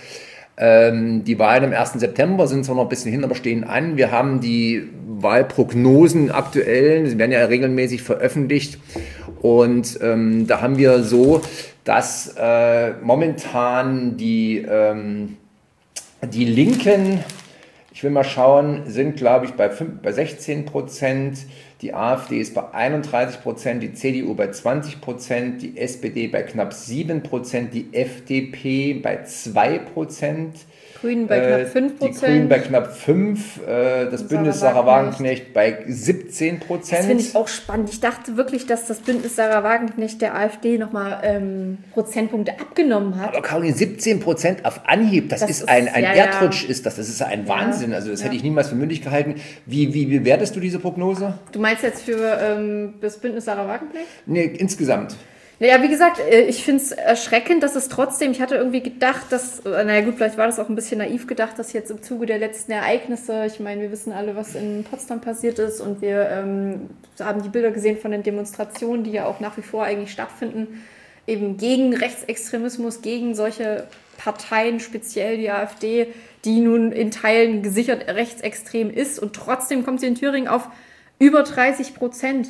[SPEAKER 1] Ähm, die Wahlen am ersten September sind zwar noch ein bisschen hin, aber stehen an. Wir haben die Wahlprognosen aktuell, sie werden ja regelmäßig veröffentlicht. Und ähm, da haben wir so, dass äh, momentan die, ähm, die Linken, ich will mal schauen, sind glaube ich bei, fünf, bei sechzehn Prozent. Die AfD ist bei einunddreißig Prozent, die C D U bei zwanzig Prozent, die S P D bei knapp sieben Prozent, die F D P bei zwei Prozent.
[SPEAKER 2] Grünen bei knapp fünf Prozent.
[SPEAKER 1] Die Grünen bei knapp fünf Prozent, das Bündnis Sarah Wagenknecht bei siebzehn Prozent.
[SPEAKER 2] Das finde ich auch spannend. Ich dachte wirklich, dass das Bündnis Sarah Wagenknecht der AfD nochmal ähm, Prozentpunkte abgenommen hat.
[SPEAKER 1] Aber Caroline, siebzehn Prozent auf Anhieb, das, das ist ein, ein ja, Erdrutsch, ist das. Das ist ein Wahnsinn. Also das ja. hätte ich niemals für mündig gehalten. Wie, wie bewertest du diese Prognose?
[SPEAKER 2] Du meinst jetzt für ähm, das Bündnis Sarah Wagenknecht?
[SPEAKER 1] Nee, insgesamt.
[SPEAKER 2] Naja, wie gesagt, ich finde es erschreckend, dass es trotzdem, ich hatte irgendwie gedacht, dass, naja gut, vielleicht war das auch ein bisschen naiv gedacht, dass jetzt im Zuge der letzten Ereignisse, ich meine, wir wissen alle, was in Potsdam passiert ist und wir ähm, haben die Bilder gesehen von den Demonstrationen, die ja auch nach wie vor eigentlich stattfinden, eben gegen Rechtsextremismus, gegen solche Parteien, speziell die AfD, die nun in Teilen gesichert rechtsextrem ist und trotzdem kommt sie in Thüringen auf über dreißig Prozent.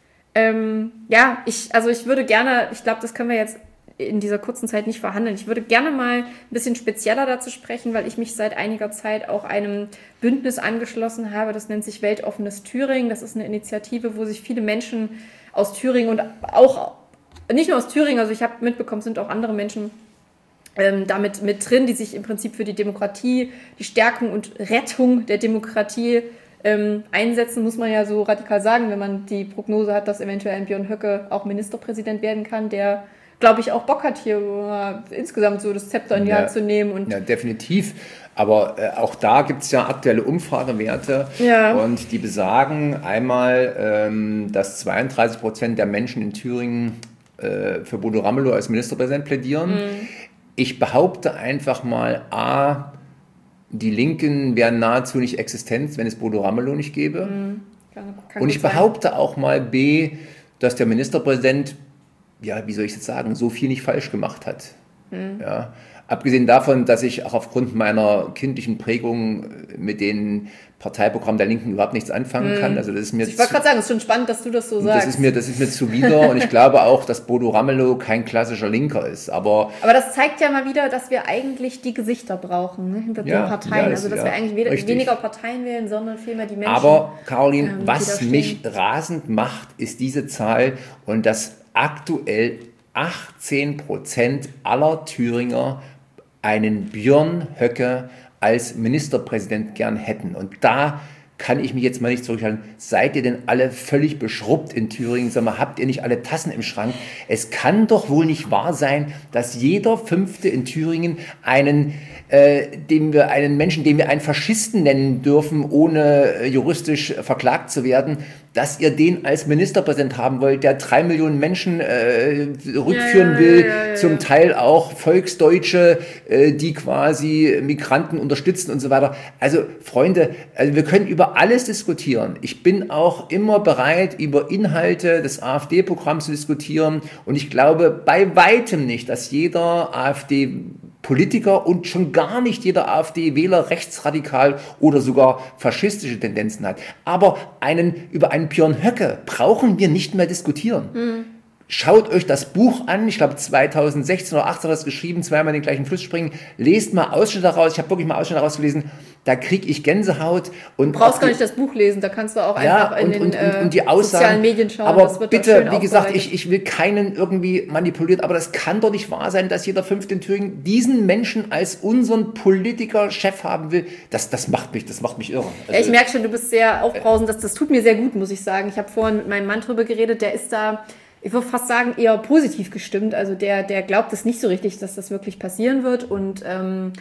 [SPEAKER 2] Ähm, ja, ich, also ich würde gerne, ich glaube, das können wir jetzt in dieser kurzen Zeit nicht verhandeln. Ich würde gerne mal ein bisschen spezieller dazu sprechen, weil ich mich seit einiger Zeit auch einem Bündnis angeschlossen habe. Das nennt sich Weltoffenes Thüringen. Das ist eine Initiative, wo sich viele Menschen aus Thüringen und auch, nicht nur aus Thüringen, also ich habe mitbekommen, sind auch andere Menschen ähm, damit mit drin, die sich im Prinzip für die Demokratie, die Stärkung und Rettung der Demokratie Ähm, einsetzen, muss man ja so radikal sagen, wenn man die Prognose hat, dass eventuell ein Björn Höcke auch Ministerpräsident werden kann, der, glaube ich, auch Bock hat, hier äh, insgesamt so das Zepter in die Hand zu nehmen. Und
[SPEAKER 1] ja, definitiv. Aber äh, auch da gibt es ja aktuelle Umfragewerte
[SPEAKER 2] ja.
[SPEAKER 1] und die besagen einmal, ähm, dass zweiunddreißig Prozent der Menschen in Thüringen äh, für Bodo Ramelow als Ministerpräsident plädieren. Mhm. Ich behaupte einfach mal, a, die Linken wären nahezu nicht existent, wenn es Bodo Ramelow nicht gäbe. Mhm. Kann, kann und ich behaupte sein. Auch mal B, dass der Ministerpräsident, ja, wie soll ich jetzt sagen, so viel nicht falsch gemacht hat. Mhm. Ja. Abgesehen davon, dass ich auch aufgrund meiner kindlichen Prägung mit den Parteiprogrammen der Linken überhaupt nichts anfangen kann. Also das ist mir
[SPEAKER 2] ich wollte gerade sagen, es ist schon spannend, dass du das so sagst.
[SPEAKER 1] Das ist mir, das ist mir zuwider und ich glaube auch, dass Bodo Ramelow kein klassischer Linker ist. Aber,
[SPEAKER 2] aber das zeigt ja mal wieder, dass wir eigentlich die Gesichter brauchen, ne, hinter ja, den Parteien. Ja, das, also dass ja, wir eigentlich weder, weniger Parteien wählen, sondern vielmehr die Menschen.
[SPEAKER 1] Aber Caroline, ähm, was mich rasend macht, ist diese Zahl und dass aktuell achtzehn Prozent aller Thüringer einen Björn Höcke als Ministerpräsident gern hätten. Und da kann ich mich jetzt mal nicht zurückhalten. Seid ihr denn alle völlig beschrubbt in Thüringen? Sag mal, habt ihr nicht alle Tassen im Schrank? Es kann doch wohl nicht wahr sein, dass jeder Fünfte in Thüringen einen, äh, dem wir, einen Menschen, den wir einen Faschisten nennen dürfen, ohne äh, juristisch verklagt zu werden, dass ihr den als Ministerpräsident haben wollt, der drei Millionen Menschen äh, rückführen ja, ja, will, ja, ja, ja. Zum Teil auch Volksdeutsche, äh, die quasi Migranten unterstützen und so weiter. Also Freunde, also wir können über alles diskutieren. Ich bin auch immer bereit, über Inhalte des AfD-Programms zu diskutieren und ich glaube bei weitem nicht, dass jeder AfD-Politiker und schon gar nicht jeder AfD-Wähler rechtsradikal oder sogar faschistische Tendenzen hat. Aber einen, über einen Björn Höcke brauchen wir nicht mehr diskutieren. Mhm. Schaut euch das Buch an, ich glaube zweitausendsechzehn oder achtzehn hat das geschrieben, zweimal den gleichen Fluss springen, lest mal Ausschnitte daraus, ich habe wirklich mal Ausschnitte daraus gelesen, da kriege ich Gänsehaut. Und
[SPEAKER 2] du brauchst gar nicht das Buch lesen, da kannst du auch einfach ja, in
[SPEAKER 1] und,
[SPEAKER 2] den
[SPEAKER 1] und, und, und die
[SPEAKER 2] äh,
[SPEAKER 1] Aussagen,
[SPEAKER 2] sozialen Medien schauen.
[SPEAKER 1] Aber das wird bitte, wie gesagt, ich, ich will keinen irgendwie manipuliert, aber das kann doch nicht wahr sein, dass jeder Fünfte in Thüringen diesen Menschen als unseren Politiker, Chef haben will. Das, das macht mich, das macht mich irre. Also,
[SPEAKER 2] ja, ich merke schon, du bist sehr aufbrausend, das, das tut mir sehr gut, muss ich sagen. Ich habe vorhin mit meinem Mann drüber geredet, der ist da, ich würde fast sagen, eher positiv gestimmt. Also der, der glaubt es nicht so richtig, dass das wirklich passieren wird und ähm,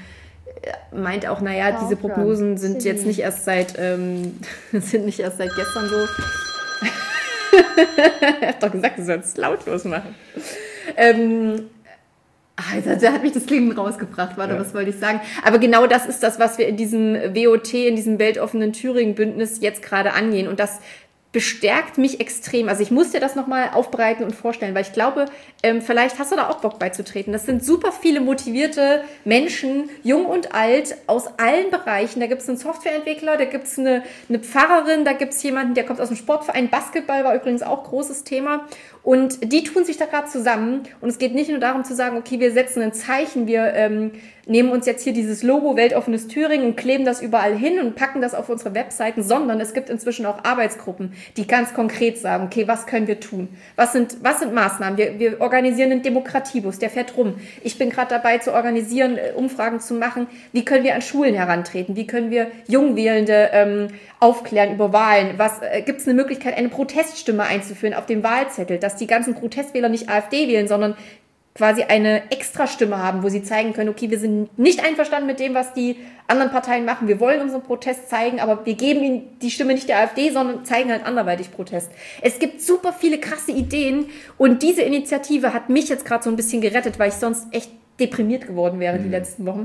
[SPEAKER 2] meint auch, naja, diese Prognosen sind jetzt nicht erst seit ähm, sind nicht erst seit gestern so. Ich hab doch gesagt, du sollst lautlos machen. Ähm, Also, da hat mich das Klingen rausgebracht, warte, ja. Was wollte ich sagen? Aber genau das ist das, was wir in diesem W O T, in diesem weltoffenen Thüringen-Bündnis jetzt gerade angehen. Und das bestärkt mich extrem. Also ich muss dir das nochmal aufbereiten und vorstellen, weil ich glaube, ähm, vielleicht hast du da auch Bock beizutreten. Das sind super viele motivierte Menschen, jung und alt, aus allen Bereichen. Da gibt es einen Softwareentwickler, da gibt es eine, eine Pfarrerin, da gibt es jemanden, der kommt aus dem Sportverein. Basketball war übrigens auch großes Thema. Und die tun sich da gerade zusammen. Und es geht nicht nur darum zu sagen, okay, wir setzen ein Zeichen, wir ähm, nehmen uns jetzt hier dieses Logo Weltoffenes Thüringen und kleben das überall hin und packen das auf unsere Webseiten, sondern es gibt inzwischen auch Arbeitsgruppen, die ganz konkret sagen, okay, was können wir tun? Was sind, was sind Maßnahmen? Wir, wir organisieren einen Demokratiebus, der fährt rum. Ich bin gerade dabei zu organisieren, Umfragen zu machen. Wie können wir an Schulen herantreten? Wie können wir Jungwählende ähm, aufklären über Wahlen? Was äh, gibt es eine Möglichkeit, eine Proteststimme einzuführen auf dem Wahlzettel, dass die ganzen Protestwähler nicht AfD wählen, sondern quasi eine Extrastimme haben, wo sie zeigen können, okay, wir sind nicht einverstanden mit dem, was die anderen Parteien machen. Wir wollen unseren Protest zeigen, aber wir geben ihnen die Stimme nicht der AfD, sondern zeigen halt anderweitig Protest. Es gibt super viele krasse Ideen und diese Initiative hat mich jetzt gerade so ein bisschen gerettet, weil ich sonst echt deprimiert geworden wäre mhm. die letzten Wochen.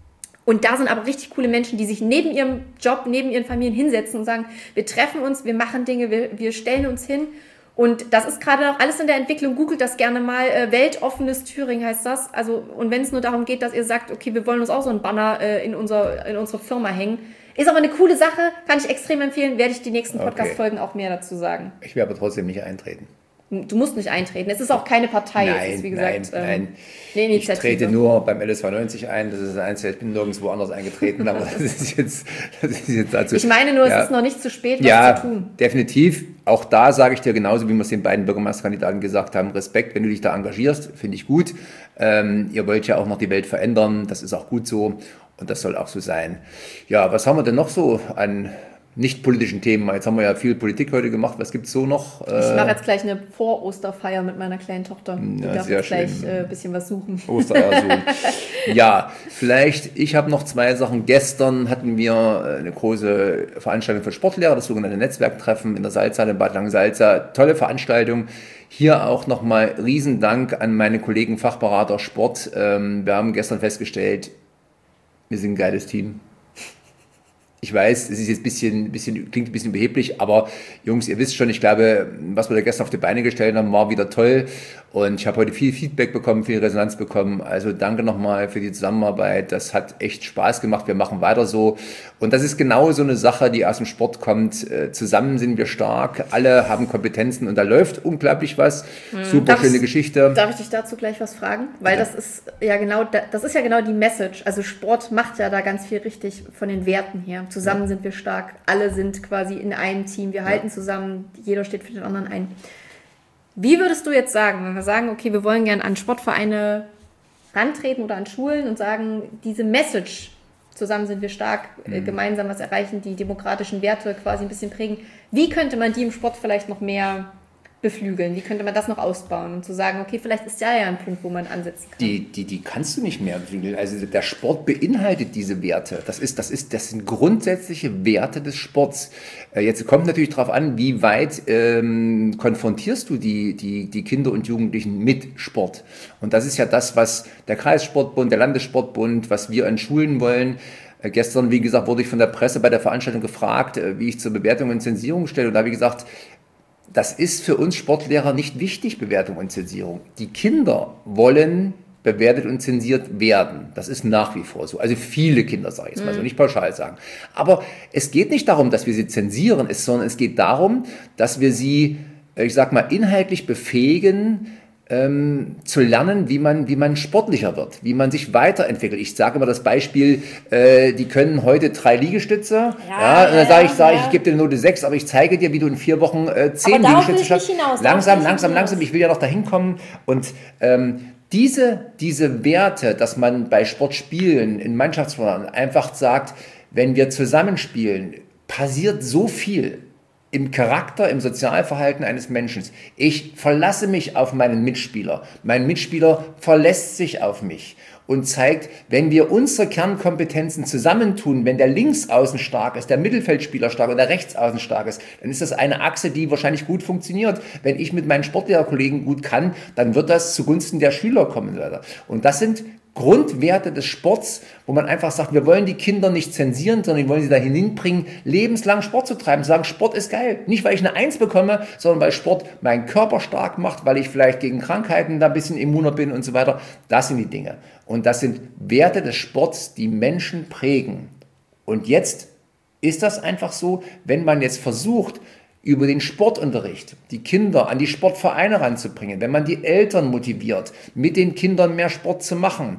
[SPEAKER 2] Und da sind aber richtig coole Menschen, die sich neben ihrem Job, neben ihren Familien hinsetzen und sagen, wir treffen uns, wir machen Dinge, wir, wir stellen uns hin. Und das ist gerade noch alles in der Entwicklung. Googelt das gerne mal. Äh, Weltoffenes Thüringen heißt das. Also, und wenn es nur darum geht, dass ihr sagt, okay, wir wollen uns auch so ein Banner äh, in, unser, in unsere Firma hängen. Ist aber eine coole Sache, kann ich extrem empfehlen. Werde ich die nächsten Podcast-Folgen auch mehr dazu sagen.
[SPEAKER 1] Ich werde aber trotzdem nicht eintreten.
[SPEAKER 2] Du musst nicht eintreten. Es ist auch keine Partei.
[SPEAKER 1] Nein,
[SPEAKER 2] es ist, wie gesagt,
[SPEAKER 1] nein,
[SPEAKER 2] ähm,
[SPEAKER 1] nein.
[SPEAKER 2] Eine Initiative.
[SPEAKER 1] Ich trete nur beim L S V neunzig ein. Das ist das Einzige, ich bin nirgendwo anders eingetreten. Aber das ist jetzt, das ist jetzt dazu.
[SPEAKER 2] Ich meine nur,
[SPEAKER 1] ja.
[SPEAKER 2] es ist noch nicht zu spät, was
[SPEAKER 1] ja,
[SPEAKER 2] zu tun.
[SPEAKER 1] Definitiv. Auch da sage ich dir genauso, wie wir es den beiden Bürgermeisterkandidaten gesagt haben, Respekt, wenn du dich da engagierst, finde ich gut. Ähm, ihr wollt ja auch noch die Welt verändern. Das ist auch gut so. Und das soll auch so sein. Ja, was haben wir denn noch so an nicht politischen Themen? Jetzt haben wir ja viel Politik heute gemacht. Was gibt es so noch?
[SPEAKER 2] Ich mache jetzt gleich eine Vor-Osterfeier mit meiner kleinen Tochter. Die ja, darf jetzt gleich ein äh, bisschen was suchen.
[SPEAKER 1] Ostereier suchen. Ja, vielleicht, ich habe noch zwei Sachen. Gestern hatten wir eine große Veranstaltung für Sportlehrer, das sogenannte Netzwerktreffen in der Salzhalle in Bad Langensalza. Tolle Veranstaltung. Hier auch nochmal Riesendank an meine Kollegen Fachberater Sport. Wir haben gestern festgestellt, wir sind ein geiles Team. Ich weiß, es ist jetzt ein bisschen, bisschen, klingt ein bisschen beheblich, aber Jungs, ihr wisst schon, ich glaube, was wir da gestern auf die Beine gestellt haben, war wieder toll. Und ich habe heute viel Feedback bekommen, viel Resonanz bekommen. Also danke nochmal für die Zusammenarbeit. Das hat echt Spaß gemacht. Wir machen weiter so. Und das ist genau so eine Sache, die aus dem Sport kommt. Zusammen sind wir stark. Alle haben Kompetenzen und da läuft unglaublich was. Mhm. Super darf schöne ich, Geschichte.
[SPEAKER 2] Darf ich dich dazu gleich was fragen? Weil ja. das ist ja genau, das ist ja genau die Message. Also Sport macht ja da ganz viel richtig von den Werten her. Zusammen ja. sind wir stark. Alle sind quasi in einem Team. Wir halten ja. zusammen. Jeder steht für den anderen ein. Wie würdest du jetzt sagen, wenn wir sagen, okay, wir wollen gerne an Sportvereine rantreten oder an Schulen und sagen, diese Message, zusammen sind wir stark, mhm. äh, gemeinsam was erreichen, die demokratischen Werte quasi ein bisschen prägen, wie könnte man die im Sport vielleicht noch mehr beflügeln? Wie könnte man das noch ausbauen, um zu sagen, okay, vielleicht ist ja ja ein Punkt, wo man ansetzen kann?
[SPEAKER 1] Die, die, die kannst du nicht mehr beflügeln. Also der Sport beinhaltet diese Werte. Das ist, das ist, das sind grundsätzliche Werte des Sports. Jetzt kommt natürlich darauf an, wie weit ähm, konfrontierst du die, die, die Kinder und Jugendlichen mit Sport. Und das ist ja das, was der Kreissportbund, der Landessportbund, was wir an Schulen wollen. Gestern, wie gesagt, wurde ich von der Presse bei der Veranstaltung gefragt, wie ich zur Bewertung und Zensierung stelle. Und da habe ich gesagt, das ist für uns Sportlehrer nicht wichtig, Bewertung und Zensierung. Die Kinder wollen bewertet und zensiert werden. Das ist nach wie vor so. Also viele Kinder, sage ich jetzt mal so, nicht pauschal sagen. Aber es geht nicht darum, dass wir sie zensieren, sondern es geht darum, dass wir sie, ich sag mal, inhaltlich befähigen, Ähm, zu lernen, wie man, wie man sportlicher wird, wie man sich weiterentwickelt. Ich sage immer das Beispiel, äh, die können heute drei Liegestütze, ja, ja, und dann sage ich, sage ja. ich, ich gebe dir eine Note sechs, aber ich zeige dir, wie du in vier Wochen äh, zehn Liegestütze schaffst. Langsam, langsam, langsam, ich will ja noch dahin kommen. Und ähm, diese, diese Werte, dass man bei Sportspielen in Mannschaftssportarten einfach sagt, wenn wir zusammenspielen, passiert so viel im Charakter, im Sozialverhalten eines Menschen. Ich verlasse mich auf meinen Mitspieler. Mein Mitspieler verlässt sich auf mich und zeigt, wenn wir unsere Kernkompetenzen zusammentun, wenn der Linksaußen stark ist, der Mittelfeldspieler stark und der Rechtsaußen stark ist, dann ist das eine Achse, die wahrscheinlich gut funktioniert. Wenn ich mit meinen Sportlehrerkollegen gut kann, dann wird das zugunsten der Schüler kommen. Und das sind Grundwerte des Sports, wo man einfach sagt, wir wollen die Kinder nicht zensieren, sondern wir wollen sie dahin hinbringen, lebenslang Sport zu treiben, zu sagen, Sport ist geil. Nicht, weil ich eine Eins bekomme, sondern weil Sport meinen Körper stark macht, weil ich vielleicht gegen Krankheiten da ein bisschen immuner bin und so weiter. Das sind die Dinge. Und das sind Werte des Sports, die Menschen prägen. Und jetzt ist das einfach so, wenn man jetzt versucht, über den Sportunterricht die Kinder an die Sportvereine ranzubringen, wenn man die Eltern motiviert, mit den Kindern mehr Sport zu machen,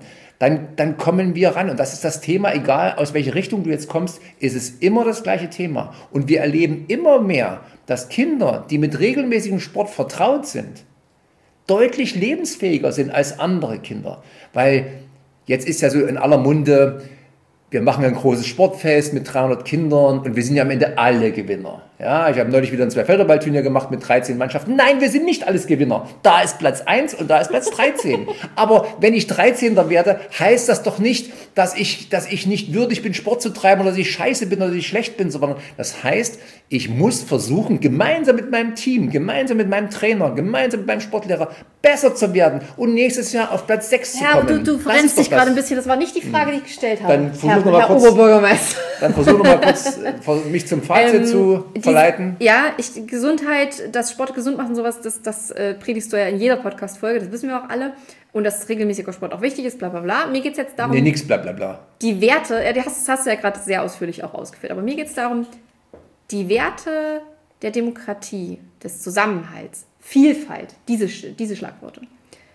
[SPEAKER 1] dann, dann kommen wir ran. Und das ist das Thema, egal aus welche Richtung du jetzt kommst, ist es immer das gleiche Thema. Und wir erleben immer mehr, dass Kinder, die mit regelmäßigem Sport vertraut sind, deutlich lebensfähiger sind als andere Kinder. Weil jetzt ist ja so in aller Munde, wir machen ein großes Sportfest mit dreihundert Kindern und wir sind ja am Ende alle Gewinner. Ja, ich habe neulich wieder ein Zwei-Felderball-Turnier gemacht mit dreizehn Mannschaften. Nein, wir sind nicht alles Gewinner. Da ist Platz eins und da ist Platz dreizehn. Aber wenn ich dreizehnter werde, heißt das doch nicht, dass ich, dass ich nicht würdig bin, Sport zu treiben oder dass ich scheiße bin oder dass ich schlecht bin, sondern das heißt, ich muss versuchen, gemeinsam mit meinem Team, gemeinsam mit meinem Trainer, gemeinsam mit meinem Sportlehrer besser zu werden und nächstes Jahr auf Platz sechs zu
[SPEAKER 2] Ja,
[SPEAKER 1] kommen.
[SPEAKER 2] aber du, du verrennst dich gerade ein bisschen. Das war nicht die Frage, die ich gestellt habe.
[SPEAKER 1] Dann versuch
[SPEAKER 2] Herr,
[SPEAKER 1] noch mal
[SPEAKER 2] Herr
[SPEAKER 1] kurz-
[SPEAKER 2] Oberbürgermeister.
[SPEAKER 1] Dann versuche noch mal kurz, äh, mich zum Fazit
[SPEAKER 2] Ähm,
[SPEAKER 1] zu
[SPEAKER 2] die-
[SPEAKER 1] verleiten.
[SPEAKER 2] Ja, ich, Gesundheit, das Sport gesund machen, sowas, das, das äh, predigst du ja in jeder Podcast-Folge, das wissen wir auch alle. Und dass regelmäßiger Sport auch wichtig ist, bla bla bla. Mir geht es jetzt darum,
[SPEAKER 1] Nee, nix, bla bla bla.
[SPEAKER 2] die Werte, ja, das hast, das hast du ja gerade sehr ausführlich auch ausgeführt, aber mir geht es darum, die Werte der Demokratie, des Zusammenhalts, Vielfalt, diese, Sch- diese Schlagworte,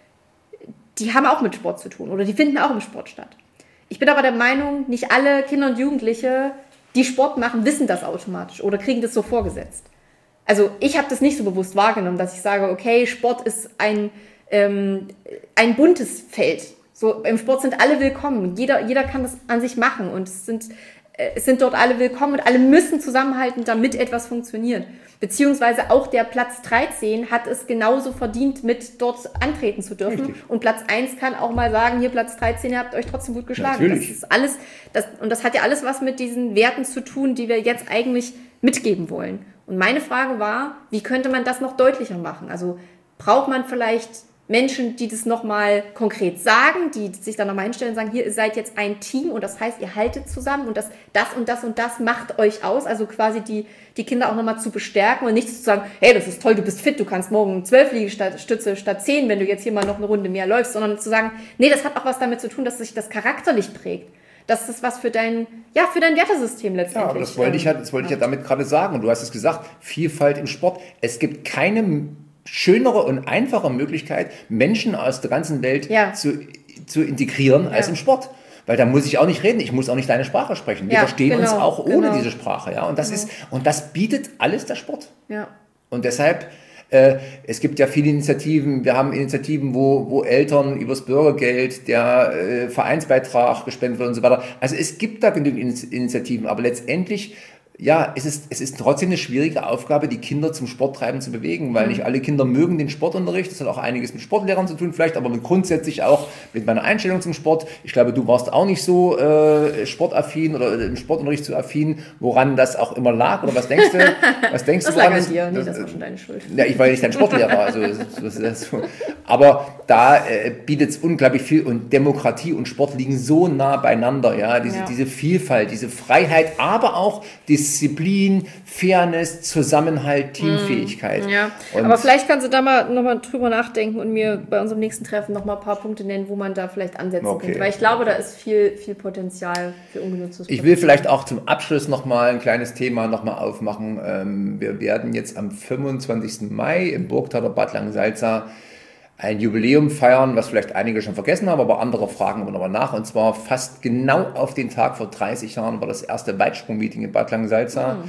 [SPEAKER 2] die haben auch mit Sport zu tun oder die finden auch im Sport statt. Ich bin aber der Meinung, nicht alle Kinder und Jugendliche, die Sport machen, wissen das automatisch oder kriegen das so vorgesetzt. Also ich habe das nicht so bewusst wahrgenommen, dass ich sage, okay, Sport ist ein, ähm, ein buntes Feld. So, im Sport sind alle willkommen. Jeder, jeder kann das an sich machen und es sind, äh, es sind dort alle willkommen und alle müssen zusammenhalten, damit etwas funktioniert. Beziehungsweise auch der Platz dreizehn hat es genauso verdient, mit dort antreten zu dürfen.
[SPEAKER 1] Richtig.
[SPEAKER 2] Und Platz eins kann auch mal sagen, hier Platz dreizehn, ihr habt euch trotzdem gut geschlagen.
[SPEAKER 1] Natürlich.
[SPEAKER 2] Das ist alles, das, und das hat ja alles was mit diesen Werten zu tun, die wir jetzt eigentlich mitgeben wollen. Und meine Frage war, wie könnte man das noch deutlicher machen? Also braucht man vielleicht Menschen, die das nochmal konkret sagen, die sich dann nochmal hinstellen und sagen, hier, ihr seid jetzt ein Team und das heißt, ihr haltet zusammen und das, das und das und das macht euch aus. Also quasi die, die Kinder auch nochmal zu bestärken und nicht zu sagen, hey, das ist toll, du bist fit, du kannst morgen zwölf Liegestütze statt zehn, wenn du jetzt hier mal noch eine Runde mehr läufst, sondern zu sagen, nee, das hat auch was damit zu tun, dass sich das charakterlich prägt. Das ist was für dein, ja, für dein Wertesystem letztendlich.
[SPEAKER 1] Ja, aber das wollte ich ja, das wollte ich ja damit gerade sagen. Und du hast es gesagt, Vielfalt im Sport. Es gibt keine schönere und einfache Möglichkeit, Menschen aus der ganzen Welt
[SPEAKER 2] Ja.
[SPEAKER 1] zu, zu integrieren
[SPEAKER 2] Ja.
[SPEAKER 1] als im Sport. Weil da muss ich auch nicht reden, ich muss auch nicht deine Sprache sprechen. Wir
[SPEAKER 2] Ja,
[SPEAKER 1] verstehen uns
[SPEAKER 2] genau,
[SPEAKER 1] auch ohne
[SPEAKER 2] genau.
[SPEAKER 1] diese Sprache. Ja? Und, das ist, und das bietet alles der Sport.
[SPEAKER 2] Ja.
[SPEAKER 1] Und deshalb, äh, es gibt ja viele Initiativen, wir haben Initiativen, wo, wo Eltern übers Bürgergeld, der äh, Vereinsbeitrag gespendet wird und so weiter. Also es gibt da genügend Ini- Initiativen, aber letztendlich, ja, es ist, es ist trotzdem eine schwierige Aufgabe, die Kinder zum Sporttreiben zu bewegen, weil nicht alle Kinder mögen den Sportunterricht. Das hat auch einiges mit Sportlehrern zu tun, vielleicht, aber mit grundsätzlich auch mit meiner Einstellung zum Sport. Ich glaube, du warst auch nicht so äh, sportaffin oder im Sportunterricht so affin, woran das auch immer lag. Oder was denkst du? Was denkst
[SPEAKER 2] Das
[SPEAKER 1] du
[SPEAKER 2] lag
[SPEAKER 1] woran
[SPEAKER 2] an
[SPEAKER 1] es-
[SPEAKER 2] dir. Nee,
[SPEAKER 1] das-
[SPEAKER 2] das war schon deine Schuld.
[SPEAKER 1] Ja, ich war ja nicht dein Sportlehrer, also das ist das so. Aber da äh, bietet es unglaublich viel und Demokratie und Sport liegen so nah beieinander, ja, diese,
[SPEAKER 2] Ja.
[SPEAKER 1] diese Vielfalt, diese Freiheit, aber auch Disziplin, Fairness, Zusammenhalt, Teamfähigkeit.
[SPEAKER 2] Ja,
[SPEAKER 1] Und
[SPEAKER 2] aber vielleicht kannst du da mal nochmal drüber nachdenken und mir bei unserem nächsten Treffen nochmal ein paar Punkte nennen, wo man da vielleicht ansetzen
[SPEAKER 1] Okay.
[SPEAKER 2] könnte. Weil ich glaube, da ist viel, viel Potenzial für ungenutztes
[SPEAKER 1] Ich will vielleicht auch zum Abschluss nochmal ein kleines Thema nochmal aufmachen. Ähm, wir werden jetzt am fünfundzwanzigsten Mai im Burgthaler Bad Langensalza ein Jubiläum feiern, was vielleicht einige schon vergessen haben, aber andere fragen aber nochmal nach. Und zwar fast genau auf den Tag vor dreißig Jahren war das erste Weitsprung-Meeting in Bad Langensalza.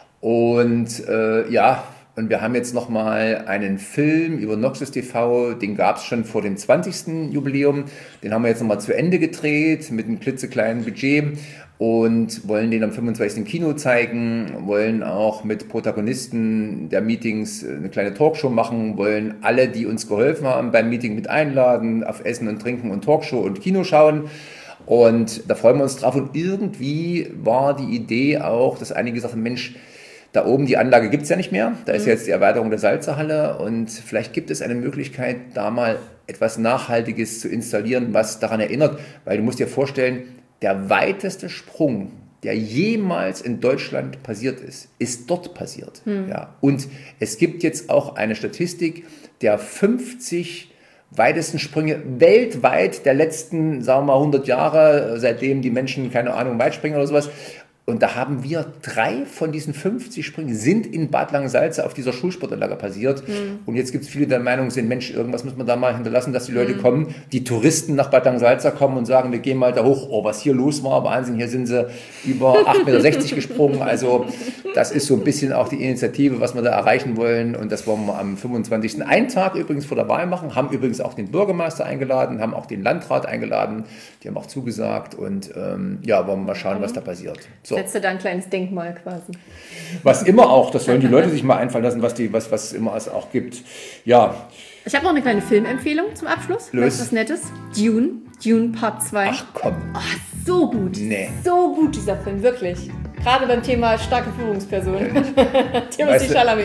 [SPEAKER 1] Und äh, ja, und wir haben jetzt nochmal einen Film über Noxus T V, den gab es schon vor dem zwanzigsten Jubiläum. Den haben wir jetzt nochmal zu Ende gedreht mit einem klitzekleinen Budget und wollen den am fünfundzwanzigsten im Kino zeigen, wollen auch mit Protagonisten der Meetings eine kleine Talkshow machen, wollen alle, die uns geholfen haben beim Meeting mit einladen, auf Essen und Trinken und Talkshow und Kino schauen. Und da freuen wir uns drauf. Und irgendwie war die Idee auch, dass einige gesagt haben, Mensch, da oben die Anlage gibt es ja nicht mehr. Da ist jetzt die Erweiterung der Salzerhalle und vielleicht gibt es eine Möglichkeit, da mal etwas Nachhaltiges zu installieren, was daran erinnert. Weil du musst dir vorstellen, der weiteste Sprung, der jemals in Deutschland passiert ist, ist dort passiert. Ja. Und es gibt jetzt auch eine Statistik der fünfzig weitesten Sprünge weltweit der letzten, sagen wir mal, hundert Jahre, seitdem die Menschen, keine Ahnung, weit springen oder sowas. Und da haben wir drei von diesen fünfzig Springen sind in Bad Langensalza auf dieser Schulsportanlage passiert. Mhm. Und jetzt gibt es viele, die der Meinung sind, Mensch, irgendwas muss man da mal hinterlassen, dass die Leute mhm. kommen, die Touristen nach Bad Langensalza kommen und sagen, wir gehen mal da hoch, oh, was hier los war, Wahnsinn, hier sind sie über acht Meter sechzig gesprungen. Also das ist so ein bisschen auch die Initiative, was wir da erreichen wollen. Und das wollen wir am fünfundzwanzigsten einen Tag übrigens vor der Wahl machen, haben übrigens auch den Bürgermeister eingeladen, haben auch den Landrat eingeladen, die haben auch zugesagt. Und ähm, ja, wollen wir mal schauen, was da passiert. So.
[SPEAKER 2] Setzt du da ein kleines Denkmal quasi.
[SPEAKER 1] Was immer auch, das sollen die Leute sich mal einfallen lassen, was, die, was, was immer es auch gibt. Ja.
[SPEAKER 2] Ich habe noch eine kleine Filmempfehlung zum Abschluss.
[SPEAKER 1] Los.
[SPEAKER 2] Was Nettes. Dune. Dune Part zwei.
[SPEAKER 1] Ach komm.
[SPEAKER 2] Oh, so gut.
[SPEAKER 1] Nee.
[SPEAKER 2] So gut, dieser Film, wirklich. Gerade beim Thema starke Führungsperson. Timothée Chalamet.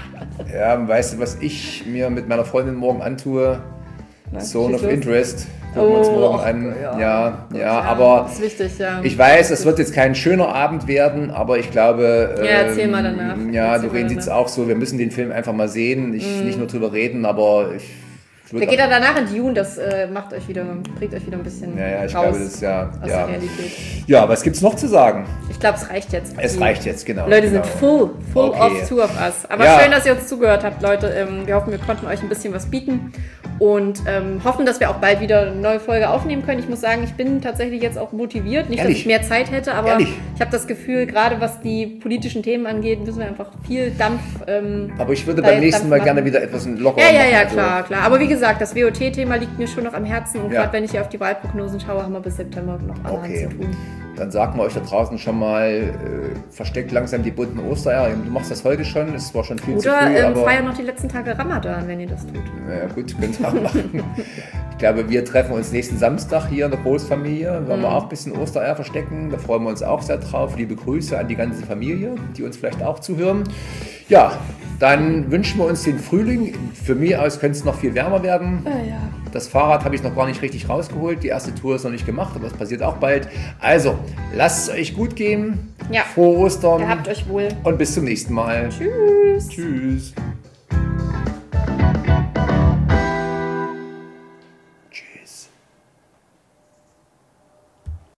[SPEAKER 1] Ja, weißt du, was ich mir mit meiner Freundin morgen antue?
[SPEAKER 2] Nein,
[SPEAKER 1] Zone of
[SPEAKER 2] los.
[SPEAKER 1] Interest. Gucken wir uns morgen
[SPEAKER 2] oh,
[SPEAKER 1] an.
[SPEAKER 2] Ja,
[SPEAKER 1] ja, ja,
[SPEAKER 2] ja,
[SPEAKER 1] aber
[SPEAKER 2] das ist wichtig, ja.
[SPEAKER 1] ich weiß, es wird jetzt kein schöner Abend werden, aber ich glaube,
[SPEAKER 2] ja, erzähl
[SPEAKER 1] ähm,
[SPEAKER 2] mal danach.
[SPEAKER 1] Ja,
[SPEAKER 2] erzähl
[SPEAKER 1] Doreen sieht es auch so, wir müssen den Film einfach mal sehen, ich, mm. nicht nur drüber reden, aber ich
[SPEAKER 2] Da geht er danach in Dune, das äh, macht euch wieder, bringt euch wieder ein bisschen
[SPEAKER 1] ja, ja, ich
[SPEAKER 2] raus
[SPEAKER 1] glaube, das ist ja,
[SPEAKER 2] aus
[SPEAKER 1] ja.
[SPEAKER 2] der Realität.
[SPEAKER 1] Ja, was gibt's noch zu sagen?
[SPEAKER 2] Ich glaube, es reicht jetzt.
[SPEAKER 1] Es
[SPEAKER 2] Die
[SPEAKER 1] reicht jetzt, genau.
[SPEAKER 2] Leute
[SPEAKER 1] genau.
[SPEAKER 2] sind full, full
[SPEAKER 1] Okay.
[SPEAKER 2] of two of us. Aber
[SPEAKER 1] Ja.
[SPEAKER 2] schön, dass ihr uns zugehört habt, Leute. Ähm, wir hoffen, wir konnten euch ein bisschen was bieten und ähm, hoffen, dass wir auch bald wieder eine neue Folge aufnehmen können. Ich muss sagen, ich bin tatsächlich jetzt auch motiviert. Nicht,
[SPEAKER 1] Ehrlich?
[SPEAKER 2] dass ich mehr Zeit hätte, aber
[SPEAKER 1] Ehrlich?
[SPEAKER 2] ich habe das Gefühl, gerade was die politischen Themen angeht, müssen wir einfach viel Dampf ähm,
[SPEAKER 1] Aber ich würde
[SPEAKER 2] da
[SPEAKER 1] beim
[SPEAKER 2] jetzt
[SPEAKER 1] nächsten
[SPEAKER 2] Dampf
[SPEAKER 1] Mal
[SPEAKER 2] machen.
[SPEAKER 1] gerne wieder etwas lockerer
[SPEAKER 2] Ja, ja,
[SPEAKER 1] machen.
[SPEAKER 2] ja,
[SPEAKER 1] also.
[SPEAKER 2] klar, klar. Aber wie gesagt, das W O T-Thema liegt mir schon noch am Herzen und
[SPEAKER 1] Ja.
[SPEAKER 2] gerade wenn ich hier auf die Wahlprognosen schaue, haben wir bis September noch allerhand
[SPEAKER 1] Okay.
[SPEAKER 2] zu tun.
[SPEAKER 1] Dann sagen wir euch da draußen schon mal, äh, versteckt langsam die bunten Ostereier. Du machst das heute schon, es war schon viel zu
[SPEAKER 2] Oder
[SPEAKER 1] früh.
[SPEAKER 2] ähm,
[SPEAKER 1] aber
[SPEAKER 2] feiern noch die letzten Tage Ramadan, wenn ihr das tut.
[SPEAKER 1] Ja gut, könnt ihr auch machen. Ich glaube, wir treffen uns nächsten Samstag hier in der Großfamilie. Wollen
[SPEAKER 2] Mhm.
[SPEAKER 1] wir auch ein bisschen Ostereier verstecken. Da freuen wir uns auch sehr drauf. Liebe Grüße an die ganze Familie, die uns vielleicht auch zuhören. Ja, dann wünschen wir uns den Frühling. Für mich aus könnte es noch viel wärmer werden.
[SPEAKER 2] Äh, ja.
[SPEAKER 1] Das Fahrrad habe ich noch gar nicht richtig rausgeholt. Die erste Tour ist noch nicht gemacht, aber das passiert auch bald. Also, lasst es euch gut gehen.
[SPEAKER 2] Ja.
[SPEAKER 1] Frohe Ostern.
[SPEAKER 2] Ihr habt euch wohl.
[SPEAKER 1] Und bis zum nächsten Mal.
[SPEAKER 2] Tschüss.
[SPEAKER 1] Tschüss.